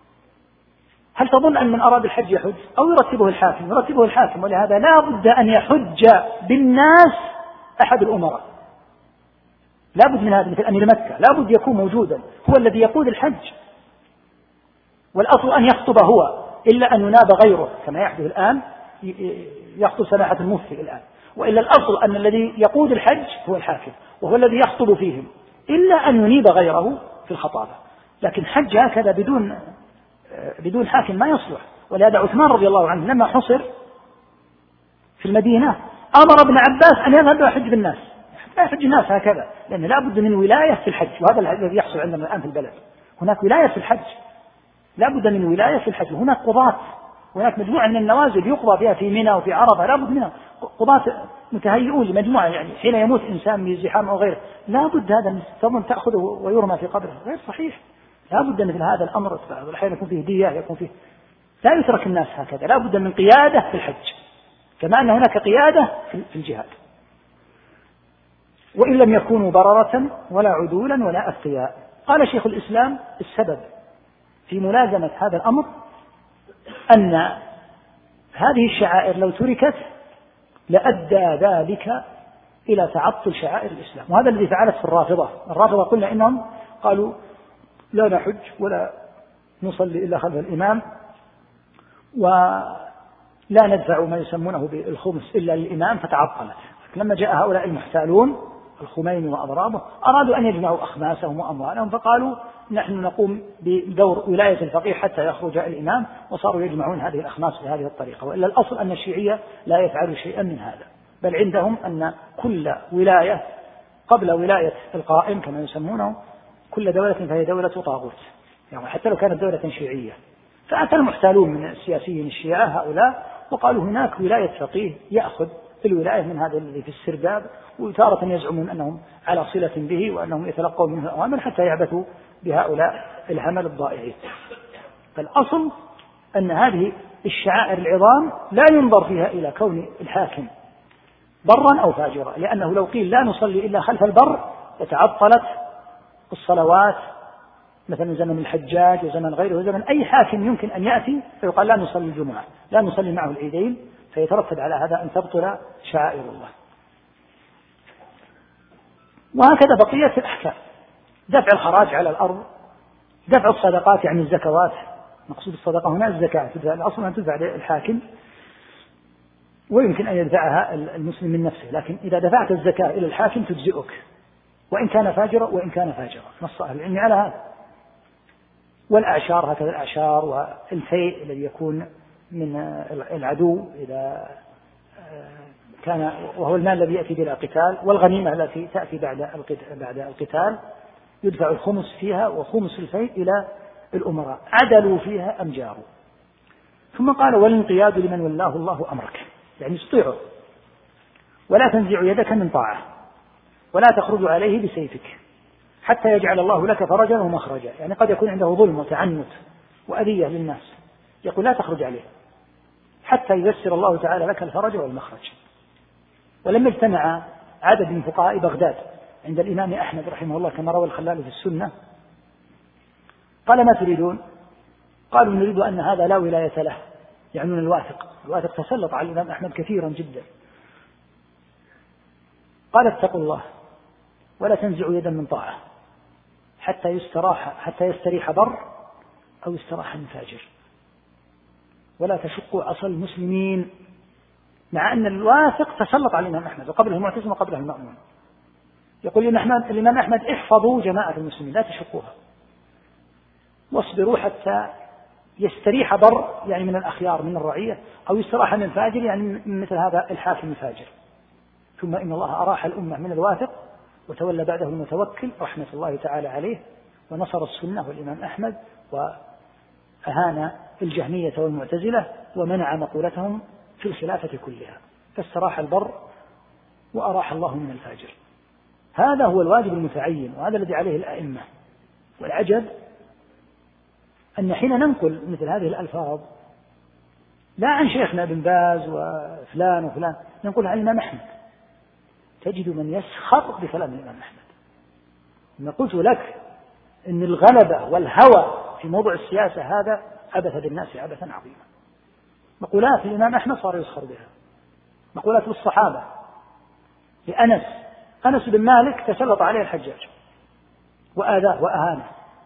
هل تظن أن من أراد الحج يحج أو يرتبه الحاكم؟ يرتبه الحاكم، ولهذا لا بد أن يحج بالناس أحد الأمراء، لا بد من هذا، مثل أمير مكة لا بد يكون موجودا، هو الذي يقود الحج. والأصل أن يخطب هو، إلا أن يناب غيره كما يحدث الآن، يخطب سماحة المفتي الآن. وإلا الأصل أن الذي يقود الحج هو الحاكم، وهو الذي يخطب فيهم، إلا أن ينيب غيره في الخطابة. لكن حج هكذا بدون حاكم ما يصلح. ولهذا عثمان رضي الله عنه لما حصر في المدينة أمر ابن عباس أن يذهب ويحج بالناس، لا يحج الناس هكذا، لأن لا بد من ولاية في الحج. وهذا الذي يحصل عندنا الآن في البلد، هناك ولاية في الحج، لا بد من ولاية في الحج. هناك قضاة، هناك مجموعة من النوازل يقضى فيها في منى وفي عرفة، لا بد منها قضاة متهيئون لمجموعة. يعني حين يموت إنسان من الزحام أو غيره لا بد هذا ثم تأخذه ويرمى في قبره، غير صحيح. لا بد مثل هذا الأمر، والحين يكون فيه دية، يكون فيه، لا يترك الناس هكذا، لا بد من قيادة في الحج، كما أن هناك قيادة في الجهاد. وإن لم يكونوا بررة ولا عدولا ولا أثقياء. قال شيخ الإسلام: السبب في ملازمة هذا الأمر أن هذه الشعائر لو تركت لأدى ذلك إلى تعطل شعائر الإسلام. وهذا الذي فعلت في الرافضة قلنا إنهم قالوا لا نحج ولا نصلي إلا خلف الإمام، ولا ندفع ما يسمونه بالخمس إلا للإمام، فتعطلت. لما جاء هؤلاء المحتالون الخميني وأضرابه أرادوا أن يجمعوا أخماسهم وأموالهم، فقالوا نحن نقوم بدور ولاية الفقيه حتى يخرج الإمام، وصاروا يجمعون هذه الأخماس بهذه الطريقة. وإلا الأصل أن الشيعية لا يفعلوا شيئا من هذا، بل عندهم أن كل ولاية قبل ولاية القائم كما يسمونه، كل دولة فهي دولة طاغوت، يعني حتى لو كانت دولة شيعية فأتى المحتالون من السياسيين الشيعة هؤلاء وقالوا هناك ولاية فقيه يأخذ الولاية من هذا الذي في السرداب، وتارة يزعمون أنهم على صلة به وأنهم يتلقون منه أوامر حتى يعبثوا بهؤلاء الهمل الضائعين. فالأصل أن هذه الشعائر العظام لا ينظر فيها إلى كون الحاكم برا أو فاجرا، لأنه لو قيل لا نصلي إلا خلف البر وتعطلت الصلوات مثلا زمن الحجاج وزمن غيره وزمن أي حاكم يمكن أن يأتي فيقال لا نصلي الجمعة، لا نصلي معه العيدين، فيترتب على هذا أن تبطل شعائر الله. وهكذا بقية الأحكام: دفع الخراج على الأرض، دفع الصدقات يعني الزكوات، مقصود الصدقة هنا الزكاة، الأصل أن تدفع للحاكم ويمكن أن يدفعها المسلم من نفسه، لكن إذا دفعت الزكاة إلى الحاكم تجزئك وإن كان فاجرا وإن كان فاجرا، نص أهل العلم على هذا. والأعشار هكذا، الأعشار والفيء الذي يكون من العدو إذا كان وهو المال الذي يأتي بلا قتال، والغنيمة التي تأتي بعد القتال يدفع الخمس فيها وخمس الفيء إلى الأمراء عدلوا فيها أم جاروا. ثم قال: والانقياد لمن ولاه الله أمرك، يعني استطيعه، ولا تنزع يدك من طاعة، ولا تخرج عليه بسيفك حتى يجعل الله لك فرجا ومخرجا. يعني قد يكون عنده ظلم وتعنت وأذية للناس، يقول لا تخرج عليه حتى ييسر الله تعالى لك الفرج والمخرج. ولما اجتمع عدد من فقهاء بغداد عند الإمام أحمد رحمه الله كما روى الخلال في السنة، قال: ما تريدون؟ قالوا: نريد أن هذا لا ولاية له، يعنون الواثق تسلط على الإمام أحمد كثيرا جدا. قال: اتقوا الله ولا تنزعوا يدا من طاعة حتى يستريح بر أو يستراح من فاجر، ولا تشقوا عصا المسلمين، مع أن الواثق تسلط على الإمام أحمد وقبله المعتصم وقبله المأمون. يقول الإمام أحمد: احفظوا جماعة المسلمين لا تشقوها، واصبروا حتى يستريح بر يعني من الأخيار من الرعية، أو يستراح من فاجر يعني من مثل هذا الحاكم الفاجر. ثم إن الله أراح الأمة من الواثق وتولى بعده المتوكل رحمة الله تعالى عليه، ونصر السنة والإمام أحمد، وأهان الجهمية والمعتزلة، ومنع مقولتهم في الخلافة كلها، فاستراح البر وأراح الله من الفاجر. هذا هو الواجب المتعين، وهذا الذي عليه الأئمة. والعجب أن حين ننقل مثل هذه الألفاظ لا عن شيخنا بن باز وفلان وفلان، ننقل عن الإمام أحمد، تجد من يسخر بكلام الإمام أحمد. أنا قلت لك إن الغلبة والهوى في موضوع السياسة هذا عبث بالناس عبثا عظيما. مقولات الإمام أحمد صار يسخر بها، مقولات الصحابة أنس بن مالك تسلط عليه الحجاج وآذاه وأهانه،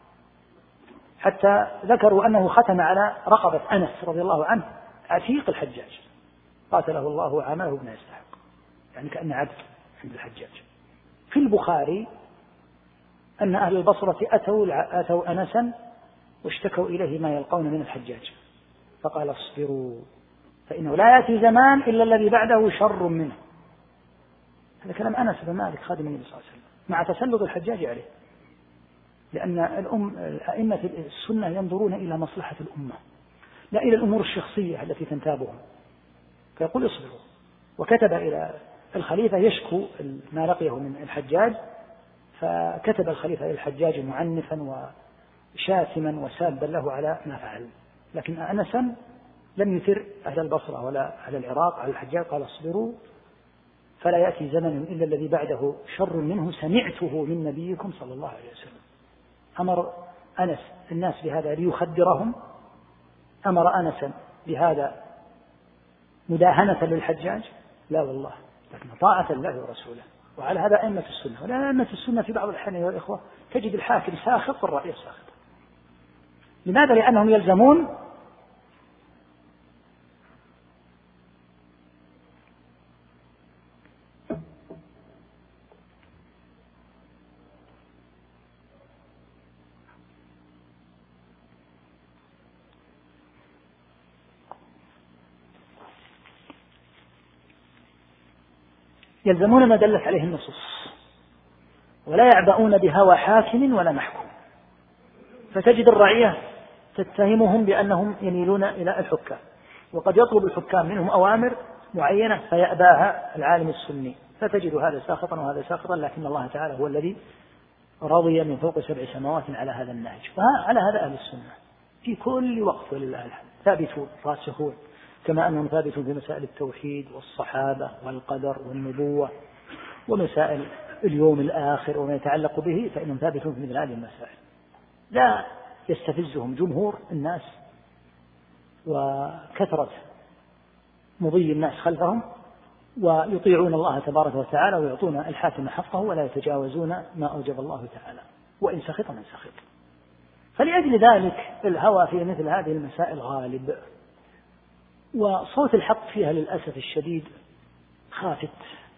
حتى ذكروا أنه ختم على رقبة أنس رضي الله عنه عتيق الحجاج، قاتله الله وعامله بما يستحق، يعني كأن عبد عند الحجاج. في البخاري أن أهل البصرة أتوا أنسا واشتكوا إليه ما يلقون من الحجاج، فقال: اصبروا فإنه لا يأتي زمان إلا الذي بعده شر منه. هذا كلام أنس بن مالك خادم النبي صلى الله عليه وسلم مع تسلط الحجاج عليه، لأن أئمة السنة ينظرون إلى مصلحة الأمة لا إلى الأمور الشخصية التي تنتابهم، فيقول: اصبروا. وكتب إلى الخليفة يشكو ما لقيه من الحجاج، فكتب الخليفة إلى الحجاج معنفا وشاتما وسابا له على ما فعل، لكن أنسا لم يثر أهل البصرة ولا أهل العراق على الحجاج، قال: اصبروا فلا يأتي زمن إلا الذي بعده شر منه سمعته من نبيكم صلى الله عليه وسلم. أمر أنس الناس بهذا ليخدرهم؟ أمر أنسا بهذا مداهنة للحجاج؟ لا والله، لكن طاعة الله ورسوله. وعلى هذا أئمة السنة. ولا أئمة السنة في بعض الأحيان يا إخوة تجد الحاكم ساخط والرأي ساخط. لماذا؟ لأنهم يلزمون ما دلت عليه النصوص، ولا يعبؤون بهوى حاكم ولا محكوم. فتجد الرعية تتهمهم بأنهم يميلون إلى الحكام، وقد يطلب الحكام منهم أوامر معينة فيأباها العالم السني، فتجد هذا ساخطا وهذا ساخطا، لكن الله تعالى هو الذي رضي من فوق 7 سماوات على هذا النهج. فعلى هذا أهل السنة في كل وقت ولله الحمد ثابتون راسخون، كما أنهم ثابتون في مسائل التوحيد والصحابة والقدر والنبوة ومسائل اليوم الآخر وما يتعلق به، فإنهم ثابتون في مثل هذه المسائل. لا يستفزهم جمهور الناس وكثرة مضي الناس خلفهم، ويطيعون الله تبارك وتعالى ويعطون الحاكم حقه ولا يتجاوزون ما أوجب الله تعالى، وإن سخط من سخط. فلأجل ذلك الهوى في مثل هذه المسائل غالب، وصوت الحق فيها للأسف الشديد خافت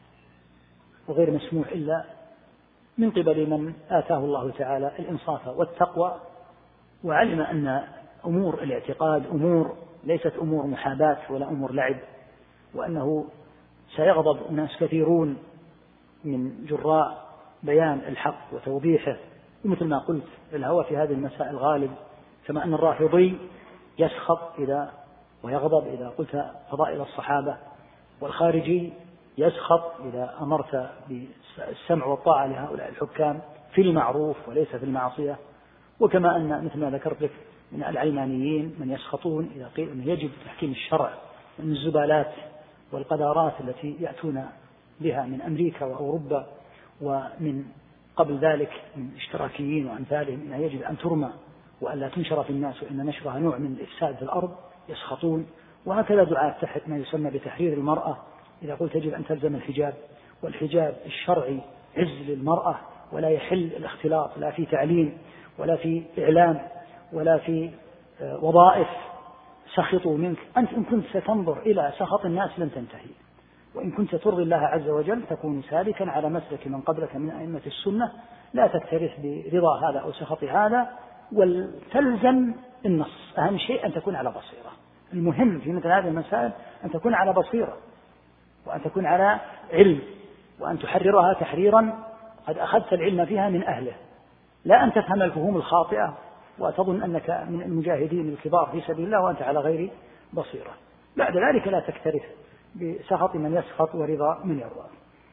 وغير مسموع إلا من قبل من آتاه الله تعالى الإنصاف والتقوى، وعلم أن أمور الاعتقاد أمور ليست أمور محاباة ولا أمور لعب، وأنه سيغضب ناس كثيرون من جراء بيان الحق وتوضيحه. ومثل ما قلت الهوى في هذه المسائل غالب، كما أن الرافضي يسخط ويغضب إذا قلت فضائل الصحابة، والخارجي يسخط إذا أمرت بالسمع والطاعة لهؤلاء الحكام في المعروف وليس في المعصية. وكما أن مثل ما ذكرت لك من العلمانيين من يسخطون إذا قيل أنه يجب تحكيم الشرع من الزبالات والقذارات التي يأتون بها من أمريكا وأوروبا ومن قبل ذلك من اشتراكيين وأمثالهم، أنها يجب أن ترمى وأن لا تنشر في الناس، وإن نشرها نوع من الإفساد في الأرض، يسخطون. وهكذا دعاة تحت ما يسمى بتحرير المرأة، إذا قلت يجب أن تلزم الحجاب، والحجاب الشرعي عز للمرأة ولا يحل الاختلاط لا في تعليم ولا في إعلام ولا في وظائف، سخطوا منك. أنت إن كنت ستنظر إلى سخط الناس لن تنتهي، وإن كنت ترضي الله عز وجل تكون سالكا على مسلك من قبلك من أئمة السنة، لا تكترث برضا هذا أو سخط هذا، وتلزم النص. أهم شيء أن تكون على بصيرة. المهم في مثل هذه المسائل أن تكون على بصيرة، وأن تكون على علم، وأن تحررها تحريرا قد أخذت العلم فيها من أهله، لا أن تفهم الفهوم الخاطئة وتظن أنك من المجاهدين الكبار في سبيل الله وأنت على غير بصيرة. بعد ذلك لا تكترث بسخط من يسخط ورضا من يرضى.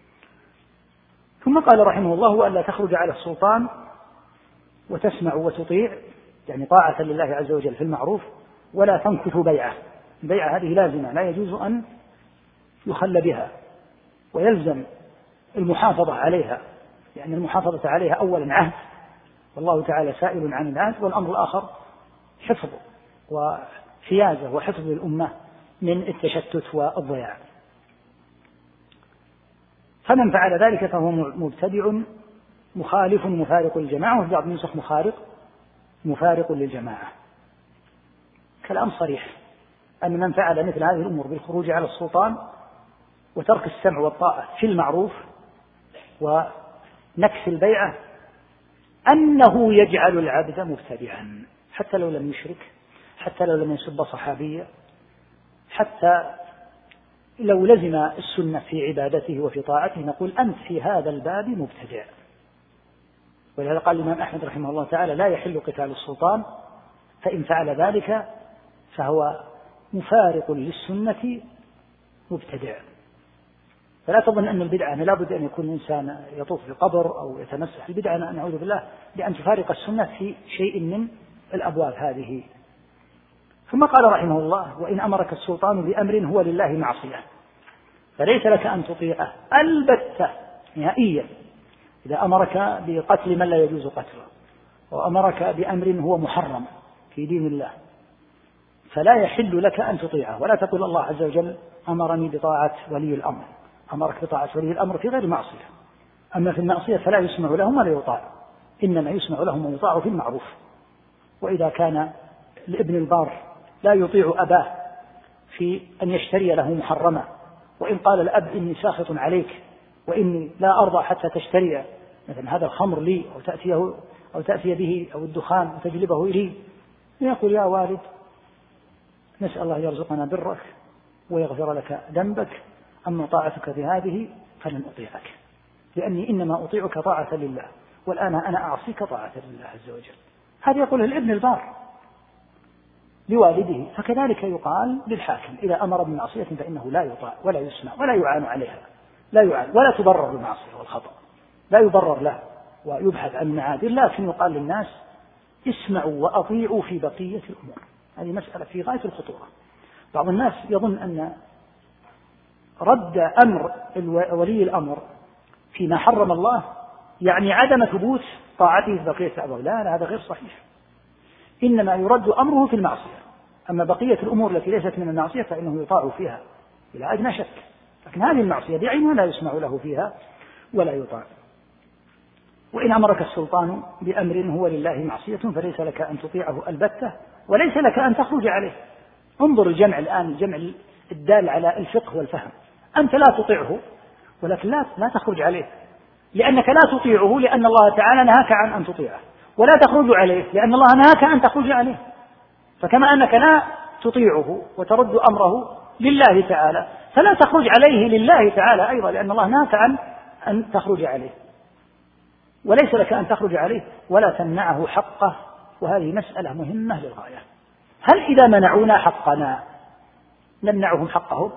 ثم قال رحمه الله: وألا تخرج على السلطان وتسمع وتطيع، يعني طاعة لله عز وجل في المعروف، ولا تنكث بيعة. البيعة هذه لازمة لا يجوز أن يخل بها، ويلزم المحافظة عليها، يعني المحافظة عليها أولا عهد، والله تعالى سائل عن العهد، والأمر الآخر حفظ وحيازة وحفظ الأمة من التشتت والضياع. فمن فعل ذلك فهو مبتدع مخالف مفارق للجماعة، وفي بعض النسخ مفارق للجماعة. كلام صريح أن من فعل مثل هذه الأمور بالخروج على السلطان وترك السمع والطاعة في المعروف ونكس البيعة أنه يجعل العبد مبتدعا، حتى لو لم يشرك، حتى لو لم يسب صحابية، حتى لو لزم السنة في عبادته وفي طاعته، نقول أنت في هذا الباب مبتدع. ولهذا قال الإمام أحمد رحمه الله تعالى: لا يحل قتال السلطان، فإن فعل ذلك فهو مفارق للسنة مبتدع. فلا تظن أن البدعة لا بد أن يكون الإنسان يطوف في القبر أو يتمسح. البدعة نعوذ بالله بأن تفارق السنة في شيء من الأبواب هذه. ثم قال رحمه الله: وإن أمرك السلطان بأمر هو لله معصية فليس لك أن تطيعه البتة نهائيا. إذا أمرك بقتل من لا يجوز قتله، وأمرك بأمر هو محرم في دين الله، فلا يحل لك أن تطيعه. ولا تقول الله عز وجل أمرني بطاعة ولي الأمر، أمرك بطاعة ولي الأمر في غير معصية. أما في المعصية فلا يسمع لهم ولا يطاع، إنما يسمع لهم ويطاع في المعروف. وإذا كان الابن البار لا يطيع أباه في أن يشتري له محرمة، وإن قال الأب إني ساخط عليك وإني لا أرضى حتى تشتري مثلا هذا الخمر لي، أو تأتي به أو الدخان وتجلبه إليه، يقول: يا والد نسأل الله يرزقنا برك ويغفر لك ذنبك، أما طاعتك في هذه فلن أطيعك، لأني إنما أطيعك طاعة لله، والآن أنا أعصيك طاعة لله عز وجل. هذا يقوله الابن البار. لوالده، فكذلك يقال للحاكم إذا أمر بمعصية فإنه لا يطاع ولا يسمع ولا يعان عليها، لا يعان ولا تبرر بالمعصية والخطأ، لا يبرر له ويبحث عن معاذير، لكن يقال للناس اسمعوا وأطيعوا في بقية الأمور. هذه مسألة في غاية الخطورة. بعض الناس يظن أن رد أمر ولي الأمر فيما حرم الله يعني عدم ثبوت طاعته في بقية الأمور. لا، هذا غير صحيح. إنما يرد أمره في المعصية، أما بقية الأمور التي ليست من المعصية فإنه يطاع فيها بلا أدنى شك، لكن هذه المعصية بعينها لا يسمع له فيها ولا يطاع. وإن أمرك السلطان بأمر هو لله معصية فليس لك أن تطيعه البتة وليس لك أن تخرج عليه. انظر الجمع الآن، الجمع الدال على الفقه والفهم. أنت لا تطيعه ولكن لا تخرج عليه، لأنك لا تطيعه لأن الله تعالى نهاك عن أن تطيعه، ولا تخرج عليه لأن الله نهاك أن تخرج عليه. فكما أنك لا تطيعه وترد أمره لله تعالى فلا تخرج عليه لله تعالى أيضا، لأن الله نهاك عن أن تخرج عليه، وليس لك أن تخرج عليه ولا تمنعه حقه. وهذه مسألة مهمة للغاية. هل إذا منعونا حقنا نمنعهم حقهم؟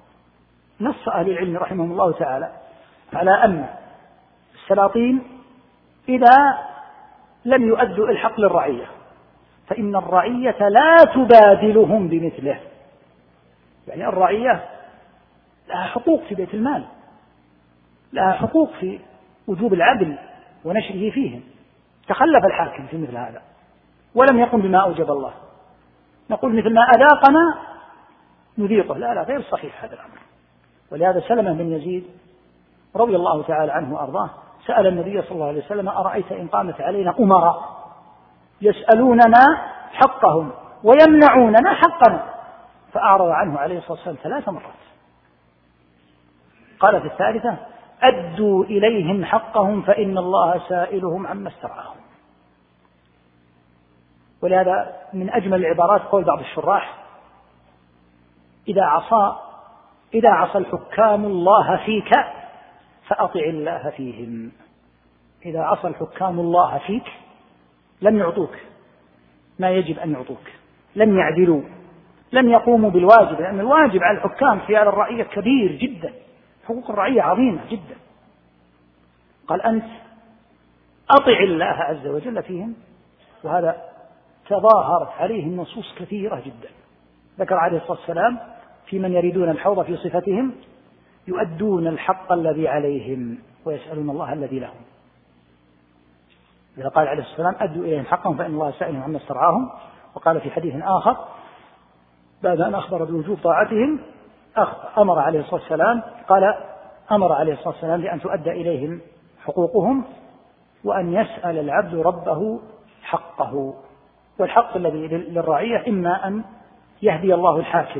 نص أهل العلم رحمهم الله تعالى على أن السلاطين إذا لم يؤدوا الحق للرعية فإن الرعية لا تبادلهم بمثله. يعني الرعية لها حقوق في بيت المال، لها حقوق في وجوب العدل ونشره فيهم. تخلف الحاكم في مثل هذا ولم يقم بما أوجب الله، نقول مثل ما أذاقنا نذيقه. لا، غير صحيح هذا الأمر. ولهذا سلمة بن يزيد رضي الله تعالى عنه وأرضاه سأل النبي صلى الله عليه وسلم: أرأيت إن قامت علينا أمراء يسألوننا حقهم ويمنعوننا حقنا؟ فأعرض عنه عليه الصلاة والسلام 3 مرات. قال في الثالثة: أدوا إليهم حقهم فإن الله سائلهم عما استرعاهم. ولهذا من أجمل العبارات قول بعض الشراح: إذا عصى الحكام الله فيك فأطع الله فيهم. إذا عصى الحكام الله فيك لم يعطوك ما يجب أن يعطوك، لم يعدلوا، لم يقوموا بالواجب، لأن الواجب على الحكام خيار الرعية كبير جدا، حقوق الرعية عظيمة جدا. قال: أنت أطع الله عز وجل فيهم. وهذا تظاهرت عليه النصوص كثيرة جدا. ذكر عليه الصلاة والسلام في من يريدون الحوض في صفتهم: يؤدون الحق الذي عليهم ويسألون الله الذي لهم. إذا قال عليه الصلاة والسلام: أدوا إليهم حقهم فإن الله سائلهم عما استرعاهم. وقال في حديث آخر بعد أن أخبر بوجوب طاعتهم أمر عليه الصلاة والسلام بأن تؤدى إليهم حقوقهم وأن يسأل العبد ربه حقه. والحق الذي للرعية إما أن يهدي الله الحاكم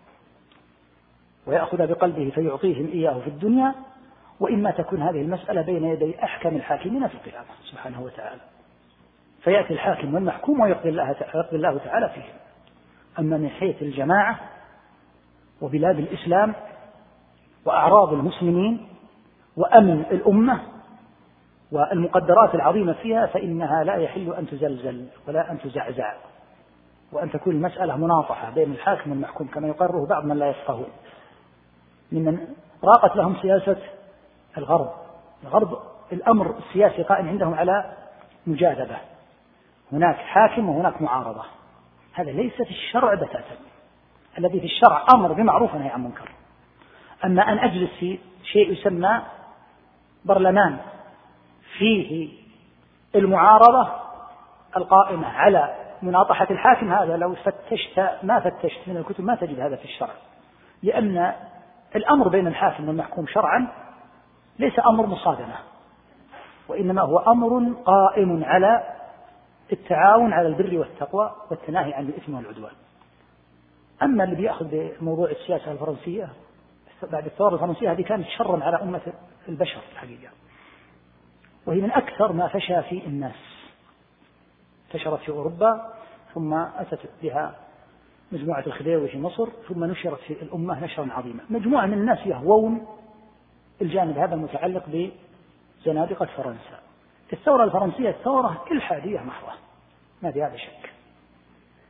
ويأخذ بقلبه فيعطيهم إياه في الدنيا، وإما تكون هذه المسألة بين يدي أحكم الحاكمين في القيامة سبحانه وتعالى، فيأتي الحاكم والمحكوم ويقضي الله تعالى فيه. أما من حيث الجماعة وبلاد الإسلام وأعراض المسلمين وأمن الأمة والمقدرات العظيمة فيها فإنها لا يحل أن تزلزل ولا أن تزعزع، وأن تكون المسألة مناطحة بين الحاكم والمحكوم كما يقرره بعض من لا يفقهون، ممن راقت لهم سياسة الغرب الأمر السياسي قائم عندهم على مجاذبة، هناك حاكم وهناك معارضة. هذا ليس في الشرع بتاتا. الذي في الشرع أمر بمعروف ونهي عن منكر. أما أن أجلس في شيء يسمى برلمان فيه المعارضة القائمة على مناطحة الحاكم، هذا لو ما فتشت من الكتب ما تجد هذا في الشرع، لأن الأمر بين الحاكم والمحكوم شرعا ليس أمر مصادمة، وإنما هو أمر قائم على التعاون على البر والتقوى والتناهي عن الإثم والعدوان. أما اللي بيأخذ بموضوع السياسة الفرنسية بعد الثورة الفرنسية، هذه كانت شرا على أمة البشر الحقيقة، وهي من أكثر ما فشى في الناس. انتشرت في أوروبا ثم أتت بها مجموعة الخديوي في مصر ثم نشرت في الأمة نشرا عظيما. مجموعة من الناس يهوون الجانب هذا المتعلق بزنادقة فرنسا. الثورة الفرنسية ثورة إلحادية محضة ما في هذا شك،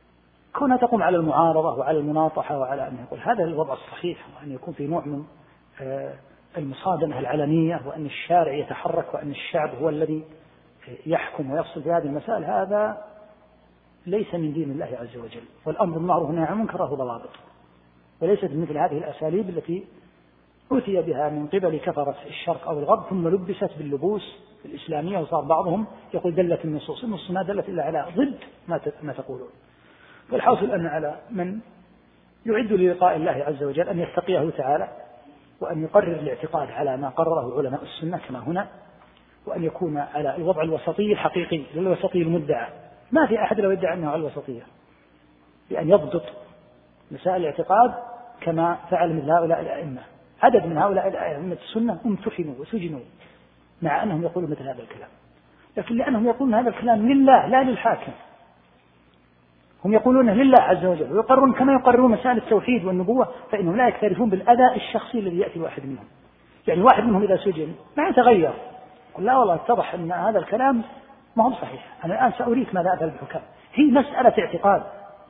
كونها تقوم على المعارضة وعلى المناطحة وعلى أن يقول هذا الوضع الصحيح، وأن يكون في نوع من المصادمة العلنية، وأن الشارع يتحرك وأن الشعب هو الذي يحكم ويفصل في هذه المسائل، هذا ليس من دين الله عز وجل. والأمر بالمعروف والنهي عن المنكر له ضوابط، وليست مثل هذه الأساليب التي أتي بها من قبل كفرة الشرق أو الغرب ثم لبست باللبوس الإسلامية، وصار بعضهم يقول دلت النصوص ما دلت إلا على ضد ما تقولون. والحاصل أن على من يعد للقاء الله عز وجل أن يتقيه تعالى، وأن يقرر الاعتقاد على ما قرره علماء السنة كما هنا، وأن يكون على الوضع الوسطي الحقيقي للوسطي المدعى. ما في أحد لو يدعي أنه على الوسطية، بأن يضبط مسائل الاعتقاد كما فعل مثل هؤلاء الأئمة. عدد من هؤلاء الأئمة السنة امتحنوا وسجنوا مع أنهم يقولون مثل هذا الكلام، لكن لأنهم يقولون هذا الكلام لله لا للحاكم، هم يقولون لله عز وجل، ويقررون كما يقررون مسائل التوحيد والنبوة، فإنهم لا يكترثون بالأذى الشخصي الذي يأتي واحد منهم. يعني واحد منهم إذا سجن ما يتغير، قل لا والله اتضح أن هذا الكلام ما هو صحيح، أنا الآن سأريك ماذا أفعل بالحكام. هي مسألة اعتقاد،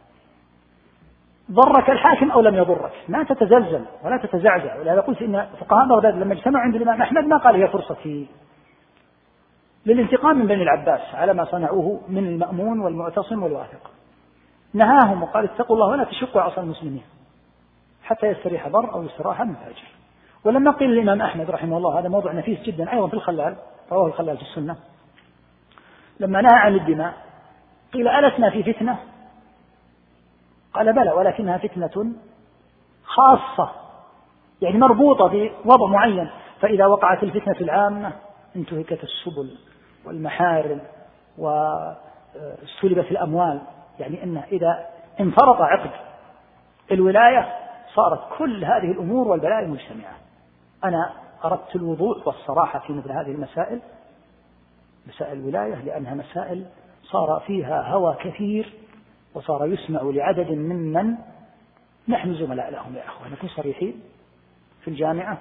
ضرك الحاكم أو لم يضرك، ما تتزلزل ولا تتزعزع. ولهذا قلت إن فقهاء بغداد لما اجتمعوا عند الإمام أحمد ما قال هي فرصة للانتقام من بني العباس على ما صنعوه من المأمون والمعتصم والواثق، نهاهم وقال اتقوا الله ولا تشقوا عصا المسلمين حتى يستريح بر أو يستراح من فاجر. ولما قيل الإمام أحمد رحمه الله، هذا موضوع نفيس جدا أيضا في الخلال، رواه الخلال في السنة، لما نهى عن الدماء قيل ألسنا في فتنة؟ قال بلى، ولكنها فتنة خاصة، يعني مربوطة بوضع معين، فإذا وقعت الفتنة العامة انتهكت السبل والمحارم واستلبت الأموال. يعني أنه إذا انفرط عقد الولاية صارت كل هذه الأمور والبلاء مجتمعة. أنا أردت الوضوح والصراحة في مثل هذه المسائل، مسائل الولاية، لأنها مسائل صار فيها هوى كثير، وصار يسمع لعدد ممن نحن زملاء لهم. يا أخوة نكون صريحين، في الجامعة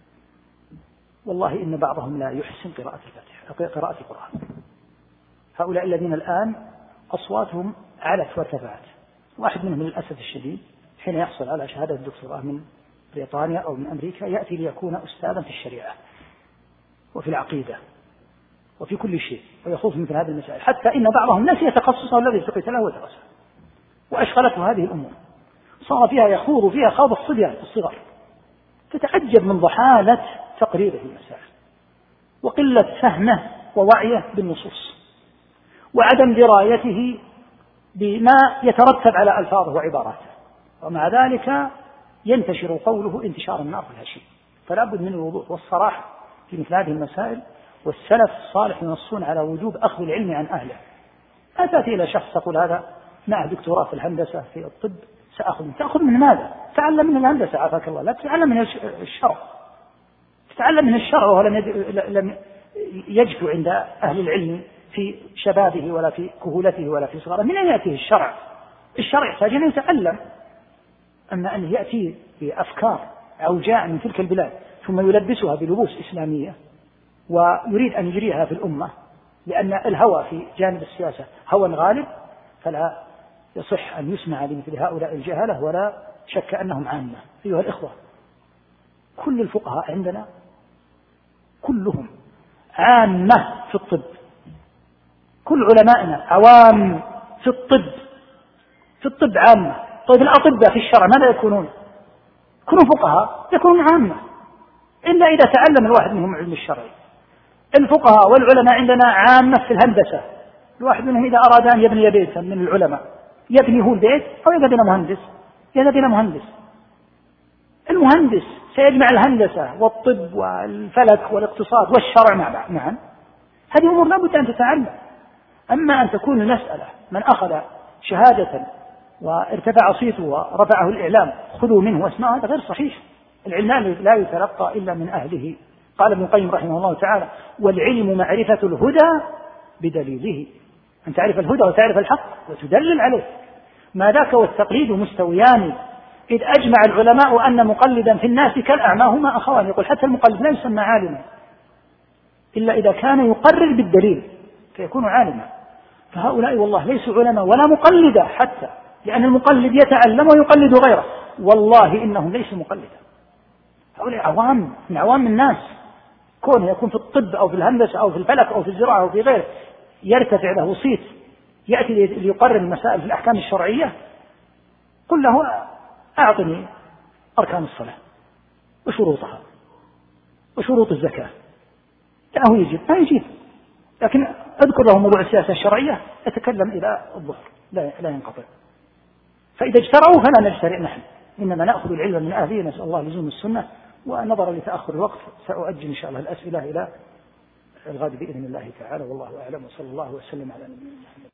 والله إن بعضهم لا يحسن قراءة الفاتحة، قراءة القرآن. هؤلاء الذين الآن أصواتهم علت وارتفعت، واحد منهم للأسف الشديد حين يحصل على شهادة الدكتوراه من بريطانيا أو من أمريكا يأتي ليكون أستاذا في الشريعة وفي العقيدة وفي كل شيء، ويخوض مثل هذه المسائل، حتى إن بعضهم نسي تخصصه الذي التقيت له ودرسه وأشغلته هذه الأمور، صار فيها يخوض فيها خوض الصبيان في الصغر. تتعجب من ضحالة تقريره المسائل وقلة فهمه ووعيه بالنصوص وعدم درايته بما يترتب على ألفاظه وعباراته، ومع ذلك ينتشر قوله انتشار النار في الهشيم. فلا بد من الوضوح والصراحة في مثل هذه المسائل، والسلف الصالح ينصون على وجوب أخذ العلم عن أهله. لا تأتي إلى شخص تقول هذا معه دكتوراه في الهندسة في الطب تأخذ من ماذا؟ تعلم من الهندسة عافاك الله، لا تتعلم من الشرع، تتعلم من الشرع وهو لم يجد عند أهل العلم في شبابه ولا في كهولته ولا في صغره. من أين يأتيه الشرع؟ الشرع يحتاج أن يتعلم، أما أن يأتي بأفكار عوجاء من تلك البلاد ثم يلبسها بلبوس إسلامية ويريد أن يجريها في الأمة، لأن الهوى في جانب السياسة هوى غالب، فلا يصح أن يسمع لمثل هؤلاء الجهلة، ولا شك أنهم عامة. أيها الإخوة، كل الفقهاء عندنا كلهم عامة في الطب، كل علمائنا عوام في الطب عامة. طيب الأطباء في الشرع ماذا يكونون؟ يكونون فقهاء، يكونون عامة، إلا إذا تعلم الواحد منهم علم الشرع. الفقهاء والعلماء عندنا عامة في الهندسة، الواحد منهم إذا أراد أن يبني بيتا من العلماء يبني هو البيت أو يذهب إلى مهندس، يذهب إلى مهندس. المهندس سيجمع الهندسة والطب والفلك والاقتصاد والشرع معا. هذه أمور لا بد أن تتعلم. أما أن تكون المسألة من أخذ شهادة وارتفع صيته ورفعه الإعلام خذوا منه واسمعوا، هذا غير صحيح. العلم لا يتلقى إلا من أهله. قال ابن القيم رحمه الله تعالى: والعلم معرفة الهدى بدليله، أن تعرف الهدى وتعرف الحق وتدلل عليه. ما ذاك والتقليد مستويان، إذ أجمع العلماء أن مقلدا في الناس كالأعمى هما أخوان. يقول حتى المقلد لا يسمى عالما إلا إذا كان يقرر بالدليل فيكون عالما. فهؤلاء والله ليسوا علماء ولا مقلدا حتى، لأن المقلد يتعلم ويقلد غيره. والله إنهم ليسوا مقلدا، هؤلاء عوام من عوام الناس، كونه يكون في الطب أو في الهندسة أو في الفلك أو في الزراعة أو في غيره يرتفع له صيت يأتي ليقرر المسائل في الأحكام الشرعية، قل له أعطني أركان الصلاة وشروطها وشروط الزكاة، لا هو يجيب ما يجيب، لكن أذكر له موضوع السياسة الشرعية يتكلم إلى الظهر لا ينقطع. فإذا اجترعوا فلا نجترئ نحن، إنما نأخذ العلم من أهله. نسأل الله لزوم السنة. ونظرا لتأخر الوقت سأؤجل إن شاء الله الأسئلة إلى الغد بإذن الله تعالى، والله أعلم، وصلى الله وسلم على نبينا محمد.